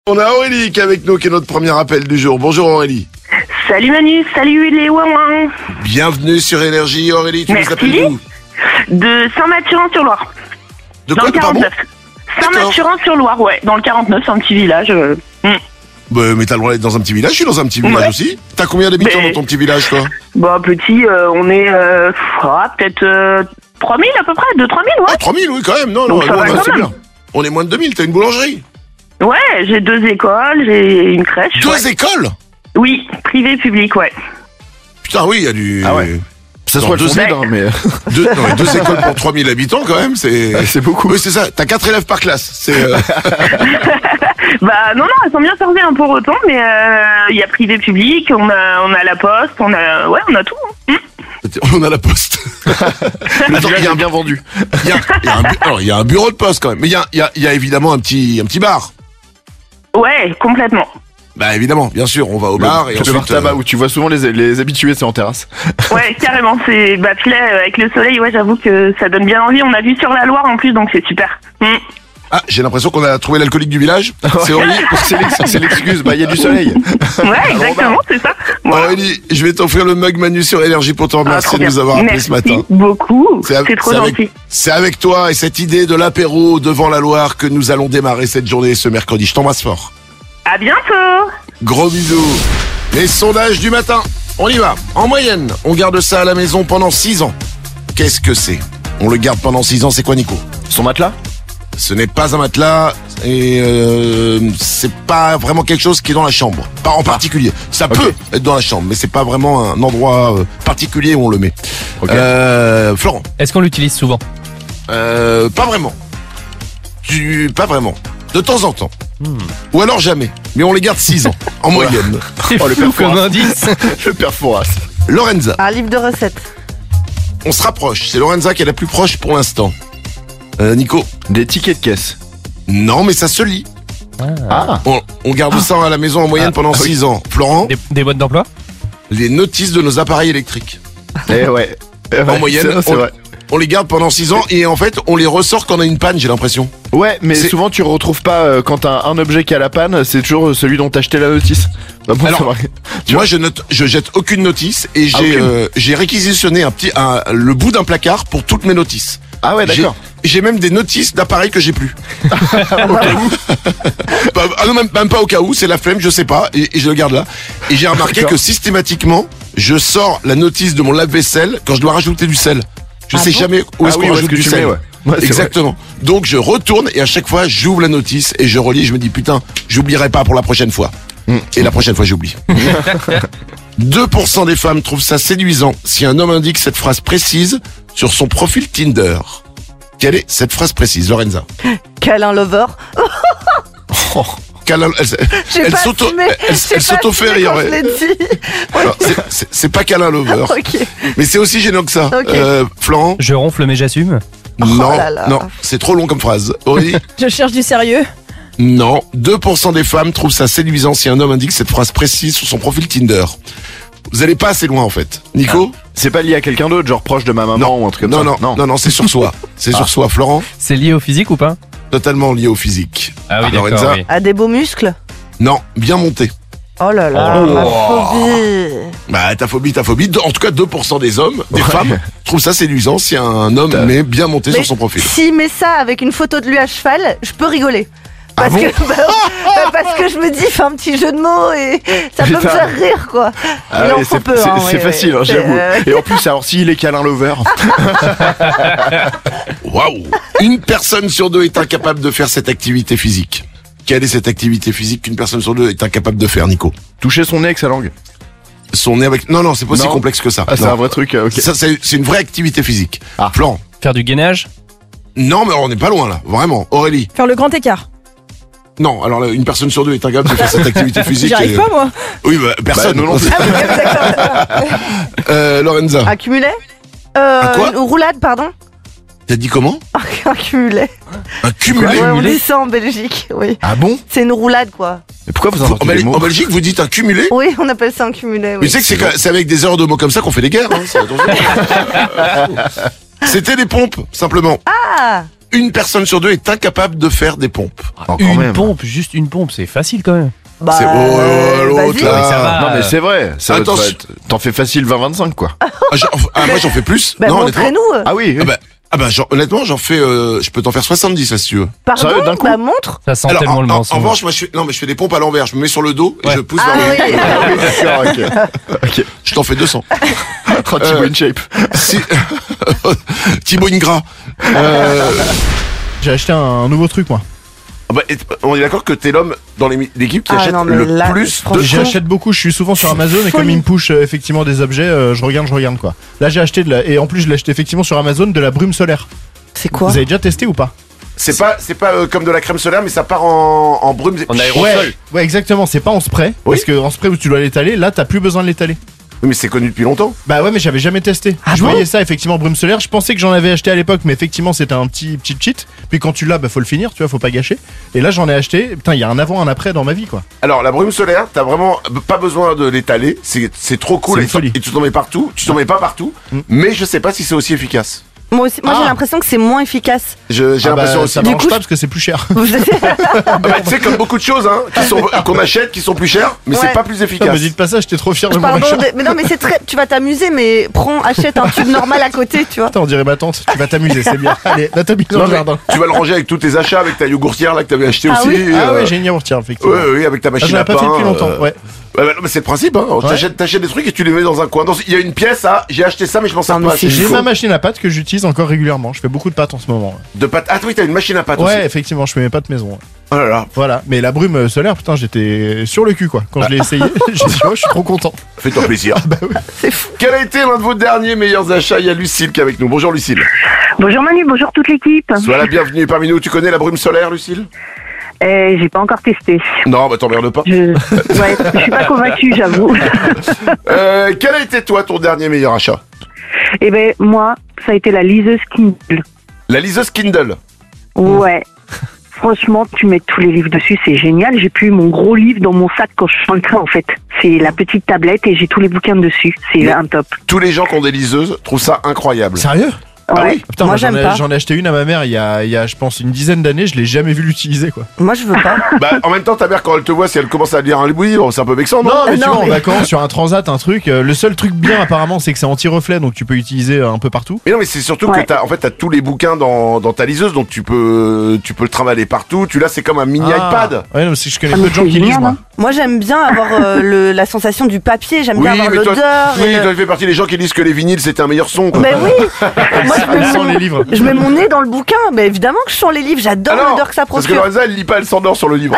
On a Aurélie qui est avec nous, qui est notre premier appel du jour. Bonjour Aurélie. Salut Manu, salut les ouin. Bienvenue sur Énergie. Aurélie, tu nous Merci. appelles d'où? De Saint-Mathurin-sur-Loire. De Dans quoi, le pardon? 49. Saint-Mathurin-sur-Loire, ouais. Dans le 49, c'est un petit village. Bah, mais t'as le droit d'être dans un petit village, je suis dans un petit village Ouais. aussi. T'as combien d'habitants Mais- dans ton petit village, toi? Bah, petit, on est peut-être 3000 à peu près, 2-3000, ouais. Ah, 3000, oui, quand même. Non, Donc non, ça va quand c'est même. bien. On est moins de 2000, t'as une boulangerie. Ouais, j'ai 2 écoles, j'ai une crèche. Deux ouais. écoles? Oui, privé, public, ouais. Putain, oui, il y a du... Ah ouais. Ça Non, soit le deux fondé, écoles. hein, mais deux écoles pour 3000 habitants, quand même, c'est... c'est beaucoup. Oui, c'est ça. T'as 4 élèves par classe. C'est... Bah, non, elles sont bien servies pour autant, mais il y a privé, public, on a la poste, on a tout. Hein. On a la poste. Le Attends, village il y a est bien vendu. Alors, il y a un bureau de poste, quand même. Mais il y a évidemment un petit bar. Ouais, complètement. Bah, évidemment, bien sûr, on va au bar et Le ensuite... bar tabac où tu vois souvent les habitués, c'est en terrasse. Ouais, carrément, c'est puis là, avec le soleil, ouais, j'avoue que ça donne bien envie. On a vu sur la Loire en plus, donc c'est super. Ah, j'ai l'impression qu'on a trouvé l'alcoolique du village. C'est Aurélie. C'est l'excuse, bah il y a du soleil. Ouais, exactement, c'est ça. Voilà. Aurélie, je vais t'offrir le mug Manu sur Énergie pour te Ah, remercier trop de bien. nous avoir appelé Merci ce matin. beaucoup, c'est trop gentil. C'est avec toi et cette idée de l'apéro devant la Loire que nous allons démarrer cette journée ce mercredi. Je t'embrasse fort. À bientôt. Gros bisous. Les sondages du matin. On y va. En moyenne, on garde ça à la maison pendant 6 ans. Qu'est-ce que c'est? On le garde pendant 6 ans, c'est quoi, Nico? Son matelas? Ce n'est pas un matelas et c'est pas vraiment quelque chose qui est dans la chambre. Pas en particulier. Ça peut être dans la chambre, mais c'est pas vraiment un endroit particulier où on le met. Ok. Florent, Est-ce qu'on l'utilise souvent? pas vraiment. Pas vraiment. De temps en temps. Ou alors jamais. Mais on les garde 6 ans, en moyenne. C'est Oh, le flou père comme Fouras. indice. Le père Fouras. Lorenza, Un livre de recettes. on se rapproche. C'est Lorenza qui est la plus proche pour l'instant. Nico, Des tickets de caisse. non mais ça se lit. Ah. On garde ça à la maison en moyenne pendant 6 ans. Florent, Des boîtes d'emploi? les notices de nos appareils électriques. Eh ouais. En moyenne, c'est vrai. on les garde pendant 6 ans et en fait on les ressort quand on a une panne, j'ai l'impression. Ouais, mais C'est- souvent tu retrouves pas quand t'as un objet qui a la panne, c'est toujours celui dont t'as acheté la notice. Bah bon, Alors, ça va. Moi je jette aucune notice et aucune. j'ai réquisitionné le bout d'un placard pour toutes mes notices. Ah ouais, d'accord. J'ai même des notices d'appareils que j'ai plus. Au cas où. Ah non, même pas au cas où, c'est la flemme, je sais pas, et je le garde là. Et j'ai remarqué D'accord. que systématiquement, je sors la notice de mon lave-vaisselle quand je dois rajouter du sel. Je sais jamais où est-ce Ah oui, qu'on où est-ce rajoute que du tu sel. mets, ouais. Ouais, c'est Exactement. Donc je retourne et à chaque fois j'ouvre la notice et je relis. Je me dis putain, j'oublierai pas pour la prochaine fois. Et la prochaine fois j'oublie. 2% des femmes trouvent ça séduisant si un homme indique cette phrase précise sur son profil Tinder. Quelle est cette phrase précise, Lorenza? Câlin lover. Câlin- J'ai Elle pas s'auto- assumé. elle J'ai pas s'auto-fait assumé rire, quand ouais. je l'ai dit. Alors, c'est pas câlin lover. Ok. Mais c'est aussi gênant que ça. Ok. Florent? Je ronfle mais j'assume. Non, là là. non, c'est trop long comme phrase. Aurélie? Je cherche du sérieux. Non. 2% des femmes trouvent ça séduisant si un homme indique cette phrase précise sur son profil Tinder. Vous allez pas assez loin en fait. Nico? C'est pas lié à quelqu'un d'autre, genre proche de ma maman ou un truc comme non, ça. non, c'est sur soi. C'est sur soi. Florent? C'est lié au physique ou pas? Totalement lié au physique. Ah oui, Lorenza? d'accord. Oui. À des beaux muscles. Non, bien monté. Oh là là, Oh. ma phobie. Bah, ta phobie. En tout cas, 2% des hommes, des femmes, trouvent ça séduisant si un homme met bien monté sur son profil. S'il met ça avec une photo de lui à cheval, je peux rigoler. Parce, bon parce que je me dis, fais un petit jeu de mots et ça peut me Putain. faire rire, quoi. Ah Il en ouais, faut c'est peu, hein, c'est ouais, facile, ouais. hein, j'avoue. Et en plus, alors s'il est câlin lover. Waouh! Une personne sur deux est incapable de faire cette activité physique. Quelle est cette activité physique qu'une personne sur deux est incapable de faire, Nico? Toucher son nez avec sa langue. Son nez avec... Non, c'est pas aussi Non. complexe que ça. Ah, c'est Non. un vrai truc, ok. Ça, c'est une vraie activité physique. Ah. Florent? Faire du gainage? Non, mais on n'est pas loin là, vraiment. Aurélie? Faire le grand écart. Non, alors là, une personne sur deux est incapable de faire cette activité physique. J'y arrive pas, moi. Oui, bah, personne. Bah, non, non, Ah oui, d'accord. Lorenza, Accumulé quoi Une roulade, pardon. t'as dit comment? Un cumulé. Un cumulé? Ouais, on Cumulé dit ça en Belgique, oui. Ah bon? C'est une roulade, quoi. Mais pourquoi vous En, inventez des mots? en Belgique, vous dites un cumulé? Oui, on appelle ça un cumulé, Mais oui. tu sais que c'est avec des erreurs de mots comme ça qu'on fait des guerres. Hein, attention. C'était des pompes, simplement. Ah une personne sur deux est incapable de faire des pompes. quand Une même. pompe, juste une pompe, c'est facile quand même. Bah, C'est l'autre vas-y. là. Mais ça va. Non mais c'est vrai, Attention. t'en fais facile 20-25 quoi. Moi j'en fais plus. Bah, non, honnêtement. montrez-nous. Ah oui, Honnêtement, j'en fais. Je peux t'en faire 70 là, si tu veux. Pardon, Sérieux, d'un coup bah montre. Ça sent Alors, tellement le en mensonge. revanche, moi, je fais des pompes à l'envers. Je me mets sur le dos et Ouais. je pousse Ah vers le haut. oui. d'accord, ok. Je t'en fais 200. Thibaut in shape. Si... Thibaut Ingra. J'ai acheté un nouveau truc moi. On est d'accord que t'es l'homme dans l'équipe qui Ah, achète non, mais le là, plus de franchement, J'achète beaucoup, je suis souvent sur Amazon et comme folie. ils me push effectivement des objets, je regarde quoi. Là j'ai acheté et en plus je l'ai acheté effectivement sur Amazon de la brume solaire. C'est quoi? Vous avez déjà testé ou pas? C'est pas comme de la crème solaire, mais ça part en brume. En aérosol. Ouais, exactement, c'est pas en spray. Oui. Parce que en spray où tu dois l'étaler, là t'as plus besoin de l'étaler. Oui, mais c'est connu depuis longtemps. Bah ouais, mais j'avais jamais testé. Ah Je bon voyais ça effectivement brume solaire. Je pensais que j'en avais acheté à l'époque, mais effectivement c'était un petit cheat. Puis quand tu l'as, bah faut le finir, tu vois, faut pas gâcher. Et là j'en ai acheté. Putain, il y a un avant, un après dans ma vie quoi. Alors, la brume solaire, t'as vraiment pas besoin de l'étaler. C'est trop cool. C'est une folie. Et tu t'en mets partout. Tu t'en mets pas partout. Mais je sais pas si c'est aussi efficace. Moi aussi, moi j'ai l'impression que c'est moins efficace. J'ai Ah bah, l'impression aussi. ça Du marche coup, pas parce que c'est plus cher. Ah bah, tu sais, comme beaucoup de choses hein, qu'on achète, qui sont plus chères, mais Ouais. c'est pas plus Putain, efficace. me dites pas ça, j'étais trop fier de mon Pardon, achat. mais non, mais c'est très. Tu vas t'amuser, mais achète un tube normal à côté, tu vois. Putain, on dirait ma tante, tu vas t'amuser, c'est bien. Allez, là t'as mis dans Non, le mais jardin. tu vas le ranger avec tous tes achats, avec ta yogourtière là que t'avais acheté Ah aussi. oui Ah ouais, j'ai une yaourtière, effectivement. Oui, avec ta Ah, machine je l'avais à pas pain. fait depuis longtemps, ouais. Ouais, non, mais c'est le principe, hein. T'achètes des trucs et tu les mets dans un coin. Il y a une pièce, j'ai acheté ça, mais je m'en sers Non, mais pas. c'est C'est J'ai fou. ma machine à pâtes que j'utilise encore régulièrement. Je fais beaucoup de pâtes en ce moment. De pâtes. Ah oui, t'as une machine à pâtes Ouais, aussi. effectivement, je fais mes pâtes maison. Ouais. Oh là là, Voilà, mais la brume solaire, putain, j'étais sur le cul quoi. Quand je l'ai essayé, j'ai dit, oh, je suis trop content. fais-toi plaisir. C'est fou. Quel a été l'un de vos derniers meilleurs achats? Il y a Lucille qui est avec nous. Bonjour Lucille. Bonjour Manu, bonjour toute l'équipe. Sois la bienvenue parmi nous. Tu connais la brume solaire, Lucille? J'ai pas encore testé. Non, bah t'emmerdes pas. Je suis pas convaincue, j'avoue. Quel a été toi ton dernier meilleur achat? Eh ben moi, ça a été la liseuse Kindle. La liseuse Kindle. Ouais. Franchement, tu mets tous les livres dessus, c'est génial. J'ai plus mon gros livre dans mon sac quand je suis en train, en fait. C'est la petite tablette et j'ai tous les bouquins dessus. C'est Mais- un top. Tous les gens qui ont des liseuses trouvent ça incroyable. Sérieux? Ah Ouais. oui. Putain, Moi, j'en j'aime pas. ai acheté une à ma mère il y a, je pense, une dizaine d'années, je l'ai jamais vu l'utiliser quoi. Moi, je veux pas. Bah, en même temps, ta mère, quand elle te voit, si elle commence à lire un livre, c'est un peu vexant, non? Non, mais tu non, vois, en mais- vacances, sur un transat, un truc, le seul truc bien apparemment, c'est que c'est anti-reflet, donc tu peux utiliser un peu partout. Mais non, mais c'est surtout Ouais. que t'as tous les bouquins dans ta liseuse, donc tu peux le trimballer partout. C'est comme un mini iPad. Ouais, non, je connais Ah, peu mais de gens c'est qui lisent, génial, moi. hein. Moi, j'aime bien avoir la sensation du papier, j'aime bien avoir mais toi, l'odeur. oui, et le- toi, tu fais partie des gens qui disent que les vinyles c'était un meilleur son. Quoi. Mais oui. Moi, Elle sent les livres. je mets mon nez dans le bouquin. Mais évidemment que je sens les livres. J'adore Alors, l'odeur que ça parce que procure. Lorenza, elle lit pas, elle s'endort sur le livre.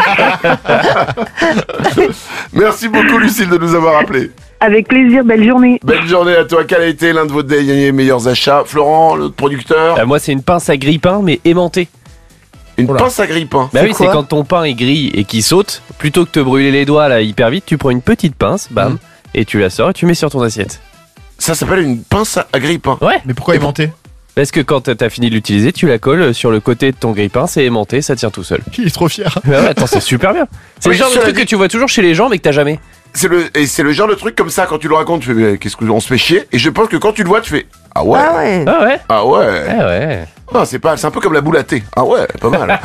Merci beaucoup, Lucille, de nous avoir appelé. Avec plaisir, belle journée. Belle journée à toi. Quel a été l'un de vos derniers meilleurs achats? Florent, le producteur. Moi, c'est une pince à grille-pain, mais aimantée. Une Oula. pince à grille-pain. Bah C'est oui, c'est quoi quand ton pain est gris et qu'il saute, plutôt que te brûler les doigts là hyper vite, tu prends une petite pince, bam, et tu la sors et tu mets sur ton assiette. Ça s'appelle une pince à grille-pain. Ouais. Mais pourquoi aimanter? Parce que quand t'as fini de l'utiliser, tu la colles sur le côté de ton grille-pain, c'est aimanté, ça tient tout seul. Il est trop fier. Bah ouais, attends, c'est super bien. C'est Oui, le genre de cela truc dit- que tu vois toujours chez les gens, mais que t'as jamais. C'est le genre de truc comme ça, quand tu le racontes, tu fais, mais qu'est-ce qu'on se fait chier? Et je pense que quand tu le vois, tu fais, ah ouais. Ah ouais. Ah ouais. Ah ouais. Ouais. Ah, c'est un peu comme la boule à thé. Ah ouais, pas mal.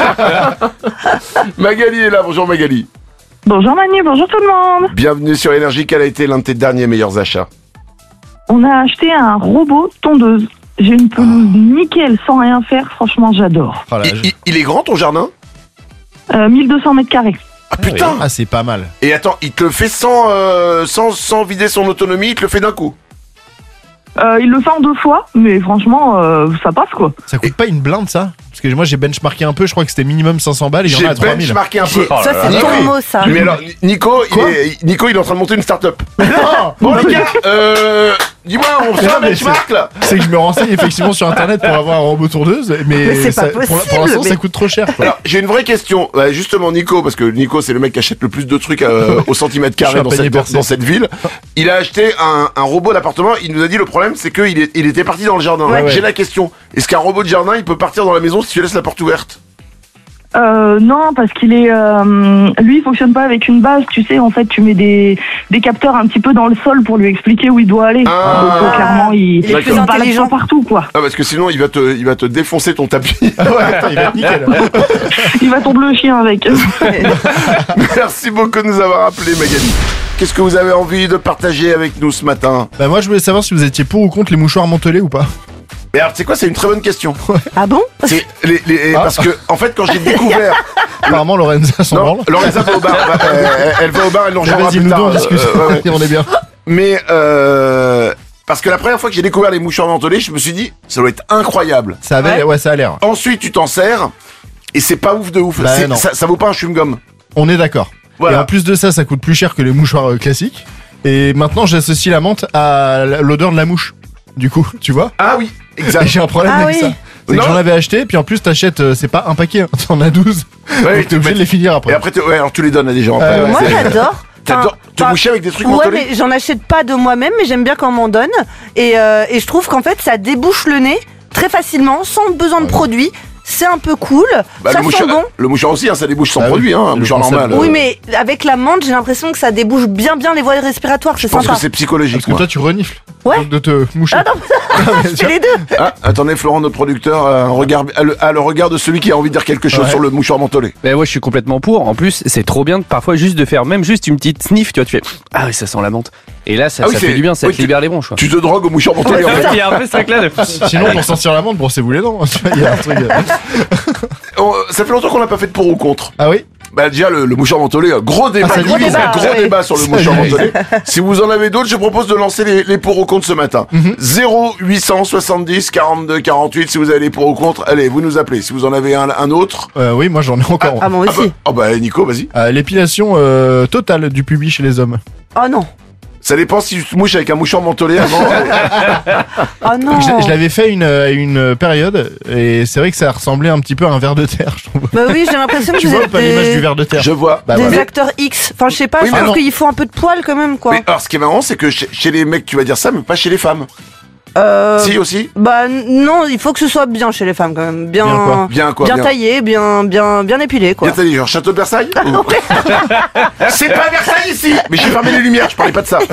Magali est là, bonjour Magali. Bonjour Manu, bonjour tout le monde. Bienvenue sur Énergie, quel a été l'un de tes derniers meilleurs achats? On a acheté un robot tondeuse. J'ai une pelouse nickel sans rien faire. Franchement, j'adore. Oh là, Il est grand ton jardin? 1200 mètres carrés. Ah putain. Ah, c'est pas mal. Et attends, il te le fait sans vider son autonomie, il te le fait d'un coup. Il le fait en 2 fois, mais franchement, ça passe quoi. Ça coûte pas une blinde ça? Parce que moi j'ai benchmarké un peu, je crois que c'était minimum 500 balles et il y en J'ai a à 3000. benchmarké un peu. Oh là Ça, là. c'est Nico, ton mot, ça. Mais alors, Nico, Nico, il est en train de monter une start-up. Bon les gars, dis-moi, on fait Mais non, un mais benchmark là. C'est que je me renseigne effectivement sur internet pour avoir un robot tourneuse, mais c'est pas ça- possible, pour l'instant mais- ça coûte trop cher. Quoi. Alors, j'ai une vraie question. Justement, Nico, parce que Nico, c'est le mec qui achète le plus de trucs au centimètre Je suis carré un dans panier cette, percé. dans cette ville. Il a acheté un robot d'appartement. Il nous a dit le problème, c'est qu'il il était parti dans le jardin. Ouais, ouais. J'ai la question. Est-ce qu'un robot de jardin, il peut partir dans la maison si tu laisses la porte ouverte? Non, parce qu'il est, lui, il fonctionne pas avec une base. Tu sais, en fait, tu mets des capteurs un petit peu dans le sol pour lui expliquer où il doit aller. Ah. Donc, clairement, il est plus balade intelligent. partout, quoi. Ah, parce que sinon, il va te défoncer ton tapis. Ah ouais, attends, il va être nickel. Il va tomber le chien avec. Merci beaucoup de nous avoir appelé, Magali. Qu'est-ce que vous avez envie de partager avec nous ce matin? Bah moi je voulais savoir si vous étiez pour ou contre les mouchoirs mentelés ou pas. Mais alors, tu sais quoi, c'est une très bonne question. Ah bon? C'est Ah. parce que, en fait, quand j'ai découvert. Apparemment Lorenza s'en Non, branle. Lorenza va au bar. Elle va au bar, elle nous Mais rejoindra vas-y, plus nous deux tard. on discute. Ouais. Et on est bien. Mais parce que la première fois que j'ai découvert les mouchoirs mentholés, je me suis dit, ça doit être incroyable. Ça avait, ouais, ça a l'air. Ensuite, tu t'en sers et c'est pas ouf de ouf. Bah, non. Ça vaut pas un chewing-gum. On est d'accord. Voilà. Et en plus de ça, ça coûte plus cher que les mouchoirs classiques. Et maintenant, j'associe la menthe à l'odeur de la mouche. Du coup, tu vois. Ah oui, Et exact. j'ai un problème Ah avec oui. ça. C'est que Non. j'en avais acheté, puis en plus t'achètes, c'est pas un paquet, hein, t'en as 12. Ouais, Donc t'es obligé de les finir Et après. après, alors tu les donnes à des gens. Après, Ouais. ouais, Moi c'est- j'adore. T'adores te Enfin, moucher avec des trucs Ouais, mentholés? mais j'en achète pas de moi-même, mais j'aime bien quand on m'en donne. Et je trouve qu'en fait, ça débouche le nez très facilement, sans besoin de produits. C'est un peu cool. Bah, Ça le, sent bon. le mouchoir aussi, hein, ça débouche sans Bah oui, produit, hein, un c'est mouchoir le concept. normal. Oui, mais avec la menthe, j'ai l'impression que ça débouche bien les voies respiratoires. C'est Je pense sympa. que c'est psychologique. Parce que moi. toi tu renifles. Ouais. Donc de te moucher. Ah non, je fais les deux. Ah, attendez, Florent, notre producteur, a le regard de celui qui a envie de dire quelque chose Ouais. sur le mouchoir mentholé. Mais moi je suis complètement pour. En plus, c'est trop bien parfois juste de faire même juste une petite sniff, tu vois, tu fais ah oui, ça sent la menthe. Et là ça, Ah oui, ça c'est- fait du bien, ça oui, te libère les bronches. Quoi. Tu te drogues au mouchoir mentholé, en fait. Il y a un peu ce truc là de... Sinon pour sortir la menthe, brossez-vous les dents. Tu vois, il y a un truc. Ça fait longtemps qu'on n'a pas fait de pour ou contre. Ah oui. Bah déjà le mouchoir mentholé, gros débat, ça gros divise. débat sur le Ça mouchoir divise. mentholé. Si vous en avez d'autres, je propose de lancer les pour ou contre ce matin. 0870 42 48 si vous avez les pour ou contre. Allez, vous nous appelez. Si vous en avez un autre. Oui, moi j'en ai encore. Ah, moi aussi. Nico, vas-y. L'épilation totale du pubis chez les hommes. Oh non. Ça dépend si tu te mouches avec un mouchoir mentholé avant. Oh non. Je l'avais fait une période et c'est vrai que ça ressemblait un petit peu à un verre de terre, je trouve. Bah oui, j'ai l'impression que Tu vous vois êtes pas l'image du des, verre de terre. Je vois. Bah, des voilà. acteurs X. Enfin, je sais pas, Oui, je mais trouve non. qu'il faut un peu de poil quand même, quoi. Mais alors, ce qui est marrant, c'est que chez les mecs, tu vas dire ça, mais pas chez les femmes. Si, aussi. Bah non, il faut que ce soit bien chez les femmes quand même. Bien quoi Bien quoi, Bien bien. taillé, bien épilé, quoi. Bien t'as dit, genre Château de Versailles ou- C'est pas Versailles ici. Mais j'ai fermé les lumières, je parlais pas de ça.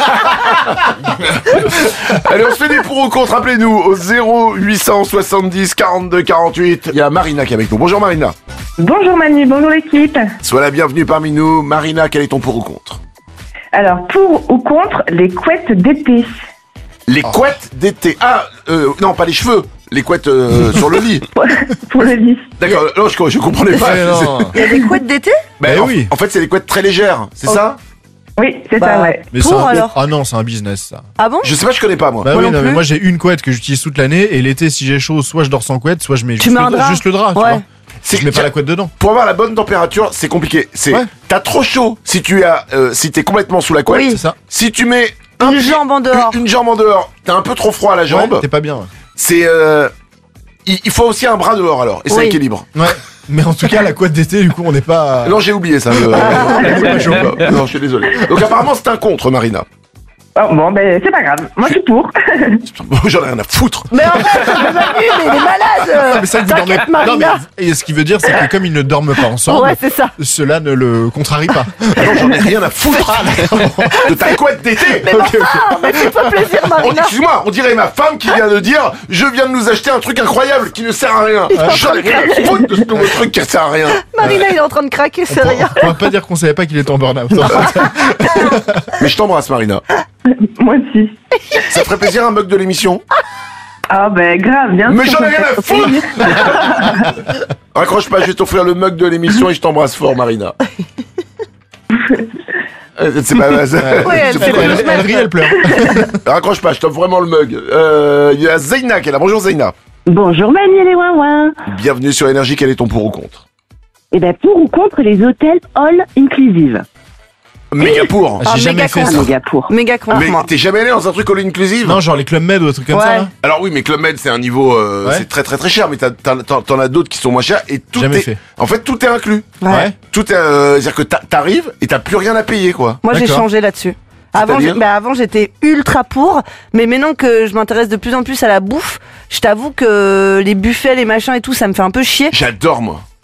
Allez, on se fait des pour ou contre. Appelez-nous au 0870 42 48. Il y a Marina qui est avec nous. Bonjour Marina. Bonjour Manu, bonjour l'équipe. Sois la bienvenue parmi nous. Marina, quel est ton pour ou contre? Alors, pour ou contre les couettes d'été? Les couettes d'été. Ah, non, pas les cheveux. Les couettes sur le lit. Pour le lit. D'accord, non, je comprenais pas. Ouais, non. Il y a des couettes d'été? Bah, Eh en, oui. en fait, c'est des couettes très légères, c'est ça? Oui, c'est Bah, ça, ouais. Mais Pour, c'est un- alors Ah non, c'est un business ça. Ah bon? Je sais pas, je connais pas moi. Bah Moi oui, non non, mais plus. moi j'ai une couette que j'utilise toute l'année et l'été si j'ai chaud, soit je dors sans couette, soit je mets Tu mets un drap. juste le drap, tu Ouais. vois. C'est Je mets pas la couette dedans. Pour avoir la bonne température, c'est compliqué. C'est Ouais. t'as trop chaud si si t'es complètement sous la couette. Oui. C'est ça. Si tu mets Une jambe en dehors. une jambe en dehors, t'as un peu trop froid à la jambe. Ouais, t'es pas bien. C'est il faut aussi un bras dehors alors et ça Oui. équilibre. Ouais. Mais en tout cas, la couette d'été, du coup, on n'est pas. Non, j'ai oublié ça. Non, je suis désolé. Donc apparemment c'est un contre, Marina. Oh, bon, ben, c'est pas grave. Moi, je suis pour. J'en ai rien à foutre. Mais en fait, Manu, mais il est malade. Mais ça, vous dormez. T'inquiète, Non, mais Marina. et ce qui veut dire, c'est que comme ils ne dorment pas ensemble, Ouais, c'est ça. cela ne le contrarie pas. Non, j'en ai rien à foutre de ta couette d'été. Ah, mais fais-toi plaisir, Marina. Excuse-moi, on dirait ma femme qui vient de dire je viens de nous acheter un truc incroyable qui ne sert à rien. J'en ai rien à foutre de ce nouveau truc qui ne sert à rien. Marina, il est en train de craquer, c'est rien. On va pas dire qu'on savait pas qu'il était en burn-out. Mais je t'embrasse, Marina. Moi aussi. Ça te ferait plaisir un mug de l'émission? Ah, ben, grave, bien Mais sûr. j'en ai rien à foutre. Raccroche pas, je vais t'offrir le mug de l'émission et je t'embrasse fort, Marina. C'est pas... Oui, elle c'est fait pas- Elle rit, elle pleure. Raccroche pas, je t'offre vraiment le mug. Il y a Zeyna qui est là. Bonjour Zeyna. Bonjour Manu et les ouin-ouin. Bienvenue sur Énergie, quel est ton pour ou contre? Eh ben pour ou contre les hôtels all inclusive? Méga pour. Ah, J'ai jamais méga fait con. ça. Méga pour. Méga con, Mais moi. t'es jamais allé dans un truc all inclusive? Non, genre les Club Med ou des trucs comme Ouais. ça, là. Alors oui, mais Club Med c'est un niveau, Ouais. c'est très très très cher, mais t'en as d'autres qui sont moins chers et tout Jamais est, fait. en fait tout est inclus. Ouais. Tout est, c'est-à-dire que t'arrives et t'as plus rien à payer quoi. Moi, j'ai D'accord. changé là-dessus. Avant, C'est-à-dire avant, j'étais ultra pour, mais maintenant que je m'intéresse de plus en plus à la bouffe, je t'avoue que les buffets, les machins et tout, ça me fait un peu chier. J'adore moi.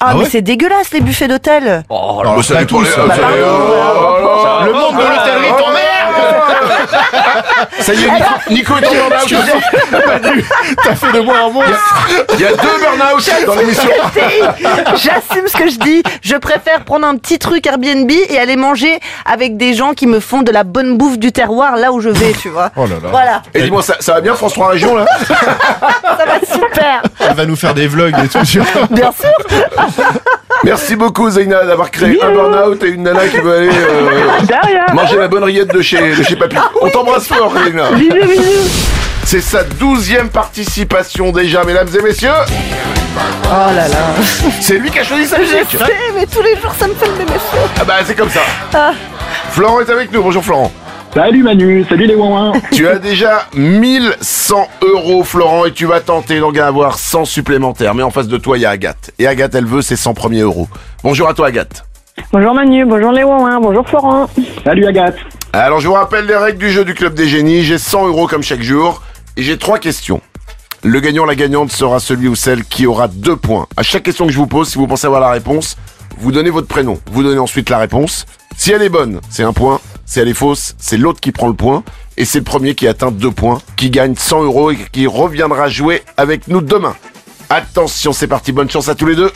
Ah, mais ouais c'est dégueulasse les buffets d'hôtel. Oh Alors, ça dépend les- Le monde de l'hôtellerie t'emmerde. Ça y est, Nico est en burn-out. T'as fait de moi un monstre. Il y a 2 burn-out dans l'émission. J'assume ce que je dis. Je préfère prendre un petit truc Airbnb et aller manger avec des gens qui me font de la bonne bouffe du terroir là où je vais, tu vois. Oh là là. Voilà, Et dis-moi, ça va bien France 3 Régions là? ça va super. Elle va nous faire des vlogs et tout. Bien sûr. Merci beaucoup Zaina d'avoir créé un burn-out et une nana qui veut aller Derrière. manger la bonne rillette de chez Papy. On t'embrasse fort Zaina. Bisous, bisous. C'est sa 12e participation déjà, mesdames et messieurs. Oh là là. C'est lui qui a choisi sa Je musique. sais, mais tous les jours ça me fait le même effet. Ah bah c'est comme ça. Florent est avec nous. Bonjour Florent. Salut Manu, salut les ouin. Tu as déjà 1100 € Florent et tu vas tenter d'en avoir 100 supplémentaires. Mais en face de toi il y a Agathe. Et Agathe elle veut ses 100 premiers euros. Bonjour à toi Agathe. Bonjour Manu, bonjour les ouin, bonjour Florent. Salut Agathe. Alors je vous rappelle les règles du jeu du Club des Génies. J'ai 100 € comme chaque jour. Et j'ai 3 questions. Le gagnant, la gagnante sera celui ou celle qui aura 2 points. À chaque question que je vous pose, si vous pensez avoir la réponse, vous donnez votre prénom. Vous donnez ensuite la réponse. Si elle est bonne, c'est 1 point. Si elle est fausse, c'est l'autre qui prend le point. Et c'est le premier qui atteint 2 points, qui gagne 100 € et qui reviendra jouer avec nous demain. Attention, c'est parti. Bonne chance à tous les deux.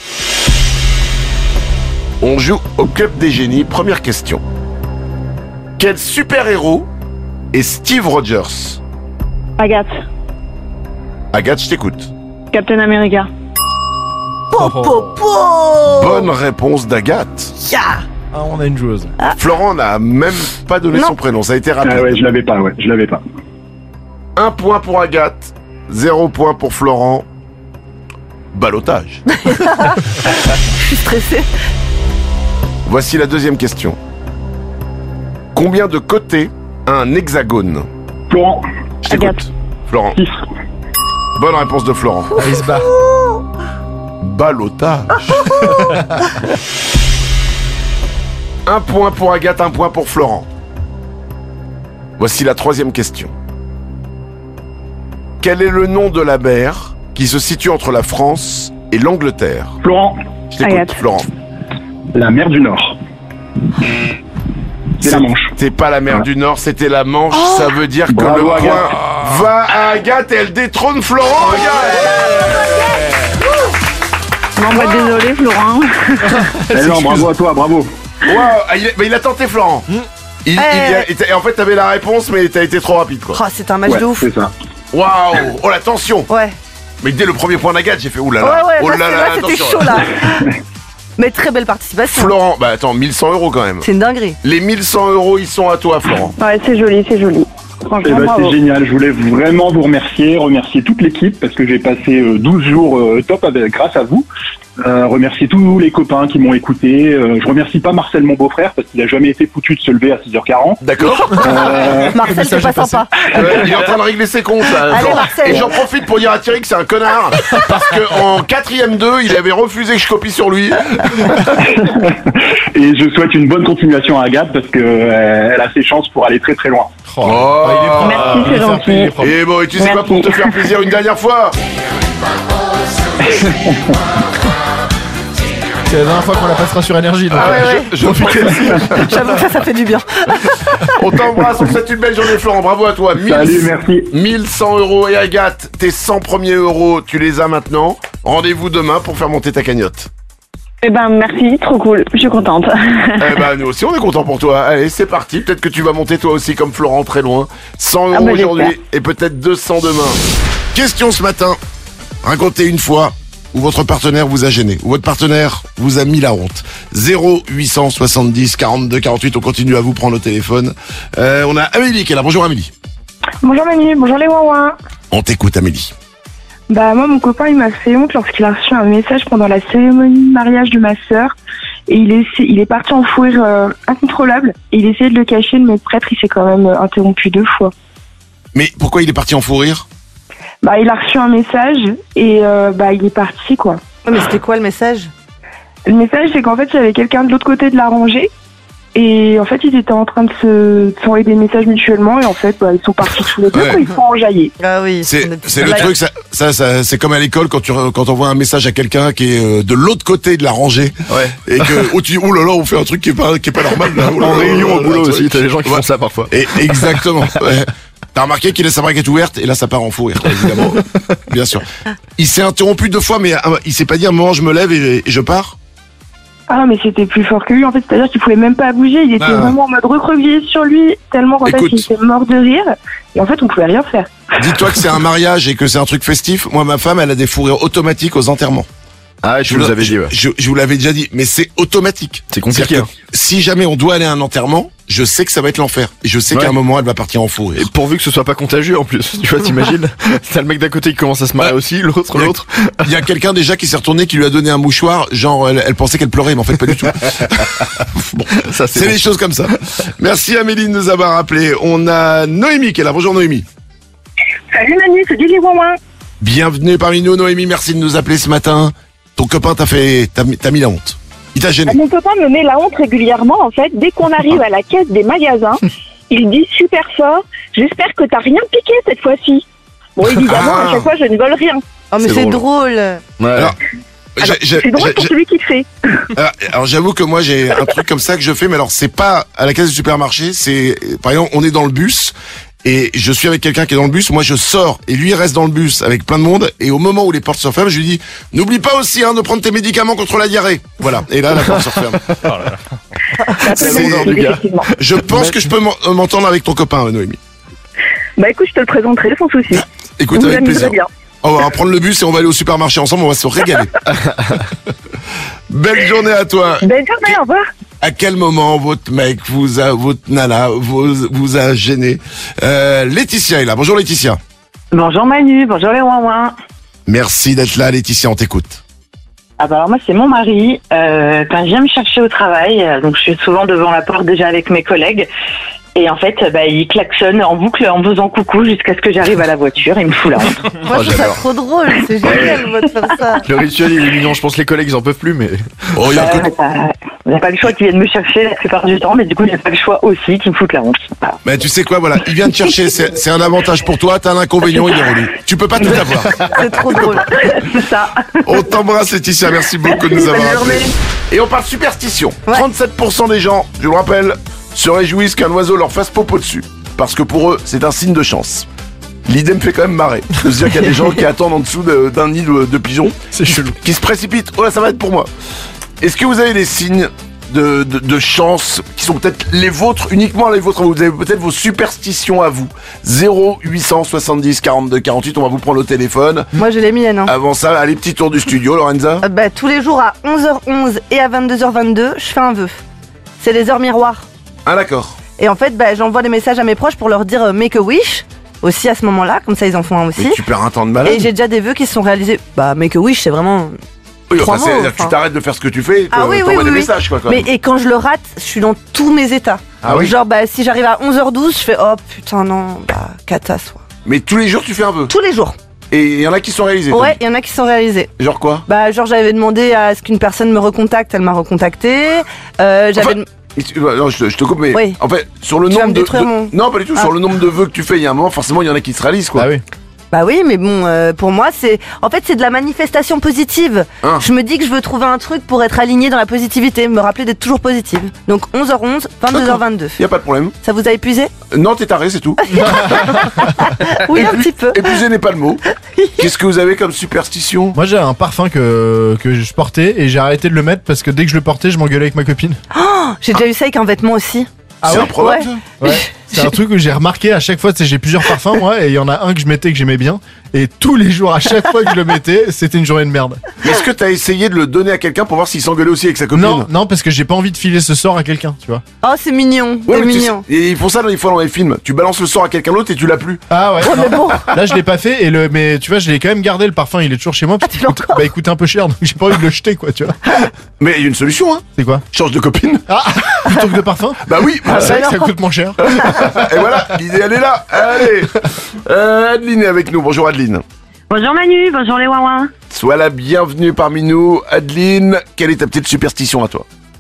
On joue au Club des Génies. Première question. Quel super-héros est Steve Rogers? Agathe, Agathe, je t'écoute. Captain America. Po, po, po. Bonne réponse d'Agathe. Ya. Ah, on a une joueuse. Florent n'a même pas donné Non. son prénom, ça a été rapide. Ah ouais, je l'avais pas. 1 point pour Agathe, 0 point pour Florent. Ballottage. Je suis stressée. Voici la deuxième question. Combien de côtés a un hexagone? Florent, Je t'écoute. Agathe. Florent. 6. Bonne réponse de Florent. Il se bat. Ballottage. 1 point pour Agathe, 1 point pour Florent. Voici la troisième question. Quel est le nom de la mer qui se situe entre la France et l'Angleterre? Florent, Je t'écoute, Agathe. Florent. la mer du Nord. C'est la Manche. C'est pas la mer du Nord, c'était la Manche. Ça veut dire que Bravo, le point Agathe. va à Agathe et elle détrône Florent. Non, bah désolé Florent. Eh non, bravo à toi, bravo. Waouh, il a tenté Florent. Et en fait, t'avais la réponse, mais t'as été trop rapide, quoi. Oh, c'est un match Ouais, de ouf. c'est ça. Waouh, oh la tension. Ouais. Mais dès le premier point d'Agathe, j'ai fait Ouais, oulala. ouais, Oh là, là là, là, c'était attention. chaud là. Mais très belle participation. Florent, bah attends, 1100 € quand même. C'est une dinguerie. Les 1100 €, ils sont à toi, Florent. Ouais, c'est joli, c'est joli. Eh Franchement, ben, bravo. c'est génial, je voulais vraiment vous remercier toute l'équipe parce que j'ai passé 12 jours top grâce à vous. Remercier tous les copains qui m'ont écouté. Je remercie pas Marcel, mon beau-frère, parce qu'il a jamais été foutu de se lever à 6h40. D'accord. Marcel, c'est pas sympa. Il est en train de régler ses comptes, là. Allez, Florent. Marcel. Et j'en profite pour dire à Thierry que c'est un connard. Parce que en 4ème 2, il avait refusé que je copie sur lui. Et je souhaite une bonne continuation à Agathe parce que elle a ses chances pour aller très très loin. Oh. il est propre. Merci, Il est c'est fair gentil. play, il est propre. Et bon, et tu sais quoi, pour te faire plaisir une dernière fois, C'est la dernière fois qu'on la passera sur énergie. Donc, ah ouais, je J'avoue que ça fait du bien. on t'embrasse, on te souhaite une belle journée, Florent. Bravo à toi. Salut, merci. 1100 € et Agathe, tes 100 premiers euros, tu les as maintenant. Rendez-vous demain pour faire monter ta cagnotte. Eh ben merci, trop cool, je suis contente. Eh ben, nous aussi, on est content pour toi. Allez, c'est parti. Peut-être que tu vas monter toi aussi comme Florent très loin. 100 € Ah bah, aujourd'hui j'espère. et peut-être 200 demain. Question ce matin. Racontez une fois où votre partenaire vous a gêné, où votre partenaire vous a mis la honte. 0870 42 48, on continue à vous prendre au téléphone. On a Amélie qui est là. Bonjour Amélie. Bonjour Manu, bonjour les ouin. On t'écoute Amélie. Bah moi mon copain il m'a fait honte lorsqu'il a reçu un message pendant la cérémonie de mariage de ma sœur et il est parti en fou rire incontrôlable et il essayait de le cacher, mais le prêtre il s'est quand même interrompu 2 fois. Mais pourquoi il est parti en fou rire? Bah il a reçu un message et bah il est parti quoi. Ouais, mais c'était quoi le message? Le message c'est qu'en fait il y avait quelqu'un de l'autre côté de la rangée Et en fait, ils étaient en train de s'envoyer des messages mutuellement. Et en fait, ils sont partis tous les deux Ouais. quand ils sont enjaillés. Ah oui. C'est le truc, ça c'est comme à l'école quand on voit un message à quelqu'un qui est de l'autre côté de la rangée Ouais. et que tu dis oh là là, on fait un truc qui est pas normal là. Oh là En là, réunion oh au là là, boulot tu aussi, vois. t'as des gens qui Ouais. font ça parfois. Et exactement. Ouais. T'as remarqué qu'il laisse sa braguette ouverte et là ça part en fou rire, évidemment. Bien sûr. Il s'est interrompu 2 fois, mais il s'est pas dit à un moment je me lève et je pars. Ah, mais c'était plus fort que lui. En fait, c'est-à-dire qu'il pouvait même pas bouger. Il était Ah. vraiment en mode recroquevillé sur lui, tellement qu'en fait, Écoute. il était mort de rire. Et en fait, on pouvait rien faire. Dis-toi que c'est un mariage et que c'est un truc festif. Moi, ma femme, elle a des fous rires automatiques aux enterrements. Ah, je vous l'avais dit, ouais. Je vous l'avais déjà dit, mais c'est automatique. C'est compliqué. C'est-à-dire que si jamais on doit aller à un enterrement, je sais que ça va être l'enfer. Et je sais Ouais. qu'à un moment, elle va partir en fou rire. Et pourvu que ce soit pas contagieux en plus. Tu vois, t'imagines? T'as le mec d'à côté qui commence à se marrer Ouais. aussi, l'autre. Il y a quelqu'un déjà qui s'est retourné, qui lui a donné un mouchoir, genre elle pensait qu'elle pleurait, mais en fait pas du tout. Bon, Ça, c'est les choses comme ça. Merci Amélie de nous avoir appelé. On a Noémie qui est là. Bonjour Noémie. Salut Manu, c'est Lily Wawa. Bienvenue parmi nous Noémie, merci de nous appeler ce matin. Ton copain t'as mis la honte. Il t'a gêné. Mon copain me met la honte régulièrement en fait. Dès qu'on arrive à la caisse des magasins, il dit super fort, j'espère que t'as rien piqué cette fois-ci. Bon évidemment, à chaque fois je ne vole rien. Oh, mais C'est c'est drôle. drôle. Ouais. Alors, C'est drôle pour celui qui le fait. alors j'avoue que moi j'ai un truc comme ça que je fais, mais alors c'est pas à la caisse du supermarché, c'est par exemple on est dans le bus et je suis avec quelqu'un qui est dans le bus, moi je sors et lui il reste dans le bus avec plein de monde et au moment où les portes se ferment, je lui dis n'oublie pas aussi de prendre tes médicaments contre la diarrhée. Voilà, et là la porte se referme. Ça peut C'est- m'aider, effectivement. Je pense que je peux m'entendre avec ton copain Noémie. Bah écoute, je te le présenterai sans souci. Écoute Vous avec amuserez plaisir. bien. On va prendre le bus et on va aller au supermarché ensemble, on va se régaler. Belle journée à toi. Belle journée, au revoir. À quel moment votre mec votre nana vous a gêné? Laetitia est là. Bonjour Laetitia. Bonjour Manu, bonjour les ouin-ouin. Merci d'être là Laetitia, on t'écoute. Ah bah alors moi c'est mon mari, quand il vient me chercher au travail, donc je suis souvent devant la porte déjà avec mes collègues, et en fait il klaxonne en boucle en faisant coucou jusqu'à ce que j'arrive à la voiture, il me fout la honte. Moi, je trouve ça j'adore. trop drôle. C'est génial, moi, de faire ça. Le rituel il est mignon, je pense que les collègues ils en peuvent plus, mais. Oh, il y a un côté- Il n'y a pas le choix qu'ils viennent me chercher la plupart du temps, mais du coup il n'y a pas le choix aussi qu'ils me foutent la honte. Voilà. Mais tu sais quoi, voilà, il vient te chercher, c'est un avantage pour toi, t'as un inconvénient, il est relou. Tu peux pas tout avoir. C'est trop drôle. C'est ça. On t'embrasse Laetitia, merci beaucoup de nous avoir Bonne appelés. journée. Et on parle superstition. Ouais. 37% des gens, je le rappelle, se réjouissent qu'un oiseau leur fasse popo dessus. Parce que pour eux, c'est un signe de chance. L'idée me fait quand même marrer. De se dire qu'il y a des gens qui attendent en dessous d'un nid de pigeons, C'est chelou. qui se précipitent. Oh là, ça va être pour moi. Est-ce que vous avez des signes de chance qui sont peut-être les vôtres, uniquement les vôtres? Vous avez peut-être vos superstitions à vous. 0870 42 48, on va vous prendre au téléphone. Moi, j'ai les miennes. Hein. Avant ça, allez, petit tour du studio, Lorenza. Bah, tous les jours à 11h11 et à 22h22, je fais un vœu. C'est les heures miroirs. Ah d'accord. Et en fait, bah, j'envoie des messages à mes proches pour leur dire make a wish aussi à ce moment-là, comme ça ils en font un aussi. Mais tu perds un temps de malade. Et j'ai déjà des vœux qui se sont réalisés. Bah, make a wish, c'est vraiment. Oui, trois enfin, mots, c'est-à-dire que tu enfin. t'arrêtes de faire ce que tu fais, Ah oui, t'envoies oui, des oui. messages quoi. Quand Mais même. et quand je le rate, je suis dans tous mes états. Ah oui. Genre, bah, si j'arrive à 11h12, je fais oh putain, non, bah, cata, soit. Mais tous les jours tu fais un vœu. Tous les jours. Et il y en a qui sont réalisés. t'as Ouais, il y en a qui sont réalisés. dit. Genre quoi? Bah, genre, j'avais demandé à ce qu'une personne me recontacte, elle m'a recontacté. J'avais. Enfin, Non, je te coupe, mais Oui. en fait, sur le Tu vas nombre me détruire mon- Non, pas du tout. Ah. Sur le nombre de vœux que tu fais, il y a un moment, forcément, il y en a qui se réalisent quoi. Ah oui. Bah oui, mais bon, pour moi, c'est. En fait, c'est de la manifestation positive. Ah. Je me dis que je veux trouver un truc pour être aligné dans la positivité, me rappeler d'être toujours positive. Donc 11h11, 22h22. Y a pas de problème. Ça vous a épuisé? Non, t'es taré, c'est tout. Oui, un petit peu. Épuisé n'est pas le mot. Qu'est-ce que vous avez comme superstition? Moi j'ai un parfum que je portais et j'ai arrêté de le mettre parce que dès que je le portais, je m'engueulais avec ma copine. J'ai déjà eu ça avec un vêtement aussi. C'est improbable. Ouais. ça. Ouais. C'est un truc où j'ai remarqué à chaque fois, tu sais, j'ai plusieurs parfums moi, et il y en a un que je mettais que j'aimais bien, et tous les jours, à chaque fois que je le mettais, c'était une journée de merde. Mais est-ce que t'as essayé de le donner à quelqu'un pour voir s'il s'engueulait aussi avec sa copine? Non, non, parce que j'ai pas envie de filer ce sort à quelqu'un, tu vois. Oh, c'est mignon. Ouais, c'est mais tu mignon. sais, et ils font ça des fois dans les films. Tu balances le sort à quelqu'un d'autre et tu l'as plus. Ah ouais. Ouais, non. mais bon. Là, je l'ai pas fait, mais tu vois, je l'ai quand même gardé le parfum, il est toujours chez moi. Parce Ah, tu qu'il l'as coûte- encore bah, il coûte un peu cher, donc j'ai pas envie de le jeter, quoi, tu vois. Mais il y a une solution, hein. C'est quoi? Change de copine. Ah, plutôt que de parfum? Bah oui. Ah, c'est vrai que non. ça coûte moins cher. Et voilà, l'idée elle est là. Allez. Adeline est avec nous. Bonjour Adeline. Bonjour Manu, bonjour les ouin-ouin. Sois la bienvenue parmi nous. Adeline, quelle est ta petite superstition à toi?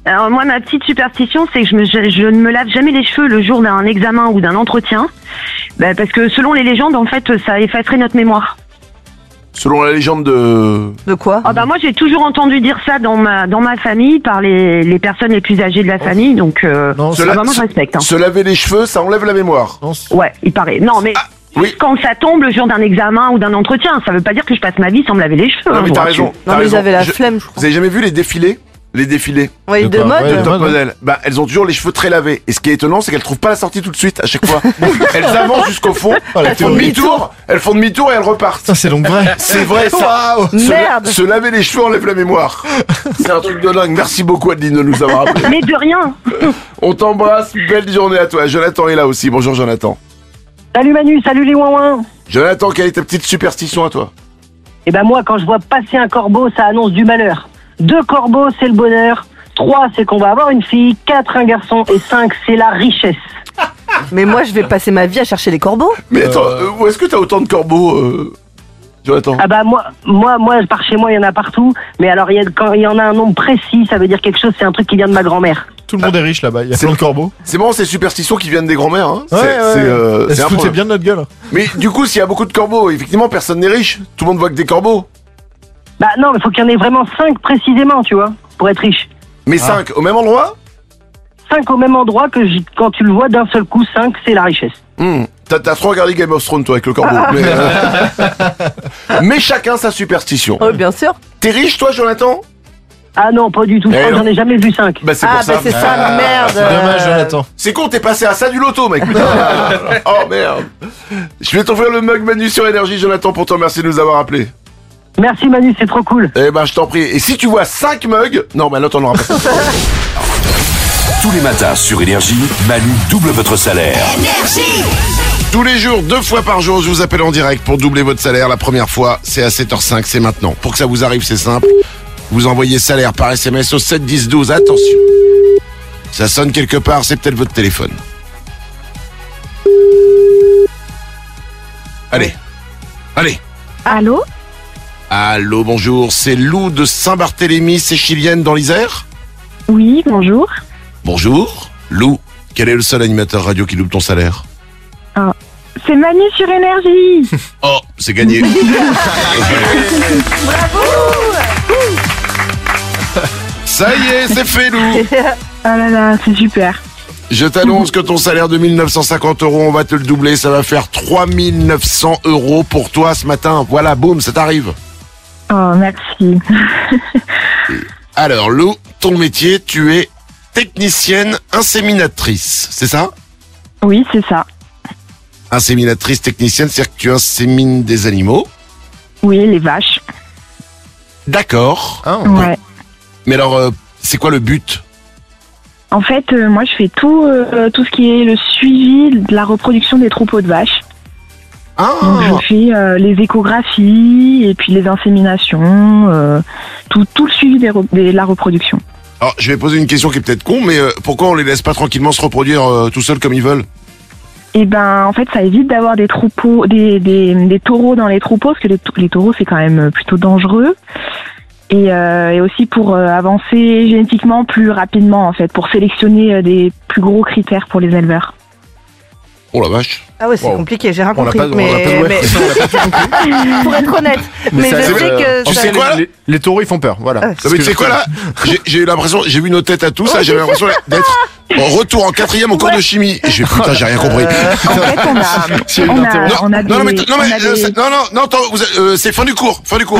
Alors moi, ma petite superstition, c'est que je ne me lave jamais les cheveux le jour d'un examen ou d'un entretien, parce que selon les légendes, en fait, ça effacerait notre mémoire. Selon la légende de... De quoi? Ah bah moi, j'ai toujours entendu dire ça dans ma famille par les personnes les plus âgées de la famille, donc moi je respecte. Hein. Se laver les cheveux, ça enlève la mémoire. Ouais, il paraît. Non mais quand ça tombe le jour d'un examen ou d'un entretien, ça veut pas dire que je passe ma vie sans me laver les cheveux. Non mais t'as raison. Non mais j'avais la flemme, je crois. Vous avez jamais vu les défilés? Les défilés. Oui, de mode. De top modèle. Bah, elles ont toujours les cheveux très lavés. Et ce qui est étonnant, c'est qu'elles trouvent pas la sortie tout de suite à chaque fois. Elles avancent jusqu'au fond, elles font demi-tour et elles repartent. Ça, c'est donc vrai. C'est vrai, ça. Merde. Se laver les cheveux enlève la mémoire. C'est un truc de dingue. Merci beaucoup, Adeline, de nous avoir appelé. Mais de rien. On t'embrasse. Belle journée à toi. Jonathan est là aussi. Bonjour, Jonathan. Salut Manu, salut les ouin-ouin. Jonathan, quelle est ta petite superstition à toi? Eh ben moi, quand je vois passer un corbeau, ça annonce du malheur. 2 corbeaux, c'est le bonheur. 3, c'est qu'on va avoir une fille. 4, un garçon. Et 5, c'est la richesse. Mais moi, je vais passer ma vie à chercher les corbeaux. Mais attends, où est-ce que t'as autant de corbeaux, Jonathan? Ah bah moi, par chez moi, il y en a partout. Mais alors, quand il y en a un nombre précis, ça veut dire quelque chose. C'est un truc qui vient de ma grand-mère. Tout le monde est riche là-bas, il y a plein de corbeaux. C'est bon, ces superstitions qui viennent des grands-mères. Hein. Elle se un foutait problème. bien de notre gueule. Mais du coup, s'il y a beaucoup de corbeaux, effectivement, personne n'est riche. Tout le monde voit que des corbeaux. Bah non, mais faut qu'il y en ait vraiment 5 précisément, tu vois, pour être riche. Mais 5 au même endroit? 5 au même endroit que quand tu le vois d'un seul coup, 5, c'est la richesse. T'as trop regardé Game of Thrones, toi, avec le corbeau. Mais chacun sa superstition. Oh, bien sûr. T'es riche, toi, Jonathan? Ah non, pas du tout. Je crois que j'en ai jamais vu 5. Bah c'est pour ça. Bah c'est ça, merde. C'est dommage, Jonathan. C'est con, t'es passé à ça du loto, mec. Oh merde. Je vais t'offrir le mug Manu sur Énergie, Jonathan, pour te remercier de nous avoir appelés. Merci Manu, c'est trop cool. Eh ben je t'en prie. Et si tu vois 5 mugs... Non, bah là t'en auras pas. Tous les matins sur Énergie, Manu double votre salaire. Tous les jours, 2 fois par jour, je vous appelle en direct pour doubler votre salaire. La première fois, c'est à 7h05, c'est maintenant. Pour que ça vous arrive, c'est simple. Vous envoyez salaire par SMS au 7 10 12. Attention. Ça sonne quelque part, c'est peut-être votre téléphone. Allez. Allez. Allô? Allô, bonjour. C'est Lou de Saint-Barthélemy, c'est chilienne dans l'Isère? Oui, bonjour. Bonjour. Lou, quel est le seul animateur radio qui double ton salaire? C'est Manu sur Énergie. Oh, c'est gagné. Bravo. Ça y est, c'est fait, Lou. Ah là là, c'est super. Je t'annonce que ton salaire de 1950 €, on va te le doubler. Ça va faire 3900 € pour toi ce matin. Voilà, boum, ça t'arrive. Oh, merci. Alors, Lou, ton métier, tu es technicienne inséminatrice, c'est ça? Oui, c'est ça. Inséminatrice, technicienne, c'est-à-dire que tu insémines des animaux? Oui, les vaches. D'accord. Ouais. Mais alors, c'est quoi le but? En fait, moi, je fais tout ce qui est le suivi de la reproduction des troupeaux de vaches. Donc, je fais les échographies et puis les inséminations, tout le suivi de la reproduction. Alors, je vais poser une question qui est peut-être con, mais pourquoi on les laisse pas tranquillement se reproduire tout seuls comme ils veulent? Et ben, en fait, ça évite d'avoir des troupeaux, des taureaux dans les troupeaux, parce que les taureaux, c'est quand même plutôt dangereux. Et aussi pour avancer génétiquement plus rapidement, en fait, pour sélectionner des plus gros critères pour les éleveurs. Oh la vache. Ah ouais, c'est compliqué, j'ai rien On l'a compris. pas- on l'a pas- mais... Pour être honnête. Mais je sais que... Tu ça- sais quoi, là? Les taureaux ils font peur, voilà. Non, mais tu sais quoi là? J'ai eu l'impression, j'ai vu nos têtes à tous, là, j'avais l'impression d'être en retour en 4e au cours de chimie. Et putain, j'ai rien compris. En fait, on a Non, mais des- c'est fin du cours,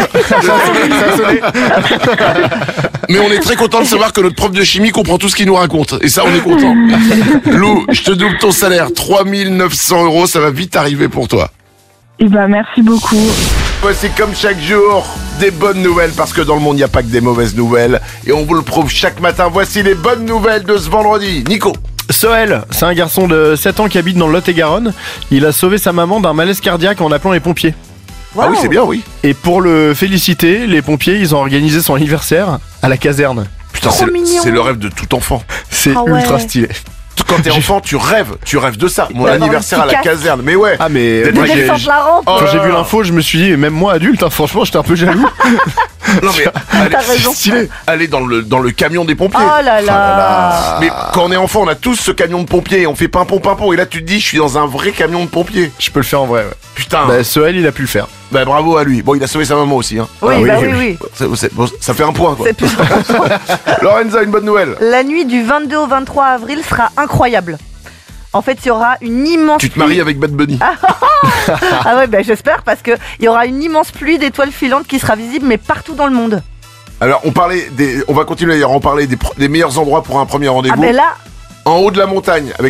Mais on est très content de savoir que notre prof de chimie comprend tout ce qu'il nous raconte. Et ça, on est content. Lou, je te double ton salaire, 3900 €, ça va vite arriver pour toi. Eh ben, merci beaucoup. Voici comme chaque jour des bonnes nouvelles, parce que dans le monde il n'y a pas que des mauvaises nouvelles, et on vous le prouve chaque matin. Voici les bonnes nouvelles de ce vendredi. Nico. Soël, c'est un garçon de 7 ans qui habite dans le Lot-et-Garonne. Il a sauvé sa maman d'un malaise cardiaque en appelant les pompiers. Ah oui, c'est bien, oui. Et pour le féliciter, les pompiers, ils ont organisé son anniversaire à la caserne. Putain, c'est le rêve de tout enfant. C'est Ah ouais. ultra stylé. Quand t'es enfant, tu rêves de ça. Mon D'avoir anniversaire un à petit la casque. caserne, mais ouais. Ah mais D'être moi, De j'ai- descendre la rampe. Oh quand là j'ai vu là. l'info, je me suis dit, même moi adulte, hein, franchement, j'étais un peu jaloux. Non mais T'as raison. stylé. Aller dans le camion des pompiers. Oh là là. Mais quand on est enfant, on a tous ce camion de pompiers et on fait pimpon. Et là, tu te dis, je suis dans un vrai camion de pompiers. Je peux le faire en vrai, ouais. Putain. Bah, Soel, il a pu le faire. Bah, bravo à lui. Bon, il a sauvé sa maman aussi. Hein. Oui, oui. Bon, ça fait un point, quoi. C'est plus Lorenza, une bonne nouvelle. La nuit du 22 au 23 avril sera incroyable. En fait, il y aura une immense... Tu te maries avec Bad Bunny. Ah ouais, bah, j'espère, parce qu'il y aura une immense pluie d'étoiles filantes qui sera visible, mais partout dans le monde. Alors, on va continuer d'ailleurs à en parler des meilleurs endroits pour un premier rendez-vous. Ah ben là... En haut de la montagne, avec...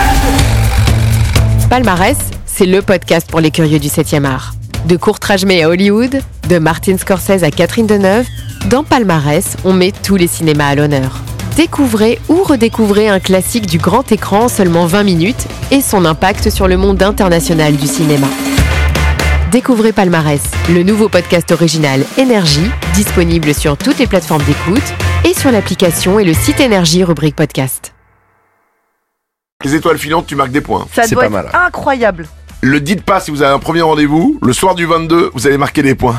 Palmarès, c'est le podcast pour les curieux du 7e art. De Kurt Rajmé à Hollywood, de Martin Scorsese à Catherine Deneuve, dans Palmarès, on met tous les cinémas à l'honneur. Découvrez ou redécouvrez un classique du grand écran en seulement 20 minutes et son impact sur le monde international du cinéma. Découvrez Palmarès, le nouveau podcast original Énergie, disponible sur toutes les plateformes d'écoute et sur l'application et le site Énergie rubrique podcast. Les étoiles filantes, tu marques des points. Ça doit être incroyable. Le dites pas si vous avez un premier rendez-vous. Le soir du 22, vous allez marquer des points.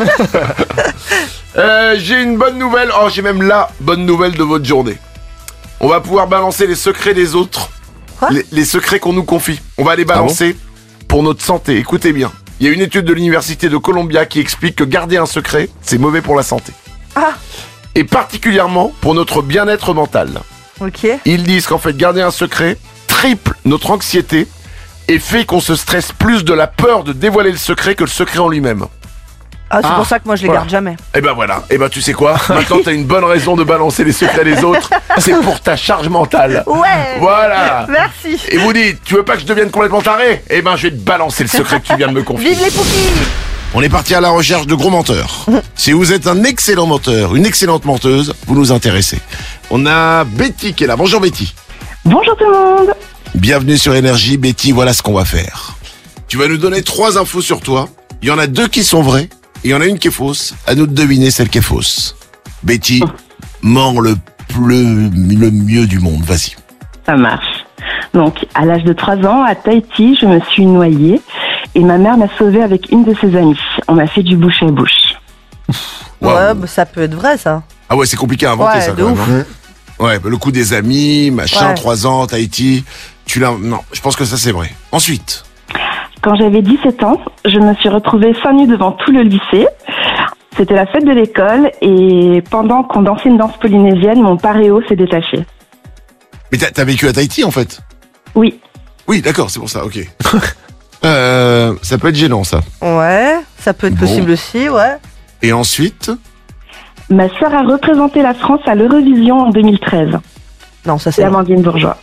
Ouais. J'ai une bonne nouvelle. Oh, j'ai même la bonne nouvelle de votre journée. On va pouvoir balancer les secrets des autres. Quoi ? Les secrets qu'on nous confie. On va les balancer pour notre santé. Écoutez bien. Il y a une étude de l'université de Columbia qui explique que garder un secret, c'est mauvais pour la santé. Ah. Et particulièrement pour notre bien-être mental. Ok. Ils disent qu'en fait, garder un secret triple notre anxiété et fait qu'on se stresse plus de la peur de dévoiler le secret que le secret en lui-même. Ah, c'est pour ça que moi je les garde jamais. Et ben voilà, et ben tu sais quoi, maintenant t'as une bonne raison de balancer les secrets des autres, c'est pour ta charge mentale. Ouais. Voilà. Merci. Et vous dites, tu veux pas que je devienne complètement taré ? Eh ben je vais te balancer le secret que tu viens de me confier. Vive les poupies. On est parti à la recherche de gros menteurs. Si vous êtes un excellent menteur, une excellente menteuse, vous nous intéressez. On a Betty qui est là. Bonjour Betty. Bonjour tout le monde. Bienvenue sur Énergie. Betty, voilà ce qu'on va faire. Tu vas nous donner 3 infos sur toi. Il y en a 2 qui sont vraies et il y en a une qui est fausse. À nous de deviner celle qui est fausse. Betty, mens le mieux du monde. Vas-y. Ça marche. Donc, à l'âge de 3 ans, à Tahiti, je me suis noyée et ma mère m'a sauvée avec une de ses amies. On m'a fait du bouche à bouche. Wow. Ouais, bah, ça peut être vrai ça. Ah ouais, c'est compliqué à inventer, Ouais, ça de quand ouf. même. Hein. Ouais, bah, le coup des amis, machin, Ouais. 3 ans, Tahiti. Non, je pense que ça c'est vrai. Ensuite. Quand j'avais 17 ans, je me suis retrouvée seins nus devant tout le lycée. C'était la fête de l'école et pendant qu'on dansait une danse polynésienne, mon paréo s'est détaché. Mais t'as vécu à Tahiti en fait ? Oui. Oui, d'accord, c'est pour ça, ok. Ça peut être gênant ça. Ouais, ça peut être Bon. possible aussi, ouais. Et ensuite ? Ma sœur a représenté la France à l'Eurovision en 2013. Non, ça c'est Amandine Bourgeois.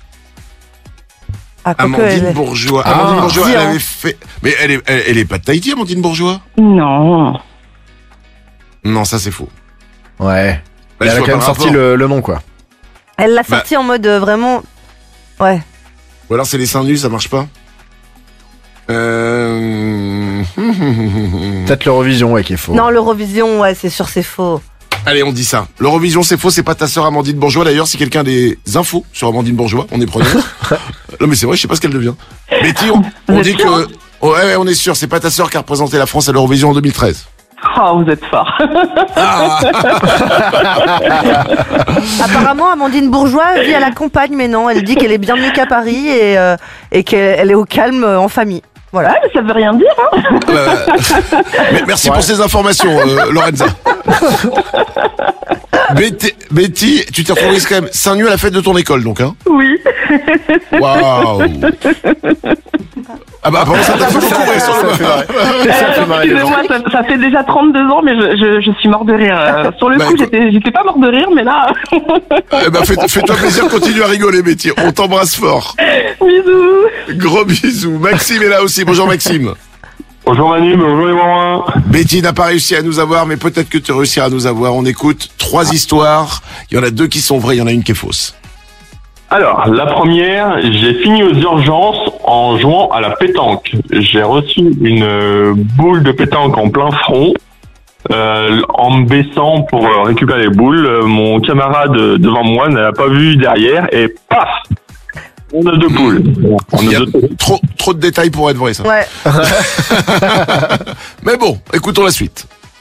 Ah, Amandine Bourgeois. Ah, Amandine Bourgeois, si, elle hein. avait fait... Mais elle est pas de Tahiti, Amandine Bourgeois ? Non. Non, ça c'est faux. Ouais. Bah, Elle je a vois quand même pas le sorti rapport. le nom, quoi. Elle l'a sorti en mode vraiment... Ouais. Ou alors c'est les seins nus, ça marche pas ? Peut-être l'Eurovision, ouais, qui est faux. Non, l'Eurovision, ouais, c'est sûr, c'est faux. Allez, on dit ça. L'Eurovision, c'est faux, c'est pas ta sœur Amandine Bourgeois. D'ailleurs, si quelqu'un a des infos sur Amandine Bourgeois, on est preneur. Non, mais c'est vrai, je sais pas ce qu'elle devient. Betty, on dit que... Ouais, on est sûr, c'est pas ta sœur qui a représenté la France à l'Eurovision en 2013. Oh, vous êtes fort. Apparemment, Amandine Bourgeois vit à la campagne, mais non, elle dit qu'elle est bien mieux qu'à Paris et qu'elle est au calme en famille. Voilà. Ouais, mais ça veut rien dire, hein. Merci pour ces informations, Lorenza. Betty, tu t'es retrouvée quand même seins nus à la fête de ton école, donc, hein ? Oui. Waouh. Ah bah, apparemment, ça t'a fait beaucoup rire sur le Excusez-moi, ça fait déjà 32 ans, mais je suis mort de rire. Sur le coup, j'étais pas mort de rire, mais là... Eh ben, fais-toi plaisir, continue à rigoler, Betty. On t'embrasse fort. Bisous. Gros bisous. Maxime est là aussi. Bonjour, Maxime. Bonjour Manu, bonjour les mamans. Betty n'a pas réussi à nous avoir, mais peut-être que tu réussiras à nous avoir. On écoute 3 histoires. Il y en a 2 qui sont vraies, il y en a une qui est fausse. Alors, la première, j'ai fini aux urgences en jouant à la pétanque. J'ai reçu une boule de pétanque en plein front. En me baissant pour récupérer les boules, mon camarade devant moi n'a pas vu derrière et paf, on a 2 boules. Il y a trop de détails pour être vrai, ça. Ouais. Mais bon, écoutons la suite.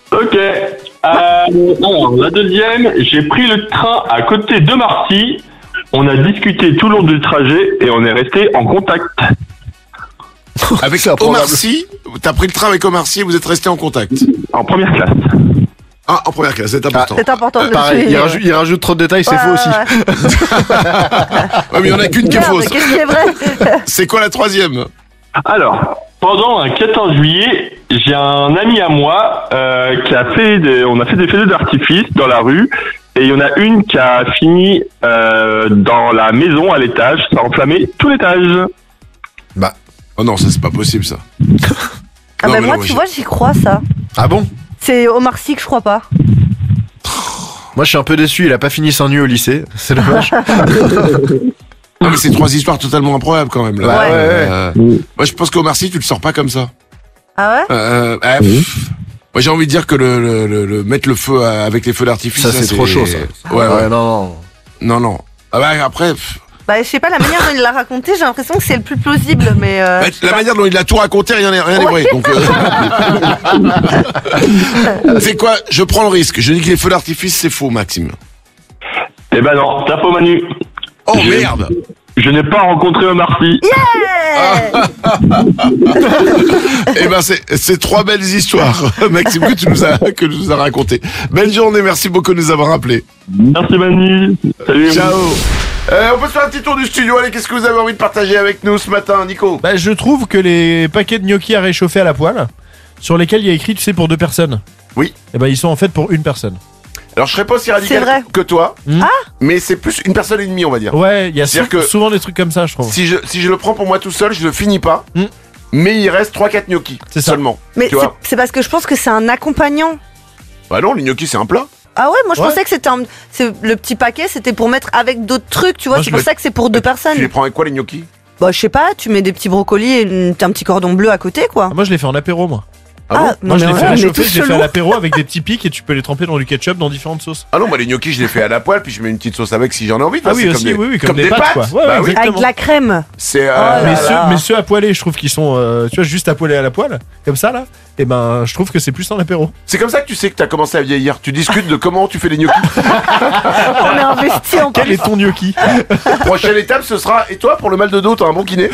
Ok. Alors, la deuxième, j'ai pris le train à côté de Marcy. On a discuté tout le long du trajet et on est resté en contact. Avec Omar Sy, t'as pris le train avec Omar Sy et vous êtes resté en contact. En première classe. Ah, en première classe, c'est important. C'est important de le Pareil, souligner. il rajoute trop de détails, c'est faux aussi. Ouais, mais il y en a qu'une qui est Merde, fausse. mais qu'est-ce qui est vrai? C'est quoi la troisième? Alors, pendant un 14 juillet, j'ai un ami à moi on a fait des feux d'artifice dans la rue et il y en a une qui a fini dans la maison à l'étage, ça a enflammé tout l'étage. Bah, oh non, ça c'est pas possible ça. Ah Non, bah mais moi, non, tu vois, j'y crois ça. Ah bon? C'est Omar Sy que je crois pas. Moi, je suis un peu déçu, il a pas fini sans nu au lycée. C'est dommage. Non mais c'est trois histoires totalement improbables quand même là. Ouais. Moi je pense qu'Omar Sy tu le sors pas comme ça. Ah ouais? Moi j'ai envie de dire que le mettre le feu avec les feux d'artifice. Ça, c'est trop chaud, ça. Ouais. Non. Ah bah après. Bah, je sais pas, la manière dont il l'a raconté, j'ai l'impression que c'est le plus plausible, mais. La manière dont il l'a tout raconté, rien n'est vrai. Donc, c'est quoi? Je prends le risque. Je dis que les feux d'artifice c'est faux, Maxime. Eh ben non, t'as faux, Manu. Oh merde! Je n'ai pas rencontré Omar Sy. Yeah! Eh ben c'est trois belles histoires, Maxime, que tu nous as raconté. Belle journée, merci beaucoup de nous avoir appelés. Merci Manu. Salut. Ciao. On peut se faire un petit tour du studio. Allez, qu'est-ce que vous avez envie de partager avec nous ce matin, Nico? Bah, je trouve que les paquets de gnocchis à réchauffer à la poêle, sur lesquels il y a écrit, tu sais, pour 2 personnes. Oui. Et ben, ils sont en fait pour 1 personne. Alors je serais pas aussi radical que toi, mais c'est plus une personne et demie, on va dire. Ouais, il y a C'est-à-dire souvent des trucs comme ça, je trouve. Si je le prends pour moi tout seul, je le finis pas. Mais il reste 3-4 gnocchis seulement. Mais tu vois. c'est parce que je pense que c'est un accompagnant. Bah non, les gnocchis c'est un plat. Ah ouais, moi je Ouais. pensais que c'était le petit paquet, c'était pour mettre avec d'autres trucs, tu vois, Moi, c'est je pour mets- ça que c'est pour 2 personnes. Tu les prends avec quoi les gnocchis? Bah je sais pas, tu mets des petits brocolis et un petit cordon bleu à côté, quoi. Moi, je l'ai fait en apéro, moi. Ah bon? Moi, je mais l'ai fait on est réchauffer, tous je l'ai fait chelous. à l'apéro avec des petits pics et tu peux les tremper dans du ketchup dans différentes sauces. Ah non, moi les gnocchis je les fais à la poêle puis je mets une petite sauce avec si j'en ai envie. Ah oui, aussi, oui, comme des pâtes, quoi. Ouais, Bah oui. Avec de la crème. C'est mais ceux à poêler, je trouve qu'ils sont, tu vois, juste à poêler à la poêle, comme ça là. Et ben, je trouve que c'est plus un apéro. C'est comme ça que tu sais que t'as commencé à vieillir. Tu discutes de comment tu fais les gnocchis. On est investi en Quel est ton gnocchi? Prochaine étape, ce sera. Et toi, pour le mal de dos, t'as un bon kiné.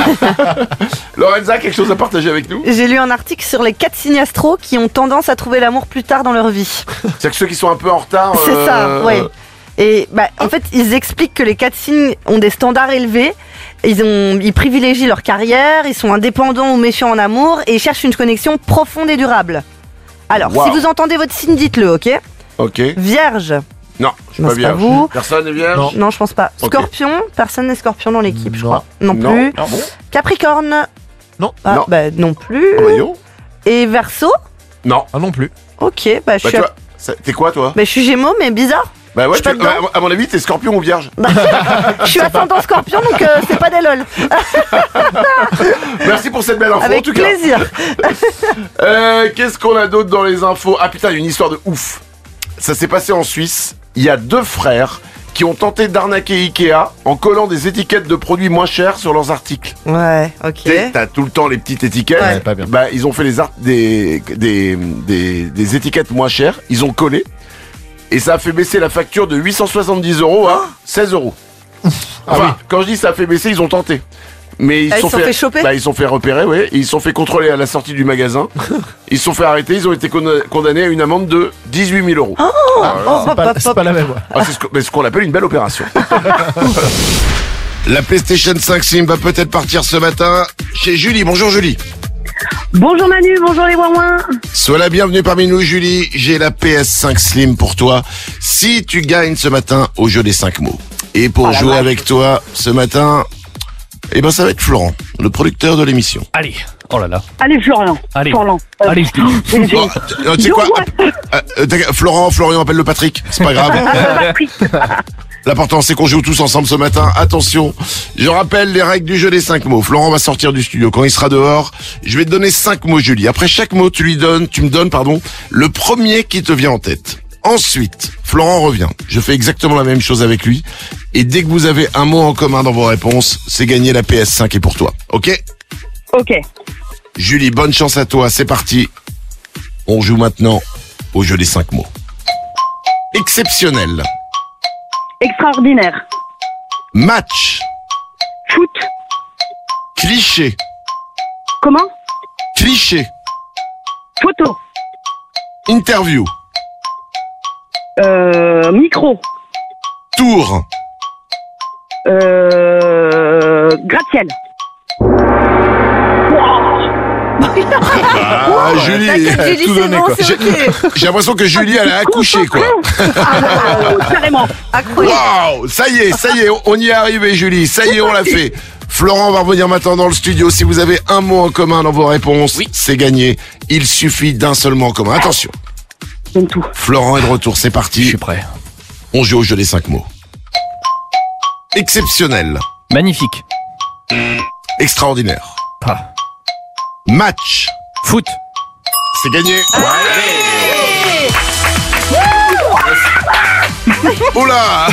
Lorenza, quelque chose à partager avec nous? J'ai lu un article sur les 4 signes astro qui ont tendance à trouver l'amour plus tard dans leur vie. C'est que ceux qui sont un peu en retard. C'est ça, ouais. Et bah, en fait, ils expliquent que les 4 signes ont des standards élevés. Ils privilégient leur carrière, ils sont indépendants ou méfiants en amour et ils cherchent une connexion profonde et durable. Alors, Wow. si vous entendez votre signe, dites-le, ok? Ok. Vierge. Non, je suis Non, pas c'est pas vierge. vous. Personne n'est vierge. Non, je pense pas. Ok. Scorpion, personne n'est scorpion dans l'équipe, je Non. crois. Non Non. plus. Ah bon? Capricorne. Non. Ah, Non. bah non plus. Ah, voyons. Et Verseau. Non. Ah non plus. Ok, bah je Bah suis. tu vois, t'es quoi toi? Bah, je suis Gémeaux, mais bizarre. Bah ouais, je suis pas dedans. à mon avis, t'es scorpion ou vierge. Je suis ascendant Scorpion, donc c'est pas des lol. Merci pour cette belle info en Avec tout cas. plaisir. Qu'est-ce qu'on a d'autre dans les infos? Ah putain, il y a une histoire de ouf. Ça s'est passé en Suisse. Il y a 2 frères qui ont tenté d'arnaquer Ikea en collant des étiquettes de produits moins chers sur leurs articles. Ouais, ok. Tu sais, t'as tout le temps les petites étiquettes. Ouais. Pas bien. Bah, ils ont fait des étiquettes moins chères. Ils ont collé. Et ça a fait baisser la facture de 870 € à 16 €. Enfin, quand je dis ça a fait baisser, ils ont tenté. Mais ils Ah, ils se sont fait choper. Bah, ils se sont fait repérer, ouais. Et ils se sont fait contrôler à la sortie du magasin. Ils se sont fait arrêter. Ils ont été condamnés à une amende de 18 000 €. C'est pas la même. Ouais. Ah, c'est ce qu'on appelle une belle opération. La PlayStation 5 Slim va peut-être partir ce matin chez Julie. Bonjour Julie. Bonjour Manu, bonjour les ouin-ouin. Sois la bienvenue parmi nous Julie. J'ai la PS5 Slim pour toi. Si tu gagnes ce matin au jeu des 5 mots. Et pour jouer avec toi ce matin, eh ben ça va être Florent, le producteur de l'émission. Allez, oh là là. Allez Florian. Allez. Florian. Allez, Bon, tu sais quoi? Florian, appelle-le Patrick. C'est pas grave. L'important, c'est qu'on joue tous ensemble ce matin. Attention, je rappelle les règles du jeu des 5 mots. Florent va sortir du studio. Quand il sera dehors, je vais te donner 5 mots, Julie. Après chaque mot, tu me donnes, le premier qui te vient en tête. Ensuite, Florent revient. Je fais exactement la même chose avec lui. Et dès que vous avez un mot en commun dans vos réponses, c'est gagné, la PS5 est pour toi. Ok? Ok. Julie, bonne chance à toi. C'est parti. On joue maintenant au jeu des 5 mots. Exceptionnel. Extraordinaire. Match. Foot. Cliché. Comment? Cliché. Photo. Interview. Micro. Tour. Gratte-ciel. Ah, Julie, Julie, tout c'est donné, bon, quoi. c'est ok. J'ai l'impression que Julie, elle a accouché, quoi. Carrément. Incroyable. Waouh, ça y est, on y est arrivé, Julie. Ça y est, on l'a fait. Florent va revenir maintenant dans le studio. Si vous avez un mot en commun dans vos réponses, c'est gagné. Il suffit d'un seul mot en commun. Attention. J'aime tout. Florent est de retour, c'est parti. Je suis prêt. On joue au jeu des 5 mots. Exceptionnel. Magnifique. Extraordinaire. Ah. Match. Foot. C'est gagné. Oula.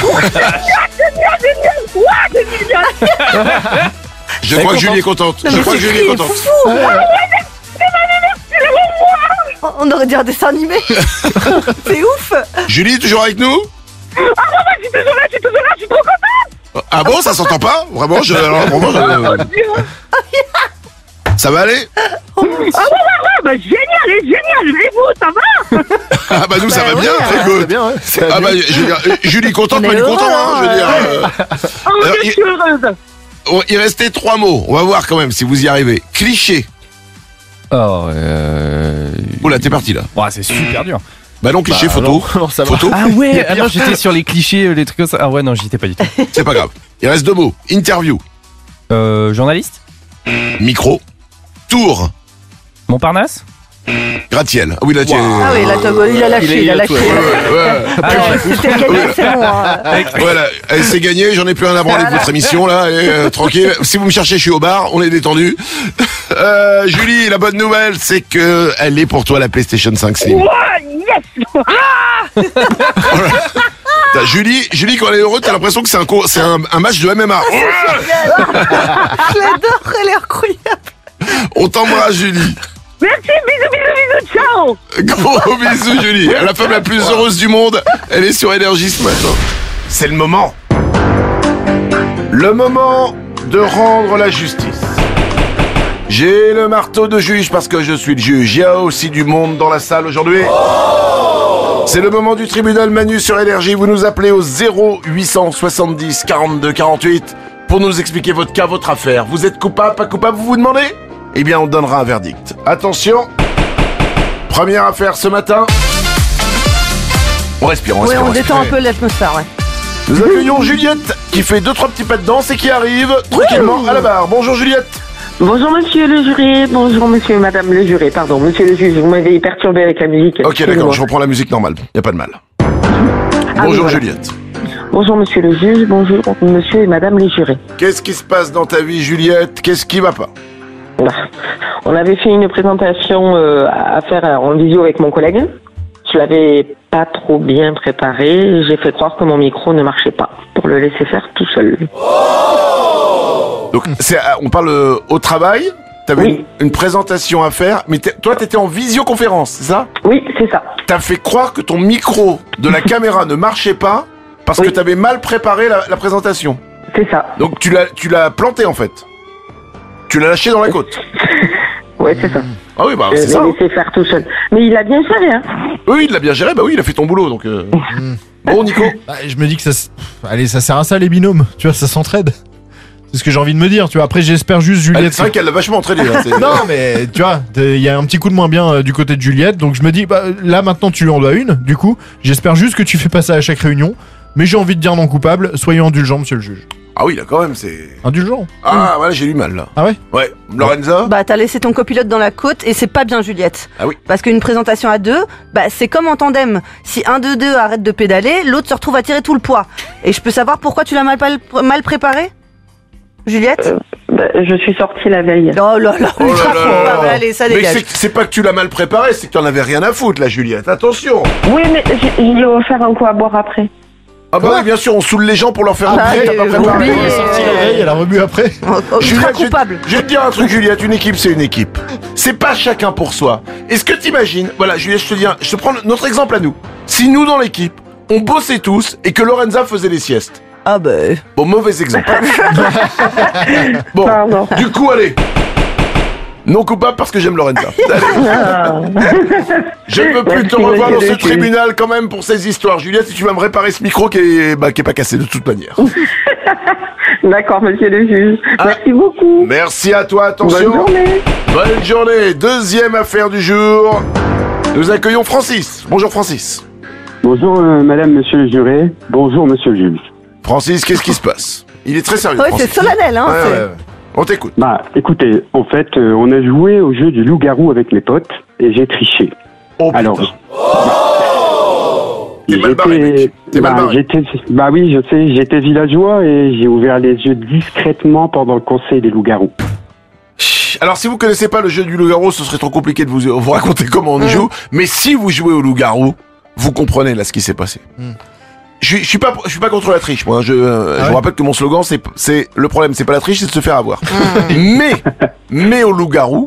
Je crois que Julie est contente. Je crois que Julie est contente. On aurait dit un dessin animé. C'est ouf. Julie, toujours avec nous? Je suis toujours là, je suis trop contente. Ah bon, ça s'entend pas? Vraiment, Ça va aller? Bah génial, et vous, ça va? Ah bah nous ça va bien, c'est good. bien, ouais. Ah bah je veux dire, Julie contente, Manu content, hein, je veux dire. Alors, je suis heureuse. Il restait 3 mots, on va voir quand même si vous y arrivez. Cliché. Oh, Oula, t'es parti là. Ouais, c'est super dur. Bah non, cliché, photo. Alors, ça va. Photo. Ah ouais, alors j'étais sur les clichés, les trucs comme ça. Ah ouais, non, j'y étais pas du tout. C'est pas grave. Il reste 2 mots. Interview. Journaliste. Micro. Tour. Montparnasse. Gratte-ciel. Ah oui, là, tu Ah oui, là, il a lâché. C'était gagné, c'est bon. Voilà, c'est gagné, j'en ai plus rien à branler de votre émission là, et, tranquille. Si vous me cherchez, je suis au bar, on est détendu. Julie, la bonne nouvelle, c'est que elle est pour toi la PlayStation 5 Slim. Yes. Julie, quand elle est heureuse, t'as l'impression que c'est un match de MMA. Je l'adore, elle est incroyable. On t'embrasse, Julie. Merci, bisous, ciao. Gros bisous, Julie. La femme la plus heureuse du monde, elle est sur Énergie ce matin. C'est le moment. Le moment de rendre la justice. J'ai le marteau de juge parce que je suis le juge. Il y a aussi du monde dans la salle aujourd'hui. C'est le moment du tribunal Manu sur Énergie. Vous nous appelez au 0870 42 48 pour nous expliquer votre cas, votre affaire. Vous êtes coupable, pas coupable, vous vous demandez? Eh bien, on donnera un verdict. Attention. Première affaire ce matin. On respire, Oui, on détend un peu l'atmosphère, ouais. Nous accueillons Juliette qui fait 2-3 petits pas de danse et qui arrive tranquillement à la barre. Bonjour Juliette. Bonjour monsieur le juré, bonjour monsieur et madame le juré, pardon, monsieur le juge, vous m'avez perturbé avec la musique. Ok, d'accord, je reprends la musique normale, y a pas de mal. Bonjour oui, voilà. Juliette. Bonjour monsieur le juge, bonjour monsieur et madame les jurés. Qu'est-ce qui se passe dans ta vie Juliette? Qu'est-ce qui va pas? On avait fait une présentation à faire en visio avec mon collègue. Je l'avais pas trop bien préparé. J'ai fait croire que mon micro ne marchait pas pour le laisser faire tout seul. Donc on parle au travail. T'avais une présentation à faire, mais toi t'étais en visioconférence, c'est ça? Oui, c'est ça. T'as fait croire que ton micro de la caméra ne marchait pas parce que t'avais mal préparé la présentation. C'est ça. Donc tu l'as planté en fait. Tu l'as lâché dans la côte. Ouais, c'est ça. Ah oui, bah c'est ça. Je l'ai laissé faire tout seul. Mais il a bien géré, hein. Oui, il l'a bien géré, bah oui, il a fait ton boulot, donc... Bon, Nico. Je me dis que allez, ça sert à ça les binômes, tu vois, ça s'entraide. C'est ce que j'ai envie de me dire, tu vois. Après, j'espère juste Juliette... C'est vrai qu'elle l'a vachement entraîné, là. Non, mais tu vois, il y a un petit coup de moins bien du côté de Juliette, donc je me dis, bah, là maintenant tu lui en dois une, du coup, j'espère juste que tu fais pas ça à chaque réunion, mais j'ai envie de dire non coupable, soyez indulgent, monsieur le juge. Ah oui, là, quand même, c'est... Indulgent. Ah, voilà, j'ai eu mal, là. Ah ouais? Ouais. Lorenza? Bah, t'as laissé ton copilote dans la côte et c'est pas bien, Juliette. Ah oui. Parce qu'une présentation à deux, bah, c'est comme en tandem. Si un de deux arrête de pédaler, l'autre se retrouve à tirer tout le poids. Et je peux savoir pourquoi tu l'as mal préparé? Juliette? Je suis sortie la veille. Oh là là, allez, ça dégage. Mais c'est pas que tu l'as mal préparé, c'est que t'en avais rien à foutre, là, Juliette. Attention! Oui, mais j'ai offert un coup à boire après. Ah bah oui, bien sûr, on saoule les gens pour leur faire Ah, rentrer, t'as pas préparé. Elle est sortie la veille, elle a rebu après. Juliette, coupable. je vais te dire un truc, Juliette, une équipe, c'est une équipe. C'est pas chacun pour soi. Est-ce que t'imagines, voilà, Juliette, je te prends notre exemple à nous. Si nous, dans l'équipe, on bossait tous et que Lorenza faisait les siestes. Ah bah... Bon, mauvais exemple. Bon, du coup, allez. Non coupable parce que j'aime Lorenza. Allez. Je ne veux plus te revoir dans ce tribunal quand même pour ces histoires. Juliette, si tu vas me réparer ce micro qui est pas cassé de toute manière. D'accord, monsieur le juge. Merci beaucoup. Merci à toi, attention. Bonne journée. Bonne journée. Deuxième affaire du jour. Nous accueillons Francis. Bonjour Francis. Bonjour madame, monsieur le juré. Bonjour monsieur le juge. Francis, qu'est-ce qui se passe? Il est très sérieux. Ouais, Francis. c'est solennel, hein. Ouais, ouais. On t'écoute. Bah écoutez, en fait, on a joué au jeu du loup-garou avec mes potes et j'ai triché. Oh putain. Alors, T'es mal barré, mec. T'es mal barré. oui, je sais, j'étais villageois et j'ai ouvert les yeux discrètement pendant le conseil des loups-garous. Alors si vous connaissez pas le jeu du loup-garou, ce serait trop compliqué de vous raconter comment on y joue. Mais si vous jouez au loup-garou, vous comprenez là ce qui s'est passé. Je suis pas contre la triche, moi. Je vous rappelle que mon slogan, c'est le problème, c'est pas la triche, c'est de se faire avoir. Mais au loup-garou,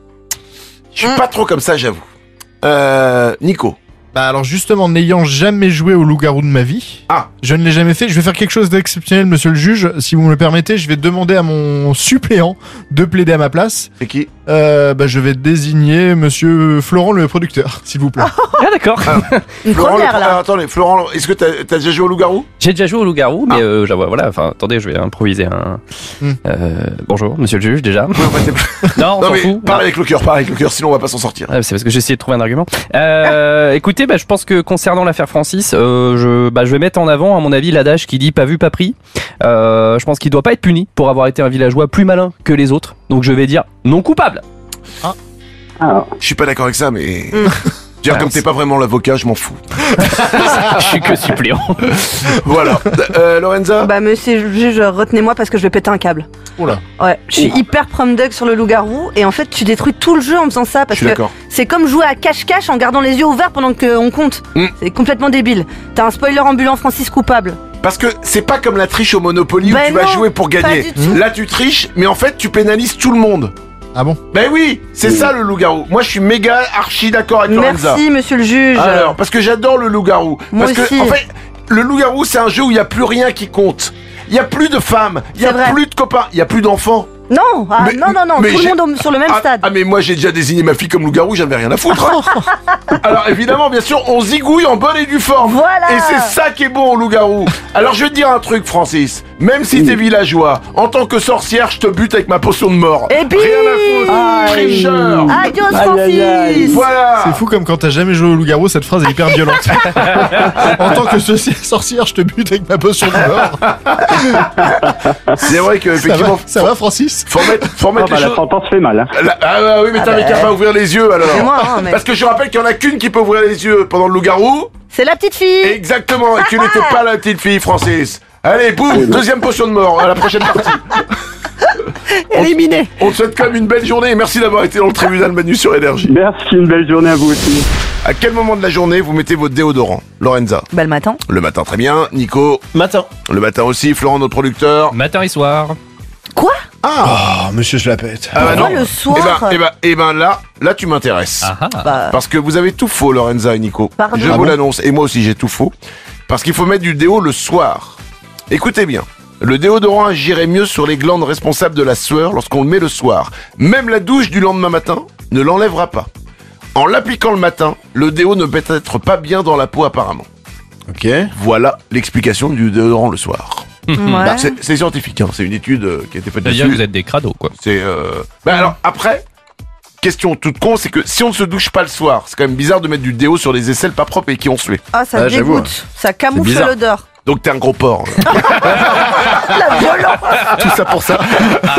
je suis pas trop comme ça, j'avoue. Nico. Bah alors justement, n'ayant jamais joué au loup-garou de ma vie, je ne l'ai jamais fait. Je vais faire quelque chose d'exceptionnel, monsieur le juge. Si vous me le permettez, je vais demander à mon suppléant de plaider à ma place. C'est qui? Je vais désigner monsieur Florent, le producteur, s'il vous plaît. Ah d'accord. Florent, attendez, Florent, est-ce que t'as déjà joué au loup-garou? J'ai déjà joué au loup-garou, mais voilà, enfin, attendez, je vais improviser un... bonjour, monsieur le juge, déjà. Non, on s'en mais fout. parle avec le cœur, sinon on va pas s'en sortir. C'est parce que j'ai essayé de trouver un argument. Écoutez, je pense que concernant l'affaire Francis, je vais mettre en avant, à mon avis, l'adage qui dit pas vu, pas pris. Je pense qu'il doit pas être puni pour avoir été un villageois plus malin que les autres. Donc je vais dire non coupable. Je suis pas d'accord avec ça, mais... Comme t'es pas vraiment l'avocat, je m'en fous. Je suis que suppléant. Voilà. Lorenza? Bah monsieur le juge, retenez-moi parce que je vais péter un câble. Oula. Ouais, je suis hyper prom dog sur le loup-garou et en fait tu détruis tout le jeu en faisant ça parce que c'est comme jouer à cache-cache en gardant les yeux ouverts pendant qu'on compte. C'est complètement débile. T'as un spoiler ambulant, Francis coupable. Parce que c'est pas comme la triche au Monopoly où tu vas jouer pour gagner. Là tu triches, mais en fait tu pénalises tout le monde. Ah bon? Ben oui, c'est ça le loup-garou. Moi je suis méga archi d'accord avec Lorenza. Merci monsieur le juge. Alors, parce que j'adore le loup-garou. Moi parce aussi. que en fait, le loup-garou c'est un jeu où il y a plus rien qui compte. Il y a plus de femmes, il y a plus de copains, il y a plus d'enfants. Non, non, mais tout le monde sur le même stade. Ah mais moi j'ai déjà désigné ma fille comme loup-garou, j'avais rien à foutre. Alors évidemment, bien sûr, on zigouille en bonne et due forme. Voilà. Et c'est ça qui est bon au loup-garou. Alors je vais te dire un truc, Francis. Même si t'es villageois, en tant que sorcière, je te bute avec ma potion de mort. Et puis rien à foutre. Tricheur. Adios Francis. Voilà. C'est fou comme quand t'as jamais joué au loup-garou, cette phrase est hyper violente. En tant que sorcière, je te bute avec ma potion de mort. C'est vrai que effectivement. Ça va Francis? Faut mettre les choses. La sentence fait mal. Oui, mais t'avais qu'à pas ouvrir les yeux alors. C'est moi, hein, mais... Parce que je rappelle qu'il y en a qu'une qui peut ouvrir les yeux pendant le loup-garou. C'est la petite fille. Exactement, et tu n'étais pas la petite fille, Francis. Allez, boum, deuxième potion de mort à la prochaine partie. Éliminé. On te souhaite quand même une belle journée et merci d'avoir été dans le tribunal Manu sur Énergie. Merci, une belle journée à vous aussi. À quel moment de la journée vous mettez votre déodorant? Lorenza? Bah le matin. Le matin, très bien. Nico? Matin. Le matin aussi. Florent, notre producteur? Matin et soir. Quoi? Oh, monsieur, je la pète. Ah bah non. Le soir. Eh ben là tu m'intéresses. Parce que vous avez tout faux, Lorenza et Nico. Pardon. Je vous l'annonce. Et moi aussi, j'ai tout faux. Parce qu'il faut mettre du déo le soir. Écoutez bien. Le déodorant agirait mieux sur les glandes responsables de la sueur lorsqu'on le met le soir. Même la douche du lendemain matin ne l'enlèvera pas. En l'appliquant le matin, le déo ne peut être pas bien dans la peau apparemment. Ok. Voilà l'explication du déodorant le soir. Ouais. Bah, c'est scientifique, hein. C'est une étude qui a été faite C'est-à-dire dessus. que vous êtes des crados, quoi. C'est alors après, question toute con, c'est que si on ne se douche pas le soir, c'est quand même bizarre de mettre du déo sur les aisselles pas propres et qui ont sué. Ah, ça dégoûte. Ça camoufle l'odeur. Donc t'es un gros porc. La violence. Tout ça pour ça.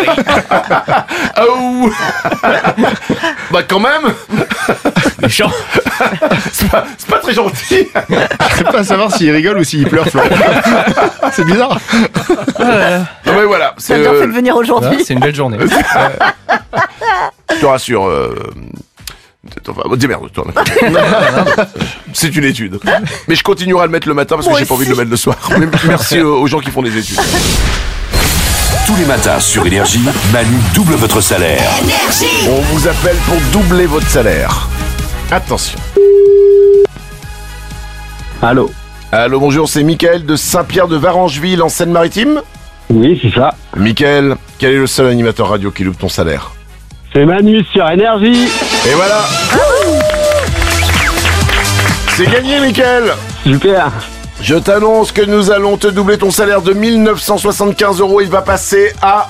Oh. Bah quand même. Méchant. C'est pas très gentil. Je sais pas savoir s'il rigole ou s'il pleure, Florent. C'est bizarre. Non mais voilà. Ça a bien fait de venir aujourd'hui. C'est une belle journée. Je te rassure. Enfin, démerde-toi. C'est une étude. Mais je continuerai à le mettre le matin parce que Moi j'ai pas envie de aussi. le mettre le soir. Mais merci aux gens qui font des études. Tous les matins sur Énergie, Manu double votre salaire. On vous appelle pour doubler votre salaire. Attention. Allô. Allô, bonjour, c'est Mickaël de Saint-Pierre de Varangeville en Seine-Maritime. Oui, c'est ça. Mickaël, quel est le seul animateur radio qui loupe ton salaire? C'est Manu sur Énergie. Et voilà. C'est gagné, Mickaël. Super. Je t'annonce que nous allons te doubler ton salaire de 1975 €. Il va passer à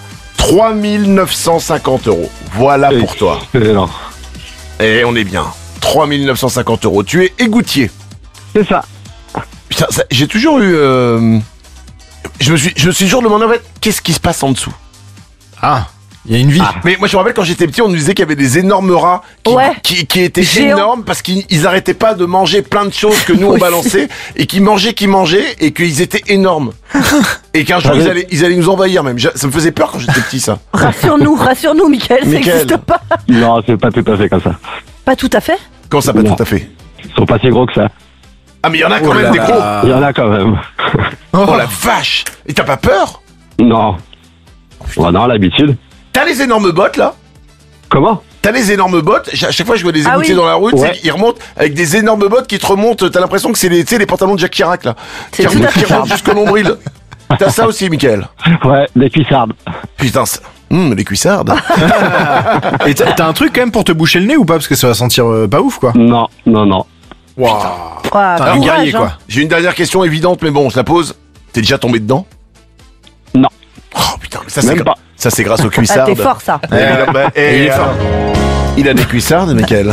3950 €. Voilà pour toi. Excellent. Et on est bien. 3950 €. Tu es égoutier. C'est ça. Putain, j'ai toujours eu... Je me suis toujours demandé en fait, qu'est-ce qui se passe en dessous? Ah, il y a une vie. Mais moi je me rappelle quand j'étais petit, on nous disait qu'il y avait des énormes rats qui étaient Géants. énormes parce qu'ils arrêtaient pas de manger plein de choses que nous on balançait et qui mangeaient et qu'ils étaient énormes. Et qu'un jour ils allaient nous envahir même. Ça me faisait peur quand j'étais petit ça. Rassure-nous, Mickaël, ça Mickaël. n'existe pas. Non, c'est pas tout à fait comme ça. Pas tout à fait. Comment ça pas Non. tout à fait? Ils sont pas si gros que ça. Ah mais il y en a quand même des gros. Il y en a quand même. Oh la vache. Et t'as pas peur? Non. Oh, non, l'habitude. T'as les énormes bottes là? Comment? T'as les énormes bottes, à chaque fois je vois des Ah égoutiers oui. dans la route, Ouais. ils remontent avec des énormes bottes qui te remontent, t'as l'impression que c'est les, tu sais, les pantalons de Jacques Chirac là. C'est Qui tout à fait remontent ça. jusqu'au nombril. T'as ça aussi, Mickaël? Ouais, des cuissardes. Putain, les cuissardes. Et t'as un truc quand même pour te boucher le nez ou pas? Parce que ça va sentir pas ouf quoi. Non, non, non. Waouh. Ah, T'es un courage, guerrier hein. quoi. J'ai une dernière question évidente, mais bon, je la pose. T'es déjà tombé dedans? Non. Oh putain, mais ça c'est Même pas. ça c'est grâce aux Ah, cuissardes. t'es fort, ça. Et il est fort. Il a des cuissardes, Mickaël.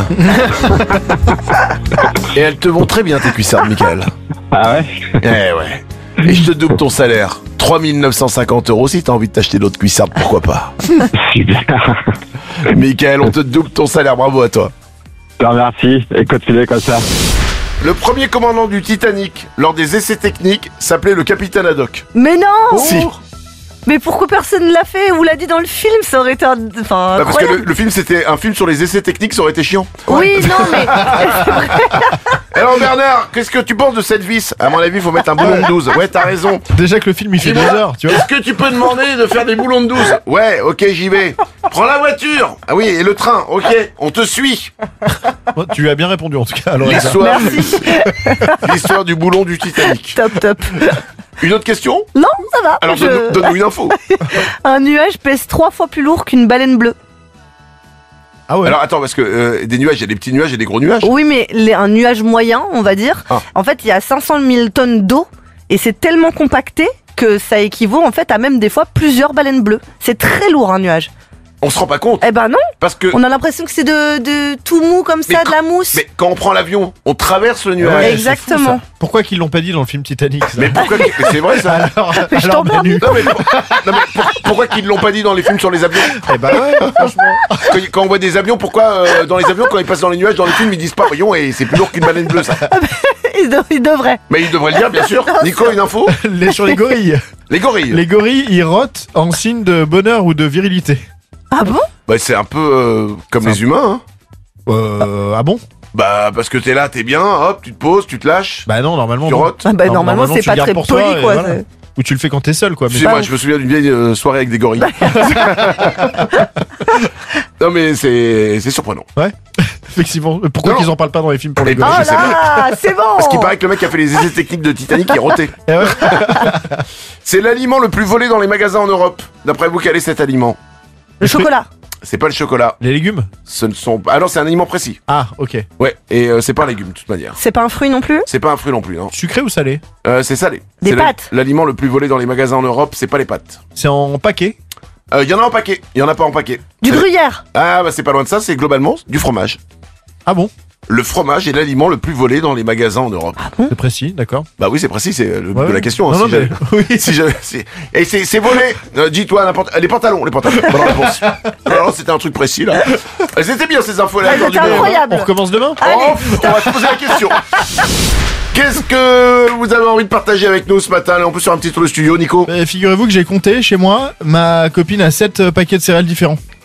Et elles te vont très bien tes cuissardes, Mickaël. Ah ouais? Eh ouais. Et je te double ton salaire. 3950 € si t'as envie de t'acheter d'autres cuissardes, pourquoi pas. Super. Mickaël, on te double ton salaire, bravo à toi. Je te remercie et continuez comme ça. Le premier commandant du Titanic, lors des essais techniques, s'appelait le capitaine Haddock. Mais non. Si. Mais pourquoi personne ne l'a fait ou l'a dit dans le film? Ça aurait été enfin, Bah, parce que incroyable. le film c'était un film sur les essais techniques, ça aurait été chiant. Oui, non, mais Alors Bernard, qu'est-ce que tu penses de cette vis? À mon avis, il faut mettre un boulon de 12. Ouais, t'as raison. Déjà que le film il fait 2 heures, tu vois. Est-ce que tu peux demander de faire des boulons de 12? Ouais, ok, j'y vais. Prends la voiture. Ah oui, et le train, ok, on te suit. Bon, tu lui as bien répondu en tout cas. Alors, L'histoire, merci. l'histoire du boulon du Titanic. Top. Une autre question? Non, ça va. Alors donne-nous une info. Un nuage pèse 3 fois plus lourd qu'une baleine bleue. Ah ouais. Alors attends, parce que des nuages, il y a des petits nuages et des gros nuages. Oui, mais un nuage moyen, on va dire. Ah. En fait, il y a 500 000 tonnes d'eau et c'est tellement compacté que ça équivaut en fait à même des fois plusieurs baleines bleues. C'est très lourd un nuage. On se rend pas compte. Eh ben non. Parce que. On a l'impression que c'est de tout mou comme ça, de la mousse. Mais quand on prend l'avion, on traverse le nuage. Ouais, Exactement. c'est fou, ça. Pourquoi qu'ils l'ont pas dit dans le film Titanic ça? Mais pourquoi? Mais c'est vrai ça. Mais je alors, t'emmerde. Manu. Non mais pourquoi qu'ils l'ont pas dit dans les films sur les avions? Eh bah ouais, franchement. Quand on voit des avions, pourquoi dans les avions quand ils passent dans les nuages, dans les films ils disent pas voyons et c'est plus lourd qu'une baleine bleue ça. Il devrait. Mais ils devraient le dire bien sûr. Nico, une info? Sur les gorilles. Les gorilles. Les gorilles, ils rotent en signe de bonheur ou de virilité. Ah bon? Bah c'est un peu comme les humains hein. Ah bon? Bah parce que t'es là, t'es bien, hop, tu te poses, tu te lâches. Bah non, normalement. Tu non. rotes. Ah bah normalement c'est tu pas le gardes très pour toi, poli et quoi. voilà. Ou tu le fais quand t'es seul quoi. Mais Excusez-moi, je me souviens d'une vieille soirée avec des gorilles. Non mais c'est surprenant. Ouais. Effectivement. Pourquoi Non. qu'ils en parlent pas dans les films pour les Eh gorilles? ben, Oh je sais là, c'est bon. Parce qu'il paraît que le mec qui a fait les essais techniques de Titanic est roté. Eh ouais. C'est l'aliment le plus volé dans les magasins en Europe. D'après vous, quel est cet aliment? Le chocolat. C'est pas le chocolat. Les légumes? Ce ne sont pas. Ah non, c'est un aliment précis. Ah, ok. Ouais, et c'est pas un légume de toute manière. C'est pas un fruit non plus? C'est pas un fruit non plus, non. Sucré ou salé? C'est salé. Des C'est pâtes. L'aliment le plus volé dans les magasins en Europe, c'est pas les pâtes. C'est en paquet? Il y en a en paquet, il y en a pas en paquet. Du C'est- gruyère. Ah bah c'est pas loin de ça, c'est globalement du fromage. Ah bon? Le fromage est l'aliment le plus volé dans les magasins en Europe. C'est précis, d'accord. Bah oui, c'est précis, c'est le but Ouais, de la ouais. question. Non, hein, non, si mais- jamais- oui. si jamais- Et c'est volé. Dis-toi n'importe. Les pantalons. Bonne réponse. Alors c'était un truc précis là. C'était bien ces infos là. Ah, c'était incroyable. On recommence demain? Allez. On va se poser la question. Qu'est-ce que vous avez envie de partager avec nous ce matin? Allez, on peut sur un petit tour de studio, Nico. Figurez-vous que j'ai compté chez moi, ma copine a 7 paquets de céréales différents.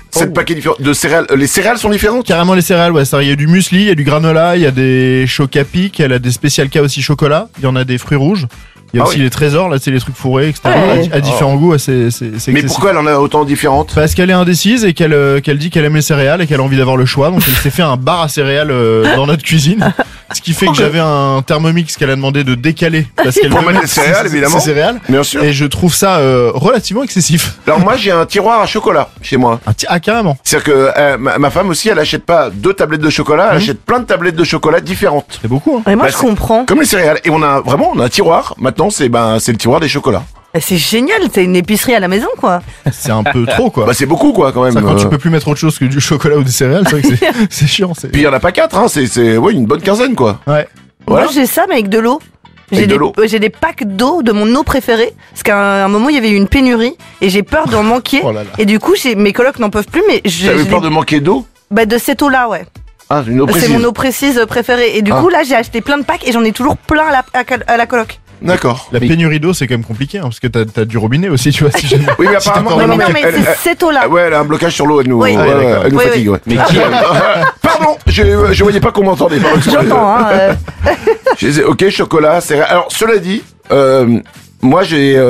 7 paquets différents de céréales. Les céréales sont différentes? Carrément les céréales, ouais. Il y a du muesli, il y a du granola, il y a des chocapic, il y a des spécial K aussi chocolat, il y en a des fruits rouges. Il y a aussi les trésors, là c'est les trucs fourrés, etc. À différents goûts, c'est Mais pourquoi elle en a autant différentes? Parce qu'elle est indécise et qu'elle dit qu'elle aime les céréales et qu'elle a envie d'avoir le choix. Donc elle s'est fait un bar à céréales dans notre cuisine. Ce qui fait que j'avais un Thermomix qu'elle a demandé de décaler. Parce qu'elle pour mettre les céréales, évidemment. Ses céréales. Bien sûr. Et je trouve ça relativement excessif. Alors moi j'ai un tiroir à chocolat chez moi. Ah carrément. C'est-à-dire que ma femme aussi, elle achète pas 2 tablettes de chocolat, elle achète plein de tablettes de chocolat différentes. C'est beaucoup. Hein. Et moi je comprends. Comme les céréales. Et on a un tiroir. Maintenant c'est le tiroir des chocolats. C'est génial, c'est une épicerie à la maison quoi. C'est un peu trop quoi. Bah c'est beaucoup quoi quand même. Ça, quand tu peux plus mettre autre chose que du chocolat ou des céréales, c'est vrai que c'est chiant. Puis il y en a pas 4, hein, c'est une bonne quinzaine quoi. Ouais. Voilà. Moi j'ai ça mais avec de l'eau. J'ai des packs d'eau de mon eau préférée parce qu'à un moment il y avait eu une pénurie et j'ai peur d'en manquer. Oh là là. Et du coup mes colocs n'en peuvent plus mais T'avais peur de manquer d'eau? Bah de cette eau là ouais. Ah, une eau précise. C'est mon eau précise préférée et du coup là j'ai acheté plein de packs et j'en ai toujours plein à la coloc. D'accord. La pénurie d'eau, c'est quand même compliqué, hein, parce que t'as du robinet aussi, tu vois. Si jamais... Oui, mais apparemment. Non, mais c'est cette eau-là. Ouais, elle a un blocage sur l'eau, elle nous, oui. elle nous fatigue. Ouais. Mais pardon, je voyais pas qu'on m'entendait. J'entends, hein. Ok, chocolat, c'est. Alors, cela dit, moi j'ai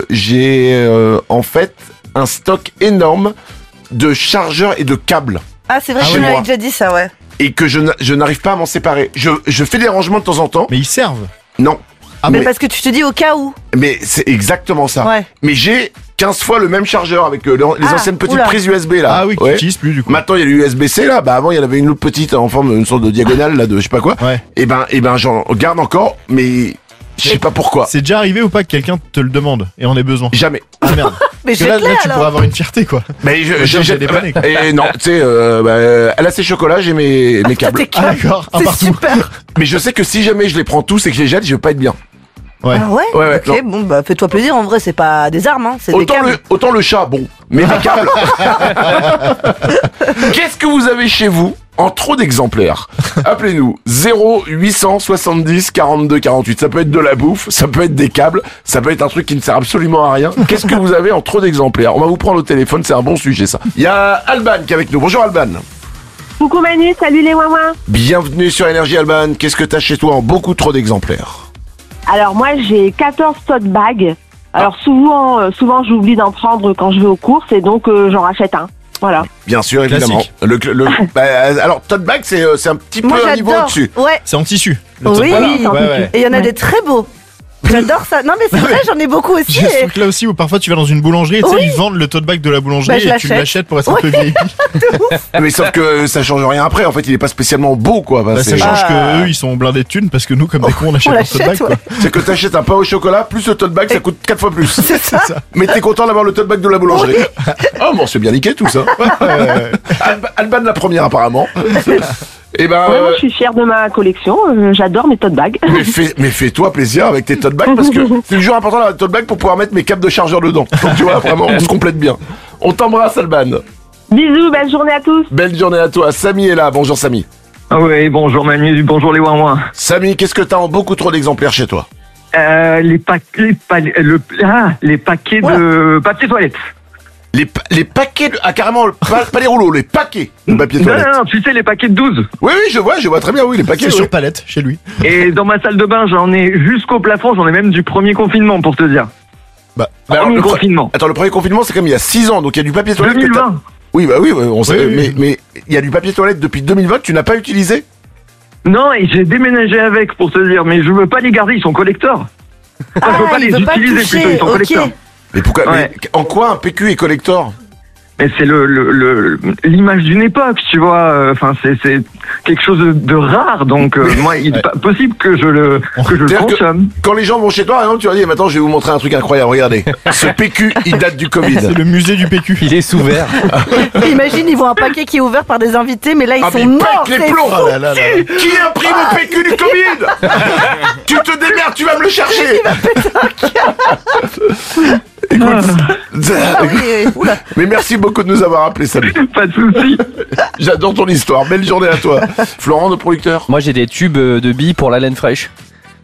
en fait un stock énorme de chargeurs et de câbles. Ah, c'est vrai que tu m'avais déjà dit ça, ouais. Et que je n'arrive pas à m'en séparer. Je fais des rangements de temps en temps. Mais ils servent. Non. Ah, mais parce que tu te dis au cas où. Mais c'est exactement ça. Ouais. Mais j'ai 15 fois le même chargeur avec les anciennes petites prises USB là. Ah oui, qui n'utilisent plus du coup. Maintenant il y a l'USB-C là. Bah avant il y en avait une autre petite en forme d'une sorte de diagonale là de je sais pas quoi. Ouais. Et ben j'en garde encore, mais je sais pas pourquoi. C'est déjà arrivé ou pas que quelqu'un te le demande et en ait besoin? Jamais. Ah merde. Mais là tu pourrais avoir une fierté quoi. Mais j'ai dépanné quoi. Et non, tu sais, elle a ses chocolats, j'ai mes câbles. Ah d'accord, un partout. Super. Mais je sais que si jamais je les prends tous et que je les jette, je vais pas être bien. Ouais. Ah ouais, ouais ok, bon bah fais-toi plaisir, en vrai c'est pas des armes, hein, c'est des câbles. Autant le chat, bon, mais les câbles. Qu'est-ce que vous avez chez vous en trop d'exemplaires? Appelez-nous 0870 42 48. Ça peut être de la bouffe, ça peut être des câbles, ça peut être un truc qui ne sert absolument à rien. Qu'est-ce que vous avez en trop d'exemplaires? On va vous prendre au téléphone, c'est un bon sujet ça. Il y a Alban qui est avec nous. Bonjour Alban. Coucou Manu, salut les ouin-ouin. Bienvenue sur Énergie Alban. Qu'est-ce que t'as chez toi en beaucoup trop d'exemplaires? Alors moi j'ai 14 tote bags. Alors souvent j'oublie d'en prendre quand je vais aux courses et donc j'en rachète un. Voilà. Bien sûr, évidemment. Alors tote bag c'est un petit peu un niveau au-dessus. Ouais. C'est en tissu. Oui. Ouais. Et il y en a des très beaux. J'adore ça. Non mais c'est vrai, j'en ai beaucoup aussi. J'ai ce truc là aussi où parfois tu vas dans une boulangerie et tu sais ils vendent le tote bag de la boulangerie et tu l'achètes pour être un peu VIP. Mais sauf que ça change rien après, en fait il est pas spécialement beau quoi. Bah, ça change que eux ils sont blindés de thunes parce que nous comme des cons on achète un tote bag quoi. C'est que t'achètes un pain au chocolat plus le tote bag ça coûte 4 fois plus. C'est ça. Mais t'es content d'avoir le tote bag de la boulangerie. Oh bon c'est bien niqué tout ça. Alban la première apparemment. Et ben, moi je suis fière de ma collection, j'adore mes tote bags. Mais fais-toi plaisir avec tes tote bags parce que c'est toujours important d'avoir un tote bag pour pouvoir mettre mes câbles de chargeur dedans. Donc tu vois vraiment on se complète bien. On t'embrasse Alban. Bisous, belle journée à tous. Belle journée à toi. Samy est là. Bonjour Samy. Ah oui, bonjour Manu, bonjour les ouin-ouin. Samy, qu'est-ce que t'as en beaucoup trop d'exemplaires chez toi? Les paquets de papier toilette. Les paquets de... Ah carrément, pas les rouleaux, les paquets de papier toilette. Non, tu sais les paquets de 12. Oui, je vois très bien, oui, les paquets. C'est sur palette, chez lui. Et dans ma salle de bain, j'en ai jusqu'au plafond, j'en ai même du premier confinement pour te dire. Le confinement. Attends, le premier confinement, c'est comme il y a 6 ans, donc il y a du papier toilette. 2020. Oui, on sait, mais il y a du papier toilette depuis 2020 que tu n'as pas utilisé? Non, et j'ai déménagé avec pour te dire, mais je veux pas les garder, ils sont collecteurs. Je veux pas les utiliser plutôt, ils sont collecteurs. Mais pourquoi? Mais en quoi un PQ est collector? Mais c'est l'image d'une époque, tu vois. Enfin, c'est quelque chose de rare, donc moi, il est pas possible que je le consomme. Quand les gens vont chez toi, par exemple, tu leur dis, maintenant, je vais vous montrer un truc incroyable. Regardez, ce PQ, il date du Covid. C'est le musée du PQ. Il est sous verre. Imagine, ils voient un paquet qui est ouvert par des invités, mais là ils sont morts. Les plombs. Qui imprime le PQ du Covid? Tu te démerdes, tu vas me le chercher. Écoute, mais merci beaucoup de nous avoir appelés, Samy. Pas de soucis. J'adore ton histoire. Belle journée à toi. Florent, notre producteur. Moi j'ai des tubes de billes pour la laine fraîche.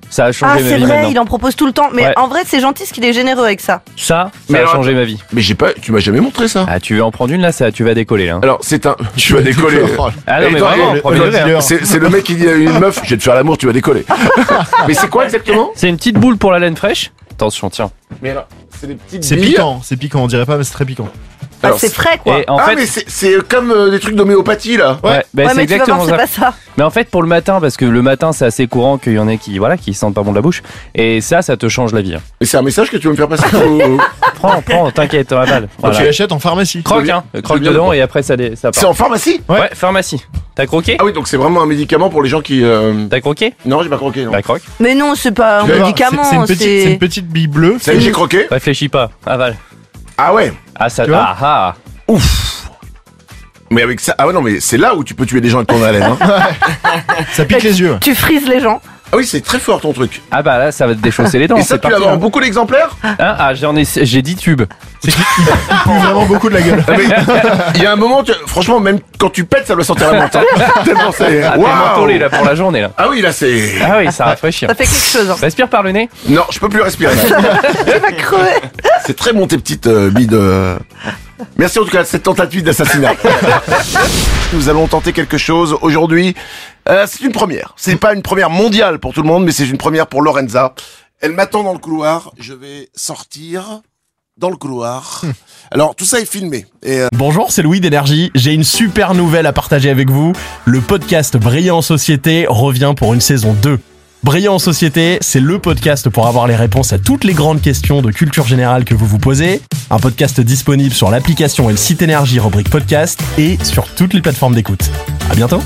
Ça a changé Ah, ma c'est vie vrai, maintenant. il en propose tout le temps. Mais Ouais. en vrai, c'est gentil ce qu'il est généreux avec ça. Ça Mais a alors, changé ma vie. Mais tu m'as jamais montré ça. Ah, tu veux en prendre une là, tu vas décoller. Hein. Alors, tu vas décoller. Ah non, Et mais toi, vraiment, premier degré, hein. c'est le mec qui dit à une meuf, je vais te faire l'amour, tu vas décoller. Mais c'est quoi exactement? C'est une petite boule pour la laine fraîche. Attention, tiens. Mais alors, c'est des petites C'est billes. piquant, on dirait pas, mais c'est très piquant. Ah, c'est frais quoi. Et en Ah, fait, mais c'est comme des trucs d'homéopathie là. ouais, bah, Ouais, c'est mais tu vas exactement voir, c'est ça. pas ça. Mais en fait, pour le matin, parce que le matin, c'est assez courant qu'il y en ait qui sentent pas bon de la bouche. Et ça te change la vie. Hein. Mais c'est un message que tu veux me faire passer Prends, t'inquiète, on avale. Donc tu l'achètes en pharmacie. Croque, hein. Croque bien dedans le et après ça part. C'est en pharmacie? Ouais, pharmacie. T'as croqué? Ah oui, donc c'est vraiment un médicament pour les gens qui. T'as croqué? Non, j'ai pas croqué. Non. Bah, croque. Mais non, c'est pas un Tu vas voir, médicament. c'est une petite bille bleue. Ça y est, j'ai croqué. Réfléchis pas, avale. Ah ouais. Ah, ça. Tu vois Ah. Ouf. Mais avec ça, ah ouais non mais c'est là où tu peux tuer des gens avec ton haleine. Hein. Ça pique les yeux. Tu frises les gens. Ah oui, c'est très fort ton truc. Ah bah là, ça va te déchausser les dents. Et ça, c'est tu l'as parti, dans hein. beaucoup d'exemplaires? Ah, j'ai 10 tubes. C'est qu'il pue vraiment beaucoup de la gueule. Ah, mais il y a un moment, franchement, même quand tu pètes, ça doit sentir la menthe. Hein. Tellement c'est. Ah, t'es mentholé là pour la journée là. Ah oui, là c'est. Ah oui, ça rafraîchit. Ça fait quelque chose. Hein. Respire par le nez. Non, je peux plus respirer. Tu vas crever. C'est très bon tes petites billes de. Merci en tout cas de cette tentative d'assassinat. Nous allons tenter quelque chose aujourd'hui. C'est une première. C'est pas une première mondiale pour tout le monde, mais c'est une première pour Lorenza. Elle m'attend dans le couloir. Je vais sortir dans le couloir. Alors tout ça est filmé. Et Bonjour, c'est Louis d'Énergie. J'ai une super nouvelle à partager avec vous. Le podcast Brillant en Société revient pour une saison 2. Brillant en Société, c'est le podcast pour avoir les réponses à toutes les grandes questions de culture générale que vous vous posez. Un podcast disponible sur l'application et le site Énergie rubrique podcast et sur toutes les plateformes d'écoute. À bientôt.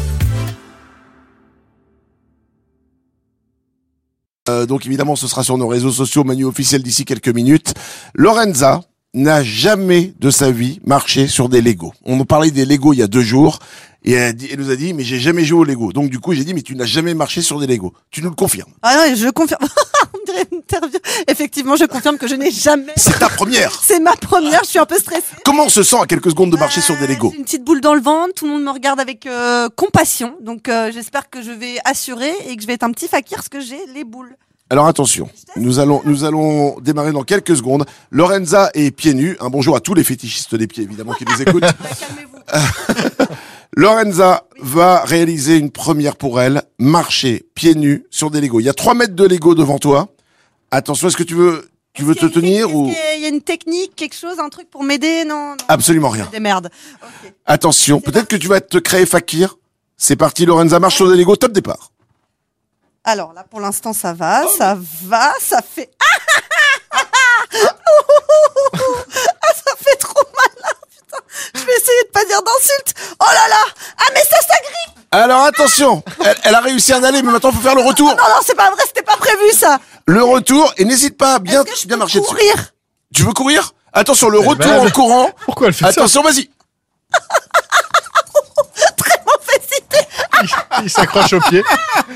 donc évidemment, ce sera sur nos réseaux sociaux, Manu officiel d'ici quelques minutes. Lorenza n'a jamais de sa vie marché sur des Legos. On nous parlait des Legos il y a 2 jours. Et elle nous a dit, mais j'ai jamais joué aux Lego. Donc du coup, j'ai dit, mais tu n'as jamais marché sur des Lego. Tu nous le confirmes? Ah non, je confirme. On dirait une interview. Effectivement, je confirme que je n'ai jamais. C'est ta première. C'est ma première, je suis un peu stressée. Comment on se sent à quelques secondes de marcher sur des Lego? J'ai une petite boule dans le ventre, tout le monde me regarde avec compassion. Donc j'espère que je vais assurer et que je vais être un petit fakir parce que j'ai les boules. Alors attention, nous allons démarrer dans quelques secondes. Lorenza est pieds nus. Un bonjour à tous les fétichistes des pieds, évidemment, qui nous écoutent. Lorenza va réaliser une première pour elle, marcher pieds nus sur des Legos. Il y a 3 mètres de Lego devant toi. Attention, est-ce que tu veux te tenir ou... Il y a une technique, quelque chose, un truc pour m'aider? Non. Absolument rien. Des merdes. Okay. Attention, peut-être que tu vas te créer fakir. C'est parti, Lorenza marche sur des Legos, top départ. Alors là, pour l'instant, ça va, ça fait... ça fait trop mal là, putain. Je vais essayer de pas dire d'insultes. Oh là là. Ah mais ça s'agrippe. Alors attention, elle a réussi à en aller, mais maintenant il faut faire le retour. Non, c'est pas vrai, c'était pas prévu ça. Le retour, et n'hésite pas à bien marcher dessus. Courir. Tu veux courir? Attention, le retour en courant. Pourquoi elle fait Attention, vas-y. Très mauvaise idée. Il s'accroche au pied.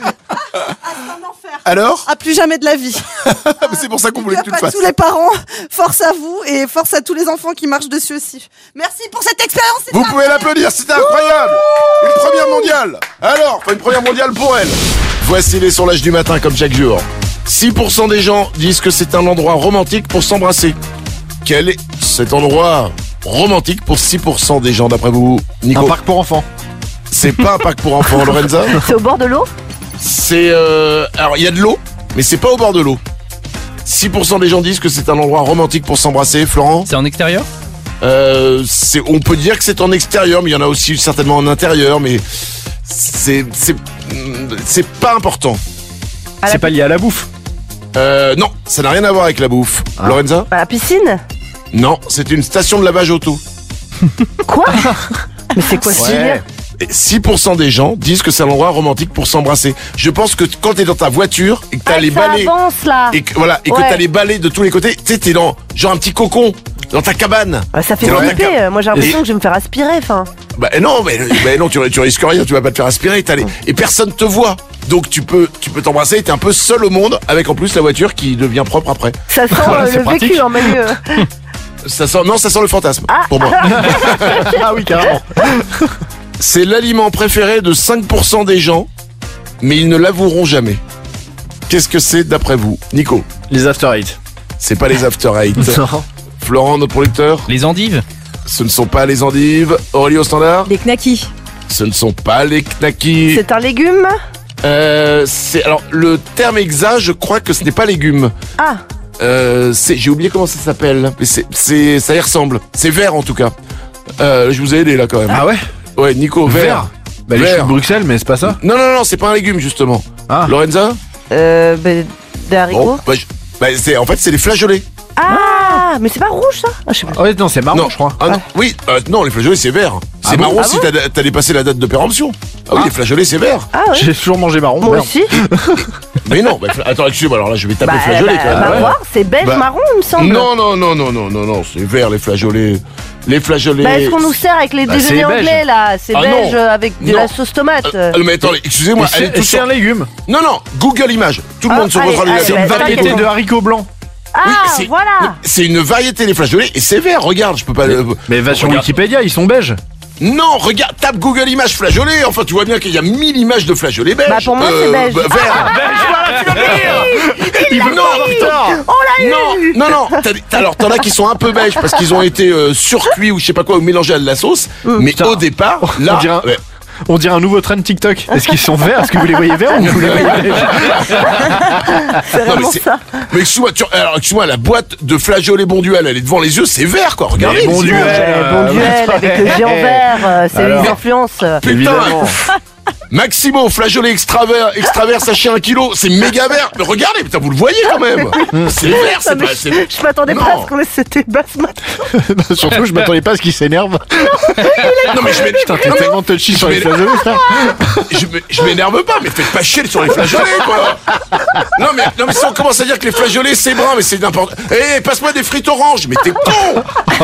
Alors? À plus jamais de la vie. C'est pour ça qu'on voulait que tu le Pas fasses. tous les parents, force à vous et force à tous les enfants qui marchent dessus aussi. Merci pour cette expérience. Vous pouvez l'applaudir, c'était incroyable. Une première mondiale. Alors, une première mondiale pour elle. Voici les sondages du matin comme chaque jour. 6% des gens disent que c'est un endroit romantique pour s'embrasser. Quel est cet endroit romantique pour 6% des gens d'après vous, Nico? Un parc pour enfants. C'est pas un parc pour enfants, Lorenza. C'est au bord de l'eau? C'est alors il y a de l'eau, mais c'est pas au bord de l'eau. 6% des gens disent que c'est un endroit romantique pour s'embrasser. Florent? C'est en extérieur? On peut dire que c'est en extérieur, mais il y en a aussi certainement en intérieur, mais c'est pas important. C'est pas lié à la bouffe? Non, ça n'a rien à voir avec la bouffe. Lorenza? À la piscine? Non, c'est une station de lavage auto. Quoi? Mais c'est quoi ce délire? Et 6% des gens disent que c'est un endroit romantique pour s'embrasser. Je pense que quand t'es dans ta voiture et que t'as les balais Ça avance là. et que t'as les balais de tous les côtés, tu sais, t'es dans genre un petit cocon dans ta cabane. Ça fait T'es dans ta flipper. Moi j'ai l'impression que je vais me faire aspirer. Enfin. Bah non, tu risques rien, tu vas pas te faire aspirer, et personne te voit. Donc tu peux t'embrasser, t'es un peu seul au monde, avec en plus la voiture qui devient propre après. Ça sent le pratique. vécu en Manu. Ça sent le fantasme pour moi. Ah oui, carrément. C'est l'aliment préféré de 5% des gens, mais ils ne l'avoueront jamais. Qu'est-ce que c'est d'après vous, Nico? Les After Eight. C'est pas les After Eight. Non. Florent, notre producteur? Les endives? Ce ne sont pas les endives. Aurélie au standard? Les knackis. Ce ne sont pas les knackis. C'est un légume? Alors le terme exact, je crois que ce n'est pas légume. Ah. J'ai oublié comment ça s'appelle. Mais ça y ressemble. C'est vert en tout cas. Je vous ai aidé là quand même. Ah ouais? Ouais, Nico, vert. Bah, les choux de Bruxelles, mais c'est pas ça. Non, c'est pas un légume justement. Ah. Lorenza? Des haricots? En fait, c'est les flageolets. Ah, mais c'est pas rouge ça? Ah, je sais pas. Ouais, non, c'est marron, je crois. Ah, non, oui, non, les flageolets c'est vert. C'est marron si t'as dépassé la date de péremption. Ah oui, les flageolets c'est vert. Ah ouais. J'ai toujours mangé marron. Moi aussi. Mais non, attends, excuse-moi, alors là je vais taper flageolets quand même. On va voir, c'est beige marron, il me semble. Non, c'est vert les flageolets. Les flageolets. Bah, est-ce qu'on nous sert avec les déjeuners anglais là? C'est beige avec de la sauce tomate. Mais attendez, excusez-moi, c'est un légume. Non, Google Images. Tout le monde se posera C'est une variété de haricots blancs. Ah, voilà. C'est une variété des flageolets et c'est vert, regarde, je peux pas. Mais va sur Wikipédia, ils sont beiges. Non, regarde, tape Google Images flageolets. Enfin, tu vois bien qu'il y a 1000 images de flageolets beige. Bah, pour moi, c'est beige. Vert. Beige, voilà, tu l'as dit. Non. Alors, t'en as qui sont un peu beige parce qu'ils ont été surcuits ou je sais pas quoi, ou mélangés à de la sauce. Mais au départ, là. On dirait un nouveau trend TikTok. Est-ce qu'ils sont verts? Est-ce que vous les voyez verts ou vous les voyez beiges? C'est vraiment ça. Mais excuse-moi, la boîte de flageolets Bonduel, elle est devant les yeux, c'est vert quoi. Regardez. Bonduel avec le géant vert, c'est les influences. Putain. Maximo, flageolet extravert, sachet 1 kg, c'est méga vert. Mais regardez, putain, vous le voyez quand même. C'est vert, c'est pas. Je m'attendais pas à ce qu'on ait ce débat ce matin. Surtout, je m'attendais pas à ce qu'il s'énerve. Non, mais Putain, t'es tellement touchy sur les flageolets, frère. Je m'énerve pas, mais faites pas chier sur les flageolets, quoi. Non, mais si on commence à dire que les flageolets c'est brun, mais c'est n'importe. Passe-moi des frites oranges, mais t'es con.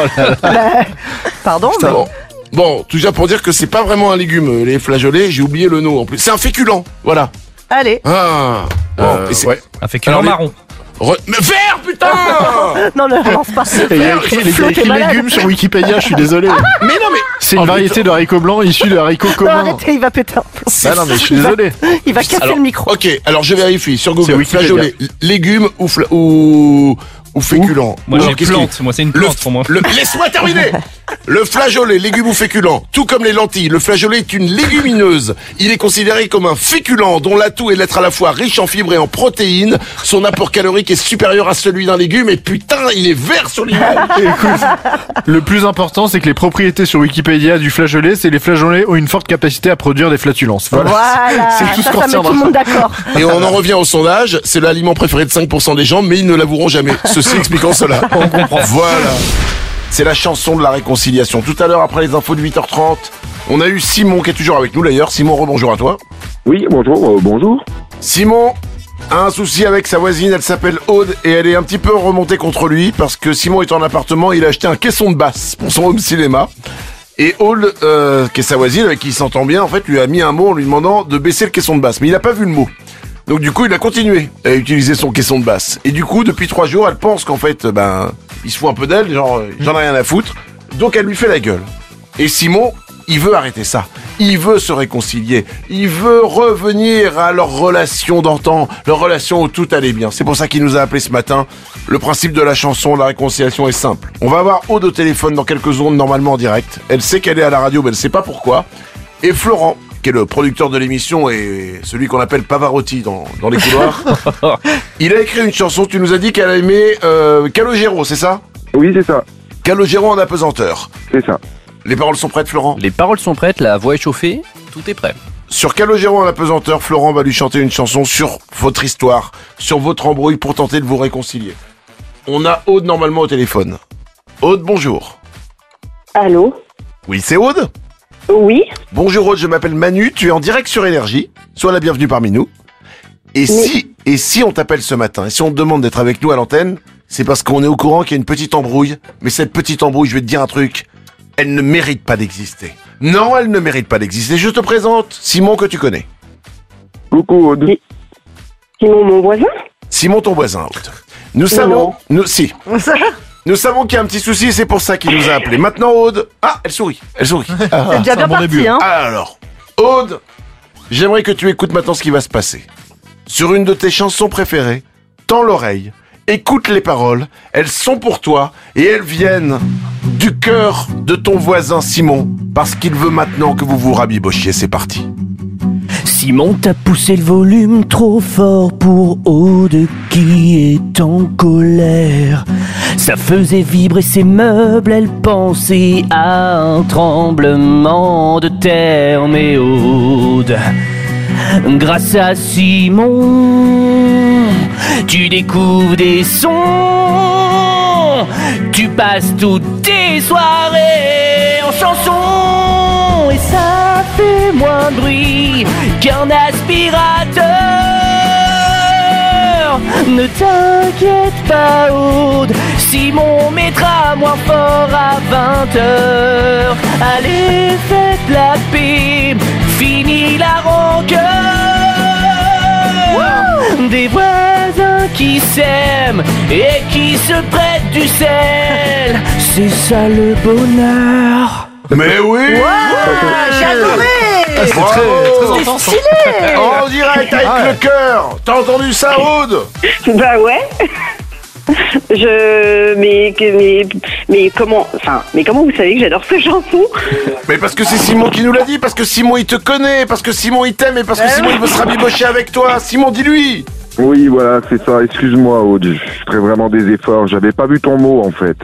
Pardon. Bon, tout ça pour dire que c'est pas vraiment un légume, les flageolets, j'ai oublié le nom en plus. C'est un féculent, voilà. Allez. Ouais. Un féculent marron. Mais vert, putain. Non, ne relance pas. Il y a écrit légumes sur Wikipédia, je suis désolé. Mais non, mais. C'est une variété de haricots blancs issus de haricots communs. Arrêtez, il va péter un plomb. Bah non, mais je suis désolé. Il va casser le micro. Ok, alors je vérifie sur Google. Flageolets, légumes ou féculents. Moi j'ai une plante, moi c'est une plante pour moi. Laisse-moi terminer. Le flageolet, légume ou féculent, tout comme les lentilles, le flageolet est une légumineuse. Il est considéré comme un féculent dont l'atout est d'être à la fois riche en fibres et en protéines. Son apport calorique est supérieur à celui d'un légume et putain, il est vert sur l'image. Écoute, le plus important, c'est que les propriétés sur Wikipédia du flageolet, c'est les flageolets ont une forte capacité à produire des flatulences. Voilà. C'est tout ce qu'on ça met tout le monde d'accord. Et on en revient au sondage, c'est l'aliment préféré de 5% des gens, mais ils ne l'avoueront jamais. Ceci expliquant cela. On comprend. Voilà. C'est la chanson de la réconciliation. Tout à l'heure, après les infos de 8h30, on a eu Simon qui est toujours avec nous d'ailleurs. Simon, rebonjour à toi. Oui, bonjour, bonjour. Simon a un souci avec sa voisine, elle s'appelle Aude et elle est un petit peu remontée contre lui parce que Simon est en appartement, il a acheté un caisson de basse pour son home cinéma. Et Aude, qui est sa voisine avec qui il s'entend bien, en fait, lui a mis un mot en lui demandant de baisser le caisson de basse. Mais il n'a pas vu le mot. Donc du coup, il a continué à utiliser son caisson de basse. Et du coup, depuis 3 jours, elle pense qu'en fait, il se fout un peu d'elle, genre, j'en ai rien à foutre. Donc elle lui fait la gueule. Et Simon, il veut arrêter ça. Il veut se réconcilier. Il veut revenir à leur relation d'antan, leur relation où tout allait bien. C'est pour ça qu'il nous a appelé ce matin. Le principe de la chanson, de la réconciliation est simple. On va avoir Aude au téléphone dans quelques secondes, normalement en direct. Elle sait qu'elle est à la radio, mais elle sait pas pourquoi. Et Florent, qui est le producteur de l'émission et celui qu'on appelle Pavarotti dans les couloirs. Il a écrit une chanson, tu nous as dit qu'elle a aimé Calogero, c'est ça? Oui, c'est ça. Calogero en apesanteur. C'est ça. Les paroles sont prêtes, Florent? Les paroles sont prêtes, la voix est chauffée, tout est prêt. Sur Calogero en apesanteur, Florent va lui chanter une chanson sur votre histoire, sur votre embrouille pour tenter de vous réconcilier. On a Aude normalement au téléphone. Aude, bonjour. Allô? Oui, c'est Aude? Oui. Bonjour Aude, je m'appelle Manu, tu es en direct sur Énergie. Sois la bienvenue parmi nous. Et si on t'appelle ce matin, et si on te demande d'être avec nous à l'antenne, c'est parce qu'on est au courant qu'il y a une petite embrouille. Mais cette petite embrouille, je vais te dire un truc, elle ne mérite pas d'exister. Non, elle ne mérite pas d'exister. Je te présente Simon que tu connais. Coucou Aude. Simon, mon voisin? Simon, ton voisin, Aude. Nous savons... Nous savons qu'il y a un petit souci et c'est pour ça qu'il nous a appelé. Maintenant, Aude... Ah, elle sourit. C'est déjà bien parti, hein. Alors, Aude, j'aimerais que tu écoutes maintenant ce qui va se passer. sur une de tes chansons préférées. Tends l'oreille, écoute les paroles, elles sont pour toi et elles viennent du cœur de ton voisin Simon, parce qu'il veut maintenant que vous vous rabibochiez. C'est parti. Simon t'a poussé le volume trop fort pour Aude qui est en colère. Ça faisait vibrer ses meubles, elle pensait à un tremblement de terre. Mais Aude, grâce à Simon, tu découvres des sons. Tu passes toutes tes soirées en chanson et ça fait moins de bruit qu'un aspirateur. Ne t'inquiète pas Aude, Simon mettra moins fort à 20h. Allez, faites la paix, fini la rancœur. Des voisins qui s'aiment et qui se prêtent du sel, c'est ça le bonheur. Mais oui. J'ai adoré. C'est très intense. stylé. En direct avec le cœur. T'as entendu ça, Aude? Bah ouais. Mais comment vous savez que j'adore cette chanson? Mais parce que c'est Simon qui nous l'a dit, parce que Simon il te connaît, parce que Simon il t'aime et parce que Simon il veut se rabibocher avec toi. Simon, dis-lui. Oui, voilà, c'est ça. Excuse-moi, Aude. Je ferai vraiment des efforts. J'avais pas vu ton mot, en fait.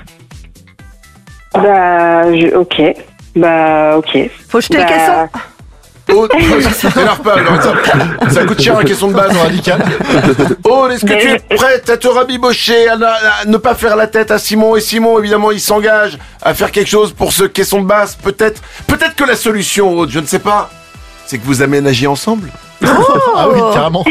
Ok. Faut jeter le caisson. Aude, t'énerve pas, Lorenza. Ça coûte cher la question de base radicale. Aude, est-ce que tu es prête à te rabibocher, à ne pas faire la tête à Simon? Et Simon, évidemment, il s'engage à faire quelque chose pour ce caisson de basse. Peut-être que la solution, Aude, je ne sais pas, c'est que vous aménagiez ensemble. Ah oui, carrément.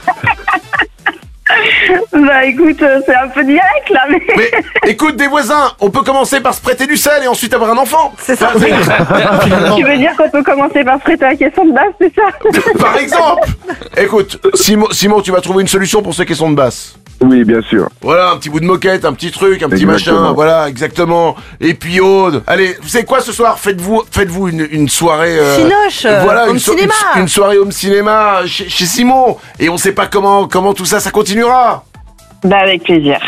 Bah écoute, c'est un peu direct là, mais... Écoute, des voisins, on peut commencer par se prêter du sel et ensuite avoir un enfant. C'est ça. Tu veux dire qu'on peut commencer par se prêter la caisson de basse, c'est ça? Par exemple. Écoute, Simon, tu vas trouver une solution pour ce caisson de basse. Oui, bien sûr. Voilà, un petit bout de moquette, un petit truc, un petit machin, voilà, exactement. Et puis Aude, allez, vous savez quoi ce soir? Faites-vous une soirée... Cinoche, voilà, home cinéma. Une soirée home cinéma chez Simon. Et on sait pas comment tout ça continuera. Bah avec plaisir.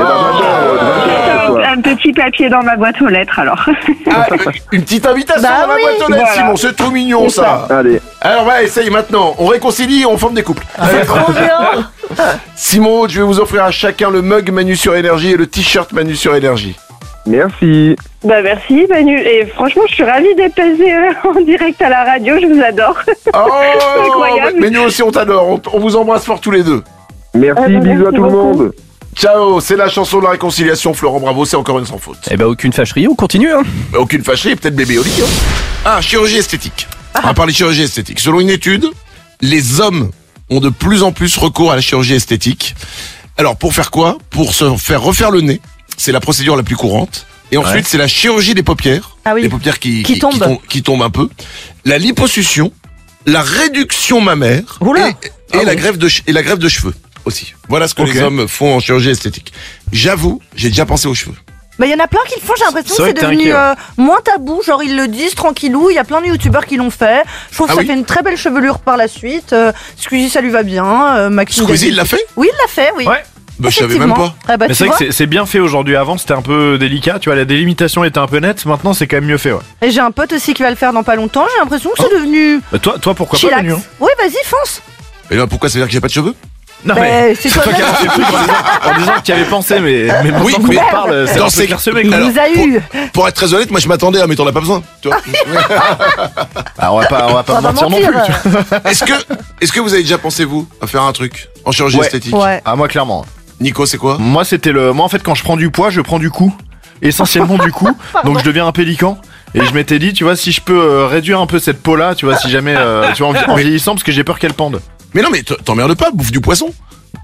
Un petit papier dans ma boîte aux lettres alors. Ah, une petite invitation dans la boîte aux lettres, voilà. Simon, c'est trop mignon ça. Allez. Alors ouais, essaye maintenant, on réconcilie et on forme des couples. C'est trop bien. Simon, je vais vous offrir à chacun le mug Manu sur Énergie et le t-shirt Manu sur Énergie. Merci. Bah merci Manu, et franchement je suis ravie d'être passée en direct à la radio, je vous adore. Oh, incroyable. mais nous aussi on t'adore, on vous embrasse fort tous les deux. Merci, bisous à tout le monde. Ciao, c'est la chanson de la réconciliation, Florent Bravo, c'est encore une sans faute. Eh ben aucune fâcherie, on continue hein. Aucune fâcherie, peut-être bébé au lit. Ah, chirurgie esthétique. On va parler chirurgie esthétique. Selon une étude, les hommes ont de plus en plus recours à la chirurgie esthétique. Alors pour faire quoi? Pour se faire refaire le nez, c'est la procédure la plus courante. Et ensuite c'est la chirurgie des paupières, les paupières qui tombent un peu. La liposuction, la réduction mammaire et la greffe de cheveux aussi. Voilà ce que les hommes font en chirurgie esthétique. J'avoue, j'ai déjà pensé aux cheveux. Bah, y en a plein qui le font, j'ai l'impression que c'est devenu moins tabou, genre ils le disent tranquillou, il y a plein de youtubeurs qui l'ont fait. Je trouve que ça fait une très belle chevelure par la suite. Squeezie, ça lui va bien. Maxime Squeezie, il l'a fait? Oui, il l'a fait, oui. Ouais. Bah, je savais même pas. Ah bah, mais c'est vrai que c'est bien fait aujourd'hui. Avant, c'était un peu délicat. Tu vois, la délimitation était un peu nette. Maintenant, c'est quand même mieux fait, ouais. Et j'ai un pote aussi qui va le faire dans pas longtemps. J'ai l'impression que c'est devenu. Bah, toi, pourquoi chillax. pas, Manu? Oui, vas-y, fonce. Et là, pourquoi ça veut dire que j'ai pas de cheveux? Non, mais c'est toi qui as lancé le truc en disant que tu y avais pensé, mais oui, maintenant qu'on parle, c'est un peu clairsemé. Il nous a eu. Pour être très honnête, moi je m'attendais à mais t'en as pas besoin. Tu vois. Alors, on va pas mentir non plus. Est-ce que vous avez déjà pensé vous à faire un truc en chirurgie esthétique? Ah, moi clairement. Nico, c'est quoi? Moi en fait quand je prends du poids, je prends du cou. Essentiellement du cou. Donc je deviens un pélican. Et je m'étais dit, tu vois, si je peux réduire un peu cette peau là, tu vois, si jamais tu vois, en vieillissant, parce que j'ai peur qu'elle pende. Mais non, mais t'emmerdes pas, bouffe du poisson.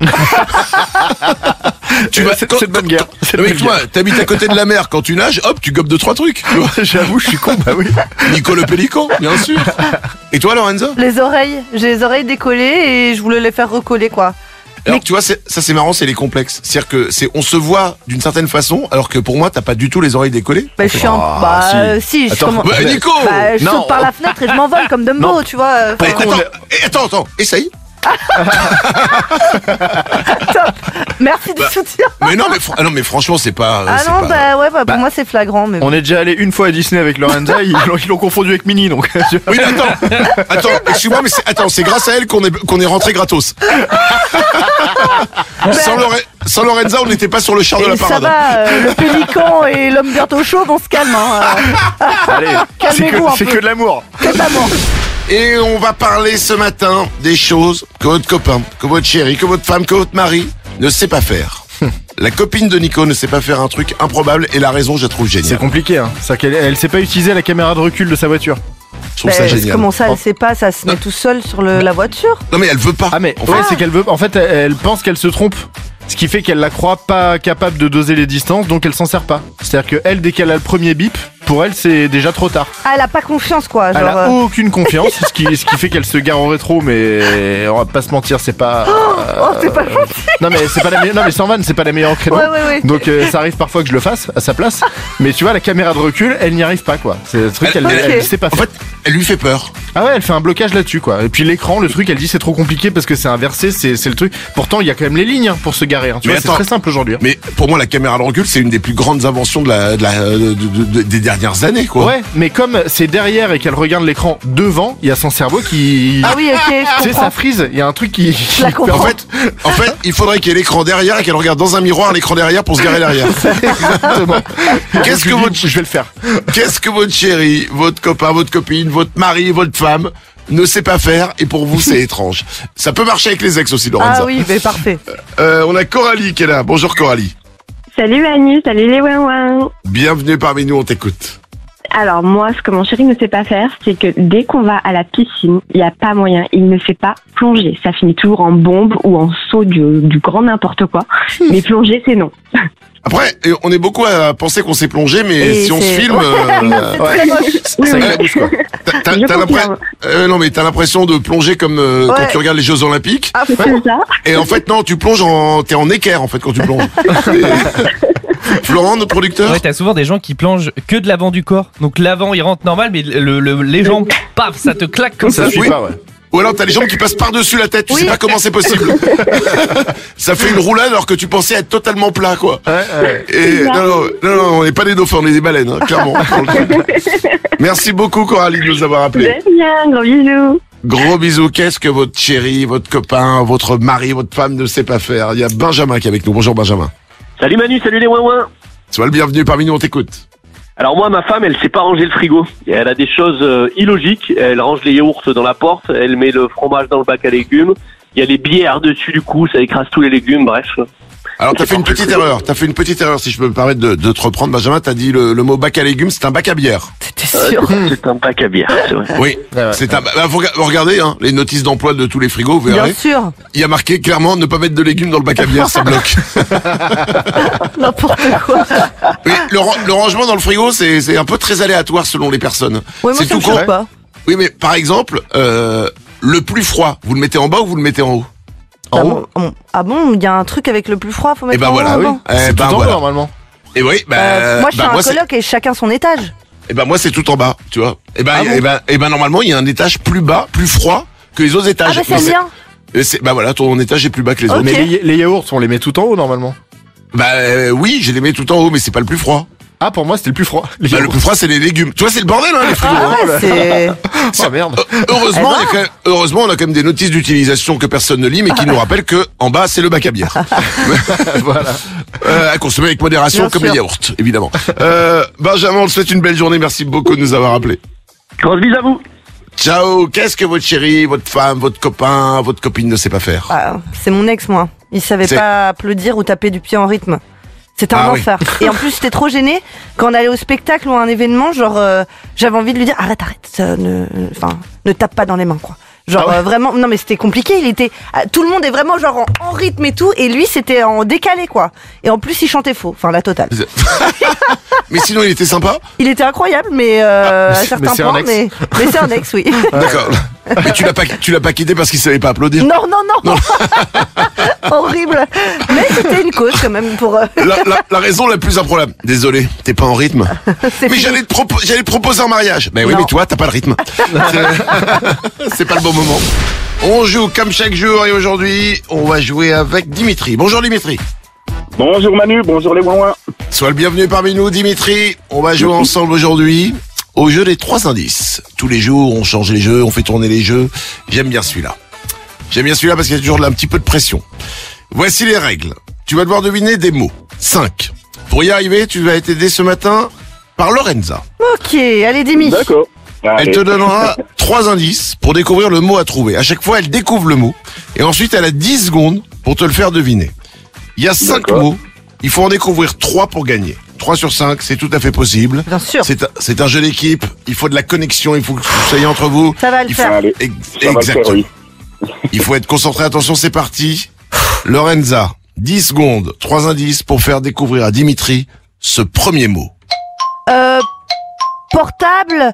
C'est de bonne guerre. Mais toi, t'habites à côté de la mer, quand tu nages, hop, tu gobes 2-3 trucs. J'avoue, je suis con, bah oui. Nico le pélican, bien sûr. Et toi, Lorenza? Les oreilles, j'ai les oreilles décollées et je voulais les faire recoller, quoi. Alors tu vois, ça c'est marrant, c'est les complexes. C'est-à-dire que on se voit d'une certaine façon, alors que pour moi t'as pas du tout les oreilles décollées. Bah je suis si je commence. Nico, je saute par la fenêtre et je m'envole comme Dumbo, tu vois. Attends, essaye. Top. Merci du soutien. Mais non, mais franchement, c'est pas. Ah c'est non, pas- pour moi c'est flagrant. Mais On est déjà allé une fois à Disney avec Lorenza, ils l'ont confondu avec Minnie, donc. Oui, mais attends, excuse-moi, mais c'est grâce à elle qu'on est rentré gratos. Sans Lorenza, on n'était pas sur le char de la ça parade. va, le pélican et l'homme bientôt chaud, on se calme. Allez, Calmez-vous un c'est peu. que de l'amour. Que de l'amour. Et on va parler ce matin des choses que votre copain, que votre chéri, que votre femme, que votre mari ne sait pas faire. La copine de Nico ne sait pas faire un truc improbable et la raison, je la trouve géniale. C'est compliqué, hein. C'est qu'elle elle sait pas utiliser la caméra de recul de sa voiture. Je trouve ça génial. Comment ça, elle sait pas, ça se met tout seul sur la voiture. Non mais elle veut pas. Ah mais ouais, c'est qu'elle veut. En fait, elle pense qu'elle se trompe. Ce qui fait qu'elle la croit pas capable de doser les distances, donc elle s'en sert pas. C'est-à-dire que elle, dès qu'elle a le premier bip, pour elle, c'est déjà trop tard. Ah, elle a pas confiance quoi. Elle a aucune confiance, ce qui fait qu'elle se gare au rétro, mais on va pas se mentir, c'est pas. C'est pas gentil. Non mais c'est pas la meilleure. Non mais sans vanne, c'est pas la meilleure créneau. Ouais. Donc ça arrive parfois que je le fasse à sa place, mais tu vois la caméra de recul, elle n'y arrive pas quoi. C'est le truc, elle sait pas faire. En fait, elle lui fait peur. Ah ouais, elle fait un blocage là-dessus quoi. Et puis l'écran, le truc, elle dit c'est trop compliqué parce que c'est inversé, c'est le truc. Pourtant il y a quand même les lignes pour se garer. Hein. Tu vois, c'est très simple aujourd'hui. Mais pour moi, la caméra de recul, c'est une des plus grandes inventions des dernières années, quoi. Ouais, mais comme c'est derrière et qu'elle regarde l'écran devant, il y a son cerveau qui. Ah oui, ok, je Tu sais, comprends. ça frise. Il y a un truc qui. Je la comprends. En fait, il faudrait qu'il y ait l'écran derrière et qu'elle regarde dans un miroir l'écran derrière pour se garer derrière. Exactement. Qu'est-ce que votre... Je vais le faire. Qu'est-ce que votre chéri, votre copain, votre copine, votre mari, votre femme ne sait pas faire et pour vous c'est étrange. Ça peut marcher avec les ex aussi, Lorenza. Ah oui, mais parfait. On a Coralie qui est là. Bonjour Coralie. Salut Manu, salut les ouin. Bienvenue parmi nous, on t'écoute. Alors moi, ce que mon chéri ne sait pas faire, c'est que dès qu'on va à la piscine, il n'y a pas moyen, il ne sait pas plonger. Ça finit toujours en bombe ou en saut du grand n'importe quoi. Mais plonger, c'est non. Après, on est beaucoup à penser qu'on sait plonger, mais Et si on se c'est- filme, C'est très moche. ça éclabousse, quoi. Non, mais t'as l'impression de plonger comme quand tu regardes les Jeux Olympiques. C'est ça. Et en fait, non, tu plonges t'es en équerre en fait quand tu plonges. Florent, notre producteur. Ouais, t'as souvent des gens qui plongent que de l'avant du corps. Donc l'avant il rentre normal, mais les jambes, paf, ça te claque comme ça. Oui. Ou alors t'as les jambes qui passent par-dessus la tête, tu sais pas comment c'est possible. Ça fait une roulade alors que tu pensais être totalement plat, quoi. Et non, on n'est pas des dauphins, on est des baleines, hein, clairement. Merci beaucoup Coralie de nous avoir appelés. De rien, gros bisous. Gros bisous. Qu'est-ce que votre chéri, votre copain, votre mari, votre femme ne sait pas faire? Il y a Benjamin qui est avec nous. Bonjour Benjamin. Salut Manu, salut les ouin-ouin. Sois le bienvenu parmi nous, on t'écoute. Alors moi, ma femme, elle sait pas ranger le frigo. Et elle a des choses illogiques. Elle range les yaourts dans la porte, elle met le fromage dans le bac à légumes. Il y a les bières dessus du coup, ça écrase tous les légumes, bref. Alors t'as fait une petite erreur. T'as fait une petite erreur, si je peux me permettre de te reprendre, Benjamin. T'as dit le mot bac à légumes, c'est un bac à bière. C'est un bac à bière, c'est vrai. Oui, c'est un. Vous regardez hein, les notices d'emploi de tous les frigos, vous verrez. Bien sûr. Il y a marqué clairement ne pas mettre de légumes dans le bac à bière, ça bloque. N'importe quoi. Oui, le rangement dans le frigo, c'est un peu très aléatoire selon les personnes. Ouais, moi, c'est ça me con. choque pas. Oui, mais par exemple, le plus froid, vous le mettez en bas ou vous le mettez en haut? Ah bon, il y a un truc avec le plus froid, faut mettre Et ben en haut, voilà, avant. Eh ben voilà. Normalement. Et oui, Moi, je suis un coloc et chacun son étage. Et ben moi c'est tout en bas, tu vois. Et ben normalement il y a un étage plus bas, plus froid que les autres étages. Ah bah c'est bien. Bah voilà, ton étage est plus bas que les autres. Mais les yaourts, on les met tout en haut normalement. Bah oui, je les mets tout en haut, mais c'est pas le plus froid. Ah, pour moi c'était le plus froid. Le plus froid c'est les légumes. Tu vois, c'est le bordel hein, les frigos. Oh merde. Heureusement, heureusement, on a quand même des notices d'utilisation que personne ne lit, mais qui nous rappellent que en bas c'est le bac à bière. Voilà. À consommer avec modération, Bien comme sûr. les yaourts, évidemment. Benjamin, on te souhaite une belle journée. Merci beaucoup de nous avoir appelés. Grosse bise à vous. Ciao. Qu'est-ce que votre chéri, votre femme, votre copain, votre copine ne sait pas faire? Ah, c'est mon ex, moi. Il savait C'est- pas applaudir ou taper du pied en rythme. C'était un Ah oui. enfer. Et en plus, j'étais trop gênée quand on allait au spectacle ou à un événement. Genre, j'avais envie de lui dire arrête, ne tape pas dans les mains, quoi. Genre vraiment, non mais c'était compliqué. Il était, tout le monde est vraiment genre en rythme et tout, et lui c'était en décalé, quoi. Et en plus, il chantait faux. Enfin, la totale. Mais sinon, il était sympa. Il était incroyable, mais à mais certains c'est un points, ex. mais c'est un ex, oui. D'accord. Mais tu l'as pas quitté parce qu'il savait pas applaudir. Non. Horrible. Mais c'était une cause quand même pour. La raison la plus improbable. Désolé, t'es pas en rythme. Mais j'allais te proposer un mariage. Mais oui, Non. mais toi, t'as pas le rythme. C'est pas le bon moment. On joue comme chaque jour et aujourd'hui, on va jouer avec Dimitri. Bonjour Dimitri. Bonjour Manu, bonjour les ouin-ouin. Sois le bienvenu parmi nous Dimitri. On va jouer ensemble aujourd'hui au jeu des 3 indices. Tous les jours, on change les jeux, on fait tourner les jeux. J'aime bien celui-là. J'aime bien celui-là parce qu'il y a toujours un petit peu de pression. Voici les règles. Tu vas devoir deviner des mots. 5. Pour y arriver, tu vas être aidé ce matin par Lorenza. Ok, allez Dimi. D'accord. Elle te donnera 3 indices pour découvrir le mot à trouver. À chaque fois, elle découvre le mot. Et ensuite, elle a 10 secondes pour te le faire deviner. Il y a 5 mots. Il faut en découvrir 3 pour gagner. 3 sur 5, c'est tout à fait possible. Bien sûr. C'est un jeu d'équipe. Il faut de la connexion. Il faut que vous soyez entre vous. Ça va le faire. Allez, ça va le faire, oui. Il faut être concentré. Attention, c'est parti. Lorenza, 10 secondes. 3 indices pour faire découvrir à Dimitri ce premier mot. Portable.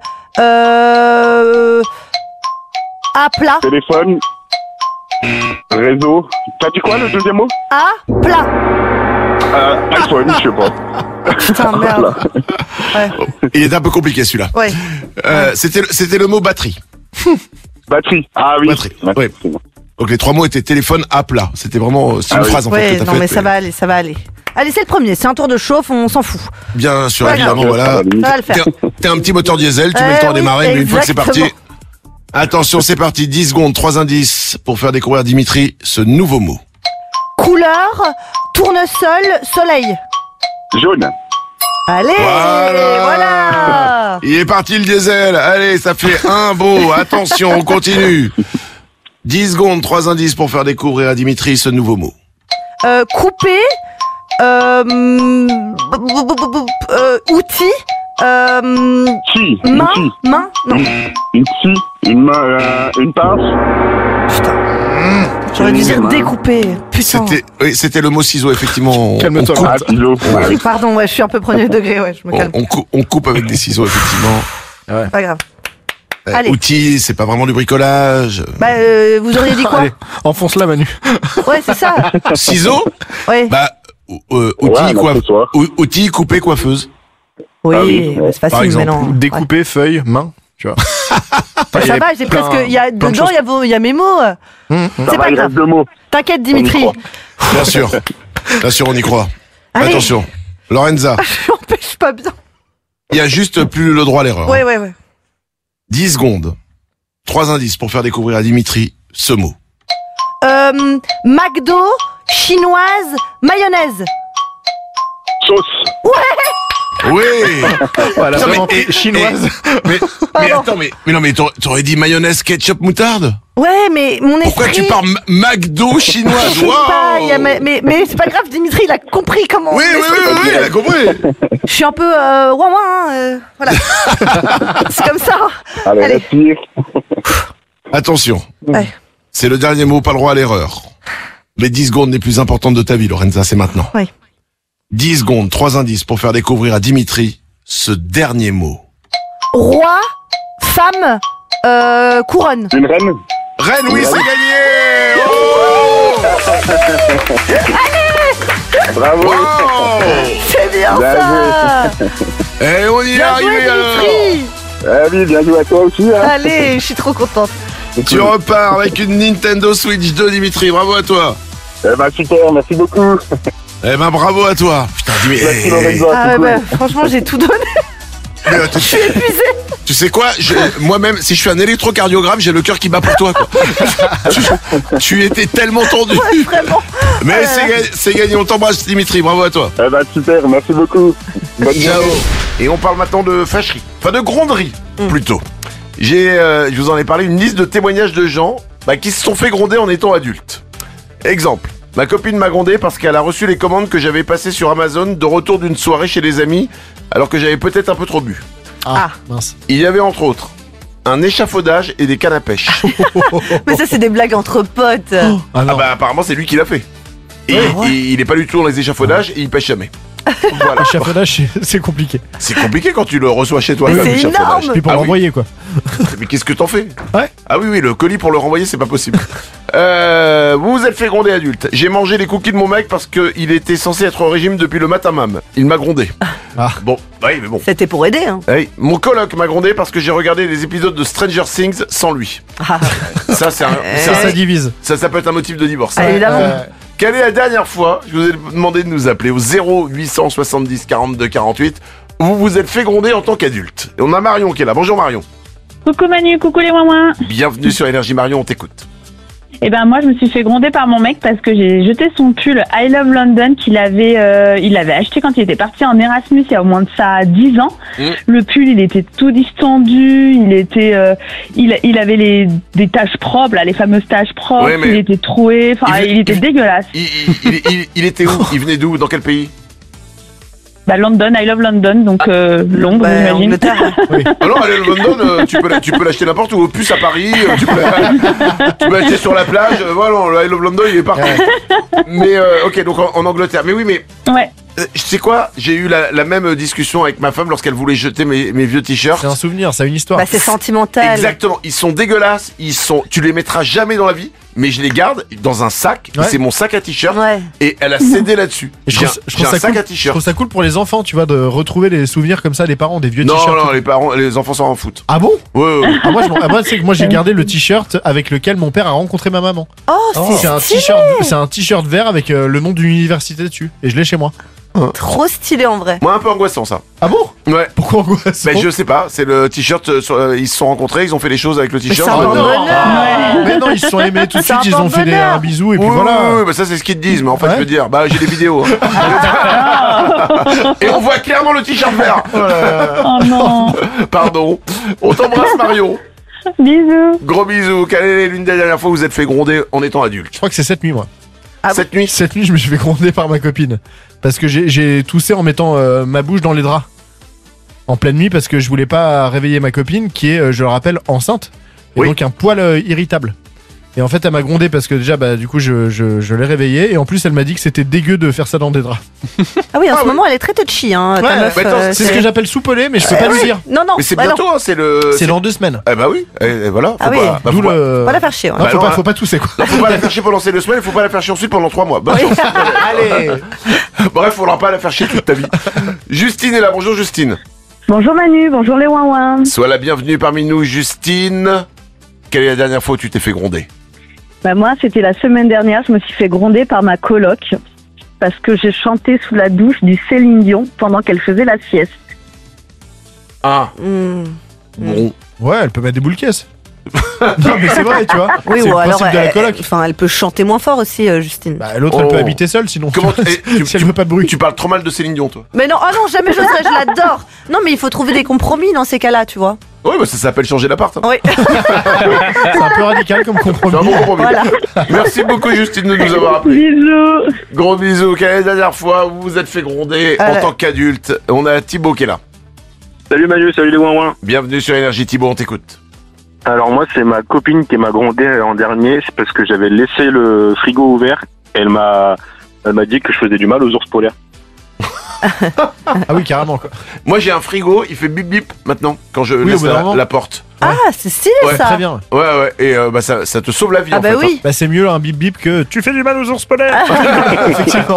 À plat. Téléphone. Réseau. T'as dit quoi le deuxième mot? À plat. iPhone, je sais pas. Putain, merde. Ouais. Il est un peu compliqué celui-là. Ouais. C'était le mot batterie. Batterie. Ah oui. Batterie. Ouais. Donc les 3 mots étaient téléphone à plat. C'était vraiment c'est une phrase en fait. Ouais, non mais ça va aller, ça va aller. Allez, c'est le premier, c'est un tour de chauffe, on s'en fout. Bien sûr, Ouais, évidemment, non. voilà. Ça va le faire. T'es un petit moteur diesel, tu mets le temps à oui, démarrer, mais une fois que c'est parti. exactement. Attention, c'est parti, 10 secondes, 3 indices pour faire découvrir à Dimitri ce nouveau mot. Couleur, tournesol, soleil. Jaune. Allez, voilà. Il est parti le diesel. Allez, ça fait un beau. Attention, on continue. 10 secondes, 3 indices pour faire découvrir à Dimitri ce nouveau mot. Couper, outil, main, non. Une scie, une main, une pince. J'aurais dû dire découper. Putain. C'était le mot ciseau, effectivement. Calme-toi. On coupe. Ciseaux. Oui, pardon, ouais, je suis un peu premier degré, ouais, je me calme. On coupe avec des ciseaux, effectivement. Ouais. Pas grave. Allez. Outils, c'est pas vraiment du bricolage. Bah, vous auriez dit quoi? Allez, enfonce-la Manu. Ouais, c'est ça. Ciseaux? Ouais. Bah, outils, coupé, coiffeuse. Oui, c'est Par facile exemple. maintenant. Découper, feuille, main, tu vois. Ça va, j'ai presque. Dedans, il y a mes mots. C'est pas grave. T'inquiète, Dimitri. Bien sûr. Bien sûr, on y croit. Allez. Attention. Lorenza. Je m'empêche pas bien. Il y a juste plus le droit à l'erreur. Ouais. 10 secondes. 3 indices pour faire découvrir à Dimitri ce mot. McDo, chinoise, mayonnaise. Sauce. Ouais. Oui. Voilà, Putain, vraiment chinoise. Mais attends, mais non, mais t'aurais dit mayonnaise, ketchup, moutarde? Ouais, mais mon esprit... Pourquoi tu parles McDo chinoise? Je sais pas, mais c'est pas grave, Dimitri, il a compris comment... Oui, il a compris. Je suis un peu voilà. C'est comme ça. Allez, respire. Attention. Ouais. C'est le dernier mot, pas le droit à l'erreur. Les 10 secondes les plus importantes de ta vie, Lorenza, c'est maintenant. Oui. 10 secondes, 3 indices pour faire découvrir à Dimitri ce dernier mot. Roi, femme, couronne. Une reine. Reine, oui, c'est gagné. Allez. Bravo. Wow. C'est bien ça. Et on y est Bien arrivé joué, alors. Dimitri. Ah oui, bien joué à toi aussi. Hein. Allez, je suis trop contente. Tu repars avec une Nintendo Switch 2, Dimitri. Bravo à toi. Eh ben super, merci beaucoup. Eh ben bravo à toi. Putain, Merci Lorenza, Ah c'est ouais, cool. bah, franchement, j'ai tout donné. Je suis épuisée. Tu sais quoi, moi-même, si je suis un électrocardiogramme, j'ai le cœur qui bat pour toi, quoi. tu étais tellement tendu. Ouais, vraiment. Mais c'est gagné, on t'embrasse, Dimitri, bravo à toi. Eh ben super, merci beaucoup. Bonne Ciao. journée. Et on parle maintenant de fâcherie, enfin de gronderie, plutôt. Je vous en ai parlé, une liste de témoignages de gens qui se sont fait gronder en étant adultes. Exemple, ma copine m'a grondé parce qu'elle a reçu les commandes que j'avais passées sur Amazon de retour d'une soirée chez des amis, alors que j'avais peut-être un peu trop bu. Ah, mince. Il y avait entre autres un échafaudage et des cannes à pêche. Mais ça, c'est des blagues entre potes. Ah bah apparemment c'est lui qui l'a fait. Et il est pas du tout dans les échafaudages et il pêche jamais. Voilà. L'échafaudage, c'est compliqué. C'est compliqué quand tu le reçois chez toi. Mais comme c'est l'échafaudage. énorme. Puis pour Ah oui. l'envoyer, quoi. Mais qu'est-ce que t'en fais? Ouais. Ah oui, le colis pour le renvoyer, c'est pas possible. Vous vous êtes fait gronder adulte. J'ai mangé les cookies de mon mec parce qu'il était censé être au régime depuis le matin même. Il m'a grondé. Bon, oui, mais bon. C'était pour aider, hein. Hey, mon coloc m'a grondé parce que j'ai regardé les épisodes de Stranger Things sans lui. Ça, c'est Ça divise. Ça peut être un motif de divorce. Évidemment. Quelle est la dernière fois, je vous ai demandé de nous appeler au 0870 42 48, où vous vous êtes fait gronder en tant qu'adulte. Et on a Marion qui est là. Bonjour Marion. Coucou Manu, coucou les ouin-ouin. Bienvenue sur Énergie Marion, on t'écoute. Eh ben moi je me suis fait gronder par mon mec parce que j'ai jeté son pull I Love London qu'il avait acheté quand il était parti en Erasmus il y a au moins de ça 10 ans. Le pull il était tout distendu, il avait des taches propres là, les fameuses taches propres, Ouais, mais il était troué, enfin il était dégueulasse. Il était où? Il venait d'où? Dans quel pays? Bah London, I Love London, donc Londres j'imagine. Alors allez, London, tu peux l'acheter n'importe où, au puce à Paris, tu peux l'acheter sur la plage, voilà, le I Love London il est partout. Mais ok, donc en Angleterre. Mais oui, mais ouais. Tu sais quoi? J'ai eu la même discussion avec ma femme lorsqu'elle voulait jeter mes vieux t-shirts. C'est un souvenir, c'est une histoire. Bah, c'est sentimental. Exactement, ils sont dégueulasses, tu les mettras jamais dans la vie, mais je les garde dans un sac, et c'est mon sac à t-shirt, et elle a cédé là-dessus. Et J'ai un sac cool, à je t-shirt. trouve ça cool pour les enfants, tu vois, de retrouver les souvenirs comme ça des parents, des vieux t-shirts. Non, les enfants s'en foutent. Ah bon? Ouais. Moi, j'ai gardé le t-shirt avec lequel mon père a rencontré ma maman. Oh, c'est un t-shirt vert avec le nom d'une université dessus, et je l'ai chez moi. Trop stylé en vrai. Moi un peu angoissant ça. Ah bon? Ouais. Pourquoi angoissant? Je sais pas, c'est le t-shirt, ils se sont rencontrés, ils ont fait les choses avec le t-shirt. Mais non, ils se sont aimés tout de suite, ils ont fait un bisou et puis voilà. Oui, ça c'est ce qu'ils te disent, mais en fait je peux dire, j'ai des vidéos. Et on voit clairement le t-shirt vert. Oh non. Pardon. On t'embrasse Mario. Bisous. Gros bisous. Quelle est l'une des dernières fois où vous êtes fait gronder en étant adulte? Je crois que c'est cette nuit, moi. Cette nuit, je me suis fait gronder par ma copine. Parce que j'ai toussé en mettant ma bouche dans les draps. En pleine nuit, parce que je voulais pas réveiller ma copine, qui est, je le rappelle, enceinte. Et donc un poil irritable. Et en fait, elle m'a grondé parce que déjà, du coup, je l'ai réveillée. Et en plus, elle m'a dit que c'était dégueu de faire ça dans des draps. Ah oui, en ce moment, elle est très touchy, hein, ta meuf. C'est ce que j'appelle soupeler, mais je peux pas le dire. Non. Mais c'est bientôt, hein, c'est dans 2 semaines. Eh bah oui, et voilà. Ah oui. Pas la faire chier. Non, faut pas tousser, quoi. Faut pas la faire chier pendant ces 2 semaines, faut pas la faire chier ensuite pendant 3 mois. Allez. Bref, faudra pas la faire chier toute ta vie. Justine est là, bonjour Justine. Bonjour Manu, bonjour les ouin-ouin. Sois la bienvenue parmi nous, Justine. Quelle est la dernière fois où tu t'es fait gronder? Bah moi, c'était la semaine dernière, je me suis fait gronder par ma coloc parce que j'ai chanté sous la douche du Céline Dion pendant qu'elle faisait la sieste. Ah. Bon. Ouais, elle peut mettre des boules caisses. Non, mais c'est vrai, tu vois. Oui, c'est ou le alors principe de la coloc. elle peut chanter moins fort aussi, Justine. L'autre, elle peut habiter seule, sinon. Comment si elle veut pas de bruit. Tu parles trop mal de Céline Dion, toi. Mais non, jamais j'oserais, je l'adore. Non, mais il faut trouver des compromis dans ces cas-là, tu vois. Oui, ça s'appelle changer d'appart. Hein. Oui. C'est un peu radical comme compromis. C'est un bon compromis. Voilà. Merci beaucoup, Justine, de nous avoir appelé. Bisous. Gros bisous. Quelle est la dernière fois où vous vous êtes fait gronder en tant qu'adulte? On a Thibaut qui est là. Salut Manu, salut les ouin-ouin. Bienvenue sur Énergie, Thibaut, on t'écoute. Alors moi, c'est ma copine qui m'a grondé en dernier, c'est parce que j'avais laissé le frigo ouvert. Elle m'a dit que je faisais du mal aux ours polaires. Ah oui, carrément, quoi. Moi, j'ai un frigo, il fait bip bip maintenant quand je laisse la porte. Ah, c'est stylé ça. Très bien. Ouais. Et ça te sauve la vie en fait. Oui. C'est mieux un bip bip que tu fais du mal aux ours polaires. Effectivement.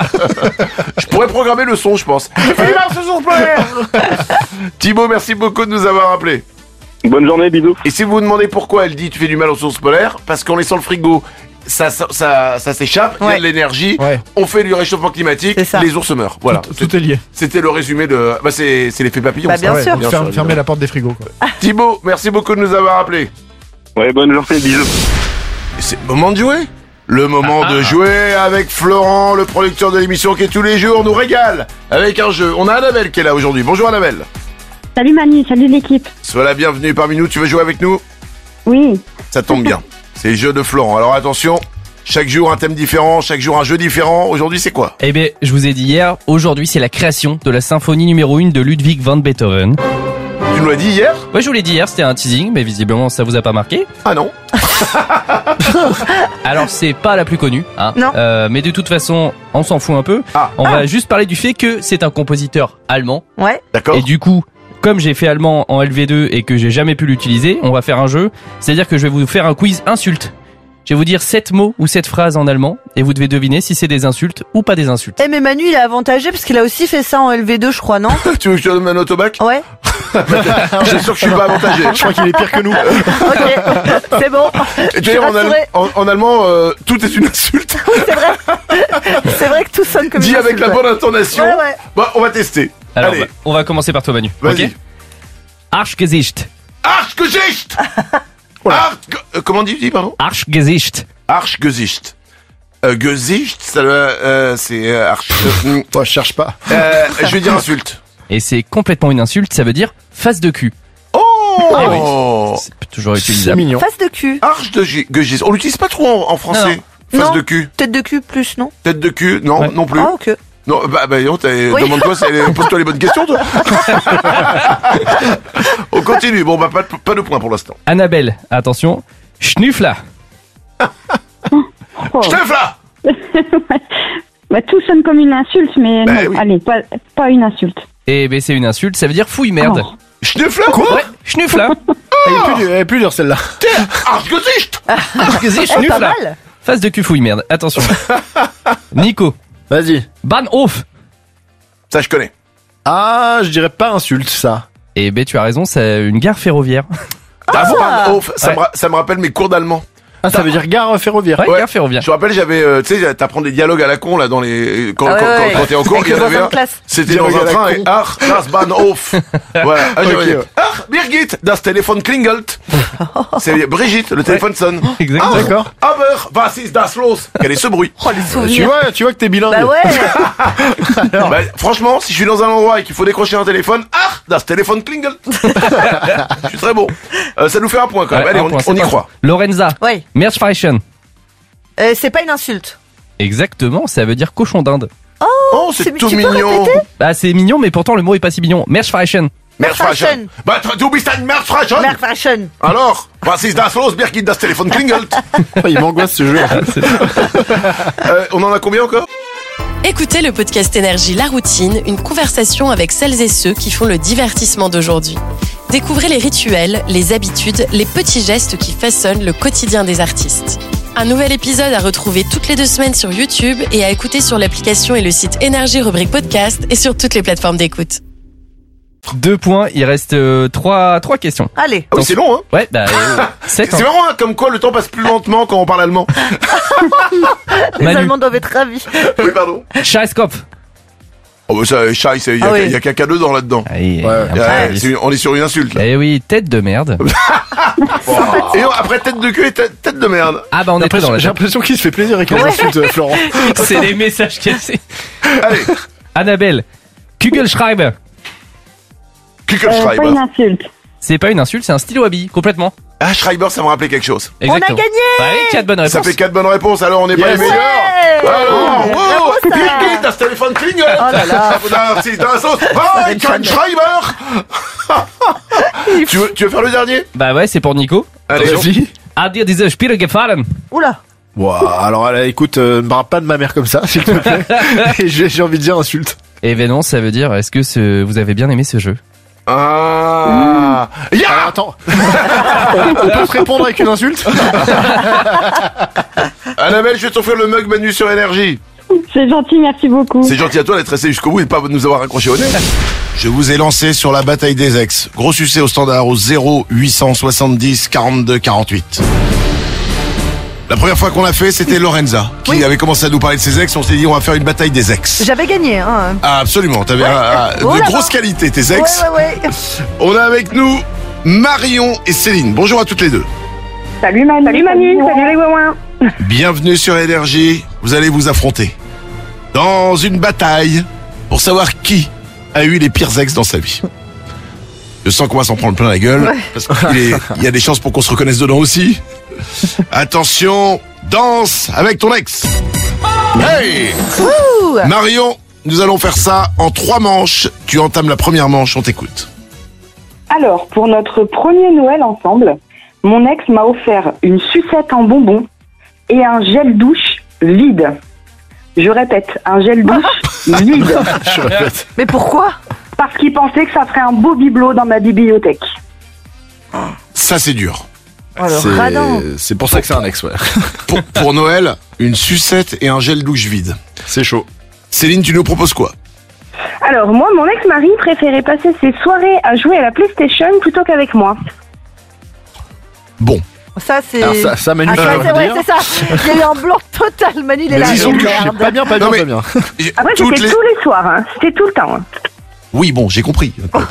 Je pourrais programmer le son, je pense. Fais du mal aux ours polaires. Thibaut, merci beaucoup de nous avoir appelé. Bonne journée, bisous. Et si vous vous demandez pourquoi elle dit tu fais du mal aux ours polaires, parce qu'en laissant le frigo, ça s'échappe, il y a de l'énergie, on fait du réchauffement climatique, les ours meurent. Voilà. Tout est lié. C'était le résumé de. C'est l'effet papillon. Bien sûr. Fermer la porte des frigos, quoi. Thibaut, merci beaucoup de nous avoir appelé. Ouais, bonne journée, bisous. C'est le moment de jouer. Le moment de jouer avec Florent, le producteur de l'émission qui tous les jours nous régale avec un jeu. On a Annabelle qui est là aujourd'hui. Bonjour Annabelle. Salut Manu, salut l'équipe. Sois la bienvenue parmi nous. Tu veux jouer avec nous? Oui. Ça tombe bien. C'est le jeu de Florent. Alors attention, chaque jour un thème différent, chaque jour un jeu différent. Aujourd'hui, c'est quoi? Eh bien, je vous ai dit hier, aujourd'hui, c'est la création de la symphonie numéro 1 de Ludwig van Beethoven. Tu nous l'as dit hier? Ouais, je vous l'ai dit hier, c'était un teasing, mais visiblement, ça vous a pas marqué. Ah non. Alors, c'est pas la plus connue, hein. Non. Mais de toute façon, on s'en fout un peu. On va juste parler du fait que c'est un compositeur allemand. Ouais. D'accord. Et du coup, comme j'ai fait allemand en LV2 et que j'ai jamais pu l'utiliser, on va faire un jeu. C'est-à-dire que je vais vous faire un quiz insulte. Je vais vous dire 7 mots ou 7 phrases en allemand et vous devez deviner si c'est des insultes ou pas des insultes. Eh mais Manu il est avantagé parce qu'il a aussi fait ça en LV2 je crois, non? Tu veux que je te donne un autobac? Ouais. Je suis sûr que je suis pas avantagé. Je crois qu'il est pire que nous. Ok, c'est bon. Et d'ailleurs, en allemand, tout est une insulte. Oui, c'est vrai. C'est vrai que tout sonne comme Dis une avec insulte, la bonne intonation. Ouais. Bon, on va tester. Alors, Allez, on va commencer par toi, Manu. vas-y. Ok. Arschgesicht. Arschgesicht. Comment on dit, pardon? Arschgesicht. Arschgesicht. Gesicht, ça c'est arch. Moi, je cherche pas. Je vais dire insulte. Et c'est complètement une insulte, ça veut dire face de cul. Oh, Eh oui. C'est toujours utilisable. C'est mignon. Face de cul. Arschgesicht. On l'utilise pas trop en français. Non. Face Non. de cul. Tête de cul plus, non? Tête de cul, non, Ouais. non plus. Ah ok. Non, Oui. demande-toi, pose-toi les bonnes questions, toi. On continue. Bon, pas de points pour l'instant. Annabelle, attention. Schnüffler. Stefla! Bah, tout sonne comme une insulte, mais Bah non, oui. allez, pas une insulte. Eh ben c'est une insulte, ça veut dire fouille merde. Oh. Schnüffler? Quoi? Ouais, Schnüffler. Elle est plus dure celle-là. Arschgesicht! Arschgesicht, Pas Schnüffler. mal. Face de cul fouille merde. Attention. Nico. Vas-y. Bahnhof. Ça, je connais. Ah, je dirais pas insulte, ça. Eh ben tu as raison, c'est une gare ferroviaire. Das Bahnhof, Ouais. ça me rappelle mes cours d'allemand. Ah, ça veut dire gare ferroviaire. Ouais, Ouais. gare ferroviaire. Je me rappelle, j'avais, tu sais, t'apprends des dialogues à la con, là, dans les, quand t'es en cours, Avec il y en le avait voisin un. de classe. C'était dans Dialogue un à la train et con. Ach, das Bahnhof. Voilà. Ah, j'aurais Ok, dit, ouais. Ach, Birgit, das Telefon klingelt. C'est Brigitte, le téléphone sonne. Exactement. D'accord. Aber, was ist das los? Quel est ce bruit? Oh les souvenirs. Tu vois que t'es bilingue. Bah ouais. Bah, franchement, si je suis dans un endroit et qu'il faut décrocher un téléphone, Ach, das Telefon klingelt. Je suis très bon. Ça nous fait un point quand même. Ouais, Allez, un point, on y c'est pas croit. Lorenza. Ouais. Meerschweinchen. C'est pas une insulte. Exactement, ça veut dire cochon d'Inde. Oh, c'est tout tu peux mignon. répéter Bah c'est mignon, mais pourtant le mot est pas si mignon. Meerschweinchen. Meerschweinchen. Bah, du bist ein Meerschweinchen. Meerschweinchen. Alors, was ist das los, Birgit, das Telefon klingelt? Il m'angoisse ce jeu. On en a combien encore? Écoutez le podcast Énergie La Routine, une conversation avec celles et ceux qui font le divertissement d'aujourd'hui. Découvrez les rituels, les habitudes, les petits gestes qui façonnent le quotidien des artistes. Un nouvel épisode à retrouver toutes les 2 semaines sur YouTube et à écouter sur l'application et le site Énergie rubrique podcast et sur toutes les plateformes d'écoute. 2 points, il reste 3 questions. Allez. Ah oui, c'est long, hein. Ouais, bah 7. C'est marrant, hein, comme quoi le temps passe plus lentement quand on parle allemand. Les Manu. Allemands doivent être ravis. Oui, pardon. Scheißkopf. Oh, bah ça, Scheiße, il y a caca dedans là-dedans. On est sur une insulte, là. Eh oui, tête de merde. Et après, tête de queue et tête de merde. Ah bah on est très dans la J'ai l'impression qu'il se fait plaisir avec les insultes, Florent. C'est les messages cassés. Allez. Annabelle. Kugelschreiber. Kugelschreiber. Pas une insulte. C'est pas une insulte, c'est un stylo à billes, complètement. Ah, Schreiber, ça me rappelait quelque chose. Exactement. On a gagné. Ouais, 4 bonnes réponses. Ça fait 4 bonnes réponses, alors on n'est pas les meilleurs. Alors, wow, Birgit, das Telefon klingelt. Oh là là. Das ist das los. Oh, kein Schreiber. Tu veux faire le dernier? Bah ouais, c'est pour Nico. Allez, Vas-y. À dire diese Spiele gefallen. Oula. Wow, alors écoute, ne me parle pas de ma mère comme ça, s'il te plaît. Et j'ai envie de dire insulte. Et ben non, ça veut dire, est-ce que vous avez bien aimé ce jeu? Ah. Alors, attends. On peut se répondre avec une insulte? Annabelle, je vais t'offrir le mug Manu sur Énergie. C'est gentil, merci beaucoup. C'est gentil à toi d'être resté jusqu'au bout et de pas nous avoir raccroché au nez. Je vous ai lancé sur la bataille des ex. Gros succès au standard au 0870 42 48. La première fois qu'on l'a fait, c'était Lorenza qui avait commencé à nous parler de ses ex. On s'est dit, on va faire une bataille des ex. J'avais gagné, hein. Ah, absolument. T'avais Oh de là grosses là. qualités, tes ex. Ouais. On a avec nous Marion et Céline. Bonjour à toutes les deux. Salut Manu. Salut Manu. Salut les ouin. Bienvenue sur Énergie. Vous allez vous affronter dans une bataille pour savoir qui a eu les pires ex dans sa vie. Je sens qu'on va s'en prendre plein la gueule parce qu'il y a des chances pour qu'on se reconnaisse dedans aussi. Attention, danse avec ton ex. Hey Marion, nous allons faire ça en 3 manches. Tu entames la première manche, on t'écoute. Alors, pour notre premier Noël ensemble, mon ex m'a offert une sucette en bonbon et un gel douche vide. Je répète, un gel douche vide. Je répète. Mais pourquoi? Parce qu'il pensait que ça ferait un beau bibelot dans ma bibliothèque. Ça, c'est dur. Oh, le radin. C'est pour ça que c'est un ex, ouais. Pour Noël, une sucette et un gel douche vide. C'est chaud. Céline, tu nous proposes quoi? Alors, moi, mon ex-mari préférait passer ses soirées à jouer à la PlayStation plutôt qu'avec moi. Bon. Ça, c'est. Alors ça Manu, Ah, tu ça, vas c'est vrai, dire. c'est ça. Il y a eu un blanc total. Manu, il est là. ils ont Merde. Pas bien. Après, c'était tous les soirs, hein. C'était tout le temps. Hein. Oui, bon, j'ai compris.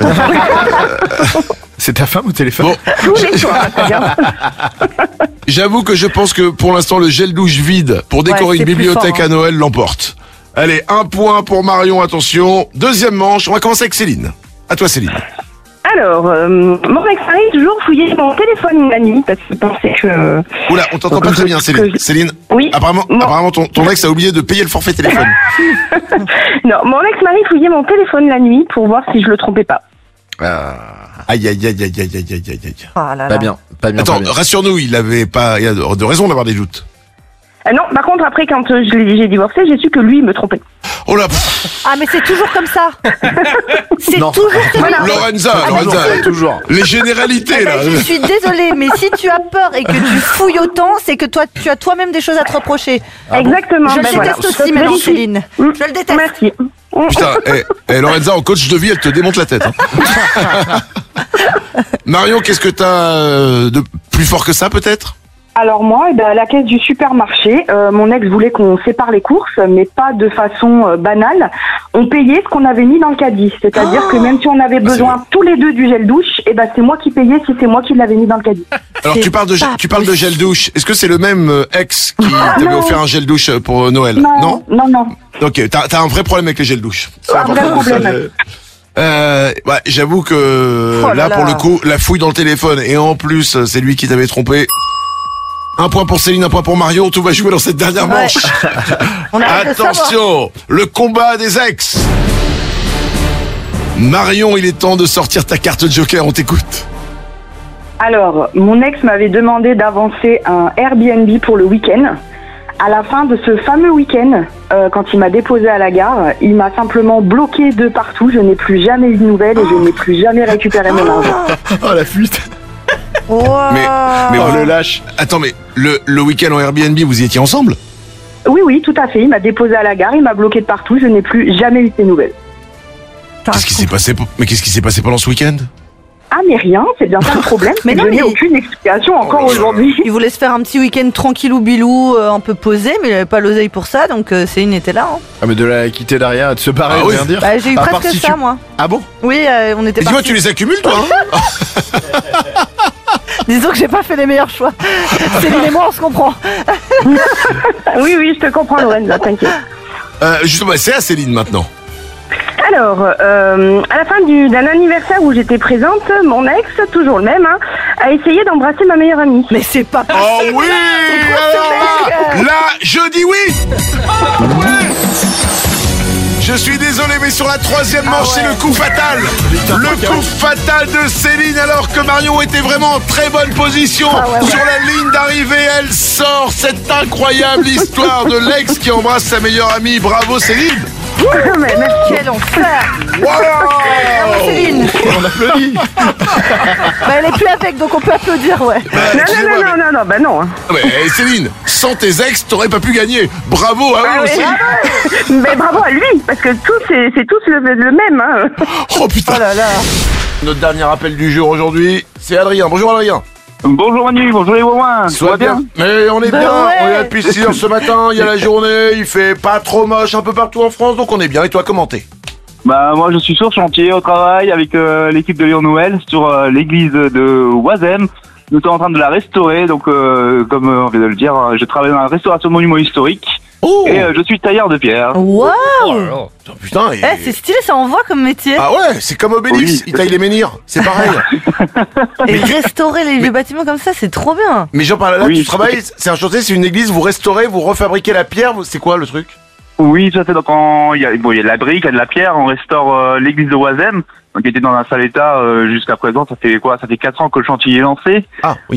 C'est ta femme au téléphone? Bon. Tous les soirs, c'est bien. J'avoue que je pense que pour l'instant, le gel douche vide pour décorer Ouais, une c'est plus bibliothèque fort, à Noël l'emporte. Allez, 1 point pour Marion, attention. Deuxième manche, on va commencer avec Céline. À toi, Céline. Alors, mon ex-mari toujours fouillait mon téléphone la nuit parce qu'il pensait que... Oula, on t'entend pas très bien, Céline. Céline, oui. Apparemment ton ex a oublié de payer le forfait téléphone. Non, mon ex-mari fouillait mon téléphone la nuit pour voir si je le trompais pas. Aïe. Oh là là. Pas bien. Attends, rassure-nous, il y a de raison d'avoir des doutes. Non, par contre, après, quand j'ai divorcé, j'ai su que lui me trompait. Oh là. Ah, mais c'est toujours comme ça. C'est Non. toujours comme ça. Lorenza, toujours. Les généralités, là. Je suis désolée, mais si tu as peur et que tu fouilles autant, c'est que toi, tu as toi-même des choses à te reprocher. Exactement. Je le ben déteste voilà. aussi, maintenant, Céline. Je le déteste. Merci. Putain, Lorenza, en coach de vie, elle te démonte la tête. Hein. Marion, qu'est-ce que t'as de plus fort que ça, peut-être? Alors moi, à la caisse du supermarché, mon ex voulait qu'on sépare les courses, mais pas de façon banale. On payait ce qu'on avait mis dans le caddie. C'est-à-dire que même si on avait besoin tous les deux du gel douche, c'est moi qui payais si c'est moi qui l'avais mis dans le caddie. Alors tu parles de gel douche. Est-ce que c'est le même ex qui t'avait offert un gel douche pour Noël? Non. Ok, t'as un vrai problème avec les gels douche. C'est Un vrai important. problème. J'avoue que Oh là là, pour là. le coup, la fouille dans le téléphone et en plus, c'est lui qui t'avait trompé. 1 point pour Céline, 1 point pour Marion. Tout va jouer dans cette dernière manche. On a hâte de savoir. Attention, le combat des ex. Marion, il est temps de sortir ta carte Joker. On t'écoute. Alors, mon ex m'avait demandé d'avancer un Airbnb pour le week-end. À la fin de ce fameux week-end, quand il m'a déposé à la gare, il m'a simplement bloqué de partout. Je n'ai plus jamais eu de nouvelles et je n'ai plus jamais récupéré mon argent. Oh la fuite. Mais Oh le lâche. Attends, mais le week-end en Airbnb, vous y étiez ensemble? Oui, tout à fait. Il m'a déposé à la gare, il m'a bloqué de partout. Je n'ai plus jamais eu de ses nouvelles. Qu'est-ce qui s'est passé pendant ce week-end? Ah, mais rien, c'est bien ça le problème. Mais non, je n'ai mais- aucune explication encore aujourd'hui. Il voulait se faire un petit week-end tranquillou bilou, un peu posé, mais il avait pas l'oseille pour ça, donc Céline était là. Hein. Ah mais de la quitter derrière et de se barrer, Ah je oui. viens dire. Bah, j'ai eu À part presque si ça, tu- moi. Ah bon? Oui, on était Et dis-moi, partis. tu les accumules, toi hein? Disons que j'ai pas fait les meilleurs choix. Céline et moi, on se comprend. Oui, je te comprends, Lorenza, t'inquiète. Justement, c'est à Céline maintenant. Alors, à la fin d'un anniversaire où j'étais présente, mon ex, toujours le même, a essayé d'embrasser ma meilleure amie. Mais c'est pas possible. Oh oui! Alors là, je dis oui! Je suis désolé, mais sur la troisième manche, c'est le coup fatal. Le coup fatal de Céline, alors que Marion était vraiment en très bonne position. Sur la ligne d'arrivée, elle sort cette incroyable histoire de l'ex qui embrasse sa meilleure amie. Bravo Céline! Mais merci. Quel enfer. Wow! Céline. On applaudit. Bah, elle est plus avec, donc on peut applaudir, ouais. Non, bah non. Mais Céline, sans tes ex, t'aurais pas pu gagner. Bravo à eux aussi. Mais bravo à lui, parce que c'est tous le même. Hein. Oh putain. Oh là là. Notre dernier appel du jour aujourd'hui, c'est Adrien. Bonjour Adrien. Bonjour Manu, bonjour les Wouins. Sois bien. Mais on est Bah bien, ouais. on est là depuis 6h ce matin, il y a la journée, il fait pas trop moche un peu partout en France, donc on est bien. Et toi, comment t'es? Bah moi je suis sur chantier au travail avec l'équipe de Lyon Noël sur l'église de Oisem. Nous sommes en train de la restaurer, donc comme on vient de le dire, je travaille dans la restauration de monuments historiques. Oh. Et je suis tailleur de pierre. Waouh. Putain, et... C'est stylé, ça envoie comme métier. Ah ouais, c'est comme Obélix, Oui. il taille les menhirs, c'est pareil. Et restaurer les vieux bâtiments comme ça, c'est trop bien. Mais j'en parle là, Oui. tu travailles, c'est un chantier, c'est une église, vous restaurez, vous refabriquez la pierre, c'est quoi le truc? Oui, ça fait donc il y a de la brique, il y a de la pierre, on restaure l'église de Oisem, qui était dans un sale état jusqu'à présent. Ça fait 4 ans que le chantier est lancé. Ah oui.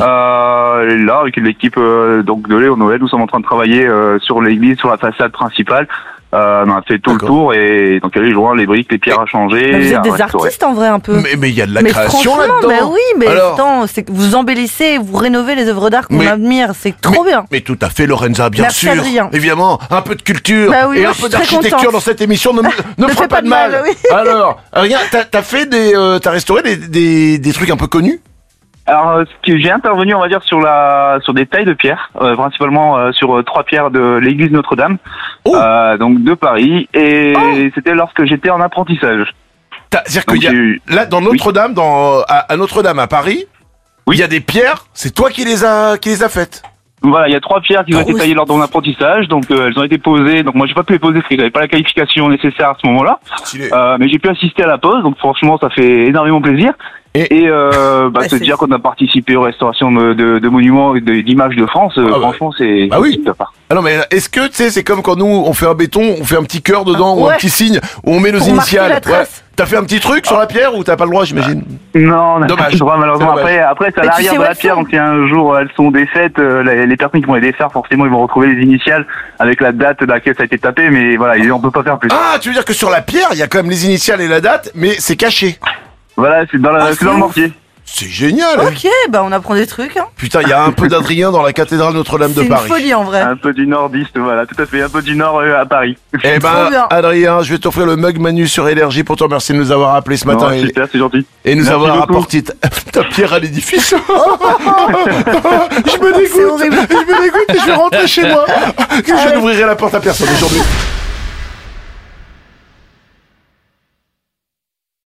Là, avec l'équipe donc de Léon Noël, nous sommes en train de travailler sur l'église, sur la façade principale. On a fait tout le tour et donc il y a les joints, les briques, les pierres à changer. Vous êtes à des restaurer. artistes en vrai un peu. Mais il y a de la Mais création franchement, là-dedans. bah oui, mais Alors, attends, c'est que vous embellissez, vous rénovez les œuvres d'art qu'on Mais- admire, c'est trop bien. Mais tout à fait, Lorenza, bien Merci, sûr. Adrien. Évidemment, un peu de culture Bah oui, et moi, un je peu suis très d'architecture contente. dans cette émission ne Ne fera fait pas de mal. oui. Alors, Adrien, t'as fait t'as restauré des trucs un peu connus? Alors, ce que j'ai intervenu, on va dire, sur des tailles de pierres, principalement sur 3 pierres de l'église Notre-Dame, donc de Paris, et c'était lorsque j'étais en apprentissage. C'est-à-dire qu'il y a, là, dans Notre-Dame, à Notre-Dame à Paris, il y a des pierres, c'est toi qui les as faites. Voilà, il y a 3 pierres qui ont été taillées lors de mon apprentissage, donc elles ont été posées. Donc moi j'ai pas pu les poser parce que j'avais pas la qualification nécessaire à ce moment-là. Mais j'ai pu assister à la pose, donc franchement ça fait énormément plaisir. Et se dire qu'on a participé aux restaurations de monuments et d'images de France, franchement c'est oui. Ah non mais est-ce que tu sais c'est comme quand nous on fait un béton, on fait un petit cœur dedans ou un petit signe où on met nos Pour marquer initiales. la trace. T'as fait un petit truc sur la pierre ou t'as pas le droit j'imagine? Non, on n'a pas Dommage. le droit malheureusement. C'est dommage. Après c'est à l'arrière de la pierre, donc si un jour elles sont défaites, les personnes qui vont les défaire, forcément ils vont retrouver les initiales avec la date de laquelle ça a été tapé, mais voilà, on peut pas faire plus. Ah, tu veux dire que sur la pierre, il y a quand même les initiales et la date, mais c'est caché. Voilà, c'est dans le mortier. C'est génial. Ok, bah on apprend des trucs. Hein. Putain, il y a un peu d'Adrien dans la cathédrale Notre-Dame de C'est une Paris. folie en vrai. Un peu du nordiste, voilà, tout à fait, un peu du nord à Paris. Eh ben, Adrien, je vais t'offrir le mug Manu sur Énergie pour te remercier de nous avoir appelé ce matin. Non, super, c'est gentil. Et nous Merci avoir beaucoup. apporté ta pierre à l'édifice. Je me dégoûte et je vais rentrer chez moi. Je n'ouvrirai la porte à personne aujourd'hui.